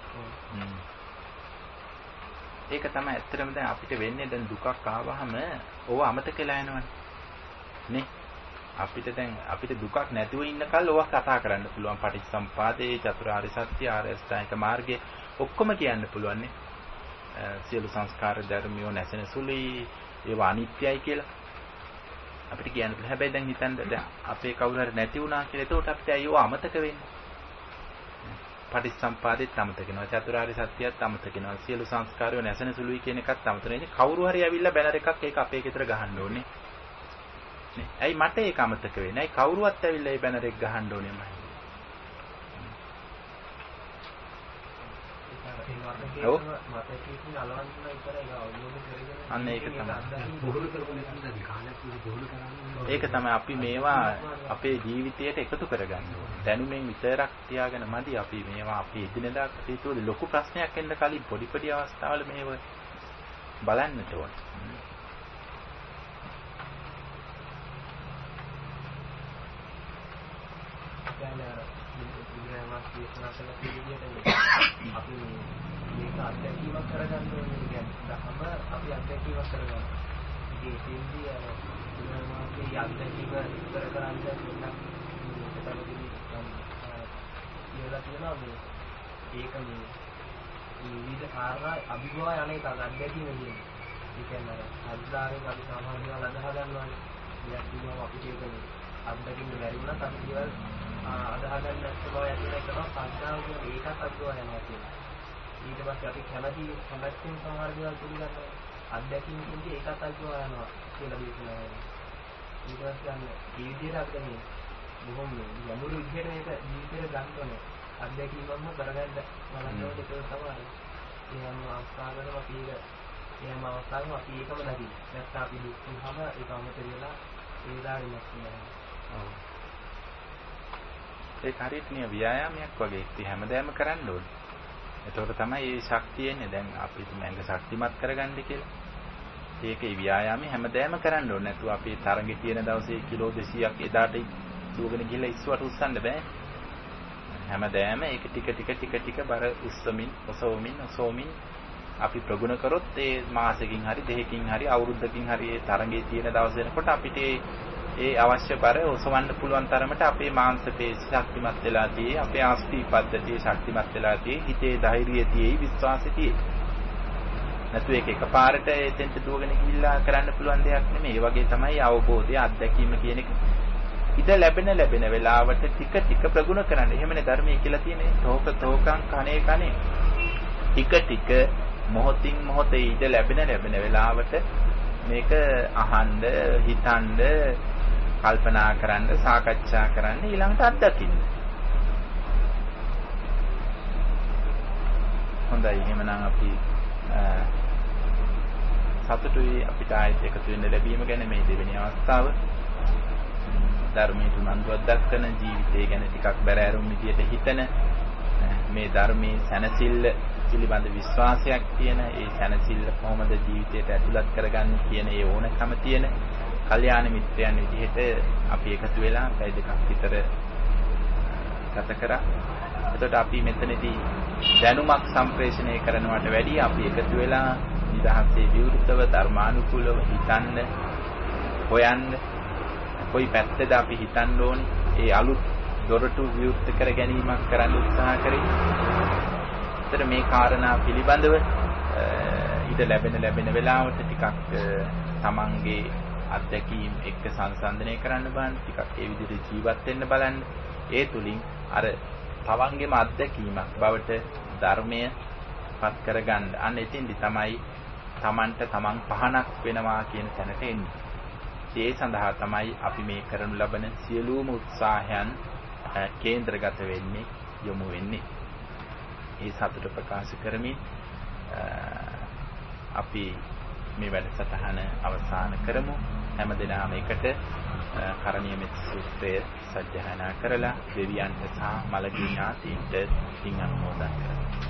ඒක තමයි ඇත්තටම දැන් අපිට වෙන්නේ දැන් දුකක් ආවහම ඕව අමතක වෙලා යනවනේ. නේ? අපිට දුකක් නැතුව ඉන්න කල් ඕවා කතා කරන්න පුළුවන්. පටිච්චසමුපාදේ, චතුරාර්ය සත්‍ය, ආර්ය අෂ්ටාංගික මාර්ගය ඔක්කොම කියන්න පුළුවන් නේ. සියලු සංස්කාර ධර්මියෝ නැසෙන සුළුයි, ඒවා අනිත්‍යයි කියලා අපිට කියන්න පුළුවන්. හැබැයි දැන් හිතන්න දැන් අපේ කවුරු හරි නැති වුණා කියලා එතකොට අපිට අයියෝ අමතක වෙන්නේ. පටිච්චසමුපාදෙත් අමතක වෙනවා, චතුරාර්ය සත්‍යයත් අමතක වෙනවා, සියලු සංස්කාරයෝ නැසෙන සුළුයි කියන එකත් අමතක වෙනවා. කවුරු හරි ඇවිල්ලා බැනර් එකක් ඒක අපේ ගෙදර ගහන්න ඕනේ. නේ. ඇයි මට ඒක අමතක වෙන්නේ? ඇයි කවුරුවත් ඇවිල්ලා ඒ බැනර් එක ගහන්න ඕනේ මම? ඔව්. අන්න ඒක තමයි. ඒක තමයි අපි මේවා අපේ ජීවිතයට එකතු කරගන්න ඕනේ. දැනුමෙන් විතරක් තියාගෙන මදි අපි මේවා අපේ එදිනෙදා කටයුතු ලොකු ප්‍රශ්නයක් එන්න කලින් පොඩි අවස්ථාවල මේව බලන්නට ඕනේ. අපි මේක අත්දැකීමක් කරගන්න ඕනේ. කියන්නේ ධර්ම අපි අත්දැකීමක් කරගන්න. ඉතින් ඒකෙන්දී මාගේ අත්දැකීම ඉවර කරන්න දෙන්නක් මේකටදී කියලා තියෙනවා මේ ඒක මේ විවිධ කාරණා අභිභව යන්නේ තව අත්දැකීම කියන්නේ. ඒ කියන්නේ අද්දාරේ අපි සාමාන්‍ය දේවල් අදහ ගන්නවානේ. ඉතින් කියනවා අපිට ඒක අත්දැකීම බැරි වුණත් අපි දේවල් අදහ ගන්න නැත්නම් ඇති වෙන එක තමයි සංඥාව කියන ඒකත් අභිභව යනවා කියන්නේ. ඊට පස්සේ අපි කැමැත්තෙන් සමහර දේවල් පිළිගන්නවා. අත්දැකීම් කියන්නේ ඒකත් අභිභව යනවා කියලා දේශනා වෙනවා. ඊට පස්සේ අන්න මේ විදිහට අපිට මේ බොහොම යමුරු විදිහට මේක ජීවිතේට ගන්න ඕනේ. අත්දැකීමම කරගන්න බලන්න ඕනේ ඒක තමයි. එහෙනම් අවස්ථාවකම අපි එහෙම අවස්ථාවකම අපි ඒකම නැති. නැත්නම් අපි දුක් වුනහම ඒක අමතක වෙලා ඒ දාරියක් වෙනවා. ඔව්. ඒක හරියට නිය ව්‍යායාමයක් වගේ ඉතින් හැමදාම කරන්න ඕනේ. එතකොට තමයි මේ ශක්තිය එන්නේ. දැන් අපි මඟ ශක්තිමත් කරගන්න කියලා. ඒකේ ව්‍යායාමي හැමදාම කරන්න ඕනේ. නැතුව අපි තරඟේ තියෙන දවසේ කිලෝ 200ක් එදාට දුවගෙන ගිහලා ඉස්සුවට උස්සන්න බෑ. හැමදාම ඒක ටික බර උස්සමින් ඔසවමින් අපි ප්‍රගුණ කරොත් ඒ මාසෙකින් හරි දෙකකින් හරි අවුරුද්දකින් හරි ඒ තරඟේ තියෙන දවස් වෙනකොට අපිට ඒ අවශ්‍ය බර ඔසවන්න පුළුවන් තරමට අපේ මාංශ පේශි ශක්තිමත් වෙලා තියෙයි, අපේ ආස්ති පද්ධතිය ශක්තිමත් වෙලා තියෙයි, හිතේ ධෛර්යය තියෙයි, විශ්වාසය තියෙයි. නැතු ඒක එකපාරට එතෙන්ට දුවගෙන ගිහිල්ලා කරන්න පුළුවන් දෙයක් නෙමෙයි. ඒ වගේ තමයි අවබෝධය, අත්දැකීම කියන එක. ඉත ලැබෙන වෙලාවට ටික ප්‍රගුණ කරන්න. එහෙමනේ ධර්මයේ කියලා තියෙන්නේ. තෝකං කනේ. ටික මොහොතින් මොහොතේ ඉත ලැබෙන වෙලාවට මේක අහන්න, හිතන්න, කල්පනා කරන්න, සාකච්ඡා කරන්න, ඊළඟට අත්දකින්න. හොඳයි. එහෙමනම් අපි සතුටුයි අපිට ආයෙත් එකතු වෙන්න ලැබීම ගැන මේ දෙවෙනි අවස්ථාව. ධර්මයේ උනන්දුවක් දක්වන, ජීවිතය ගැන ටිකක් බැරෑරුම් විදියට හිතන, මේ ධර්මයේ සැනසෙල්ල පිළිබඳ විශ්වාසයක් තියෙන, ඒ සැනසෙල්ල කොහොමද ජීවිතයට ඇතුළත් කරගන්නේ කියන ඒ ඕනකම තියෙන කල්යාණ මිත්‍රයන් විදිහට අපි එකතු වෙලා පැය දෙකක් විතර ගත කරා. එතකොට අපි මෙතනදී දැනුමක් සම්ප්‍රේෂණය කරනවට වැඩිය අපි එකතු වෙලා නිදහසේ විවෘතව ධර්මානුකූලව හිතන්න, හොයන්න, කොයි පැත්තද අපි හිතන්න ඕනේ, ඒ අලුත් දොරටු විවෘත කර ගැනීමක් කරන්න උත්සාහ කරේ. ඒතර මේ කාරණා පිළිබඳව ඊට ලැබෙන වෙලාවට ටිකක් තමන්ගේ අත්දැකීම් එක්ක සංසන්දනය කරන්න බලන්න, ටිකක් ඒ විදිහට ජීවත් වෙන්න බලන්න. ඒ තුලින් අර තවන්ගේම අත්දැකීමක් බවට ධර්මය පත් කරගන්න. අන්න එතෙන්දි තමයි තමන්ට තමන් පහනක් වෙනවා කියන තැනට එන්නේ. ඒ සඳහා තමයි අපි මේ කරනු ලබන සියලුම උත්සාහයන් කේන්ද්‍රගත වෙන්නේ, යොමු වෙන්නේ. ඒ සතුට ප්‍රකාශ කරමින් අපි මේ වැඩසටහන අවසන් කරමු. හැමදෙනාම එකට කරණීය මෙත් සූත්‍රය සජ්ජායනා කරලා දෙවියන්ට සහ මළගිය ඥාතීන්ට පින් අනුමෝදන් කරමු.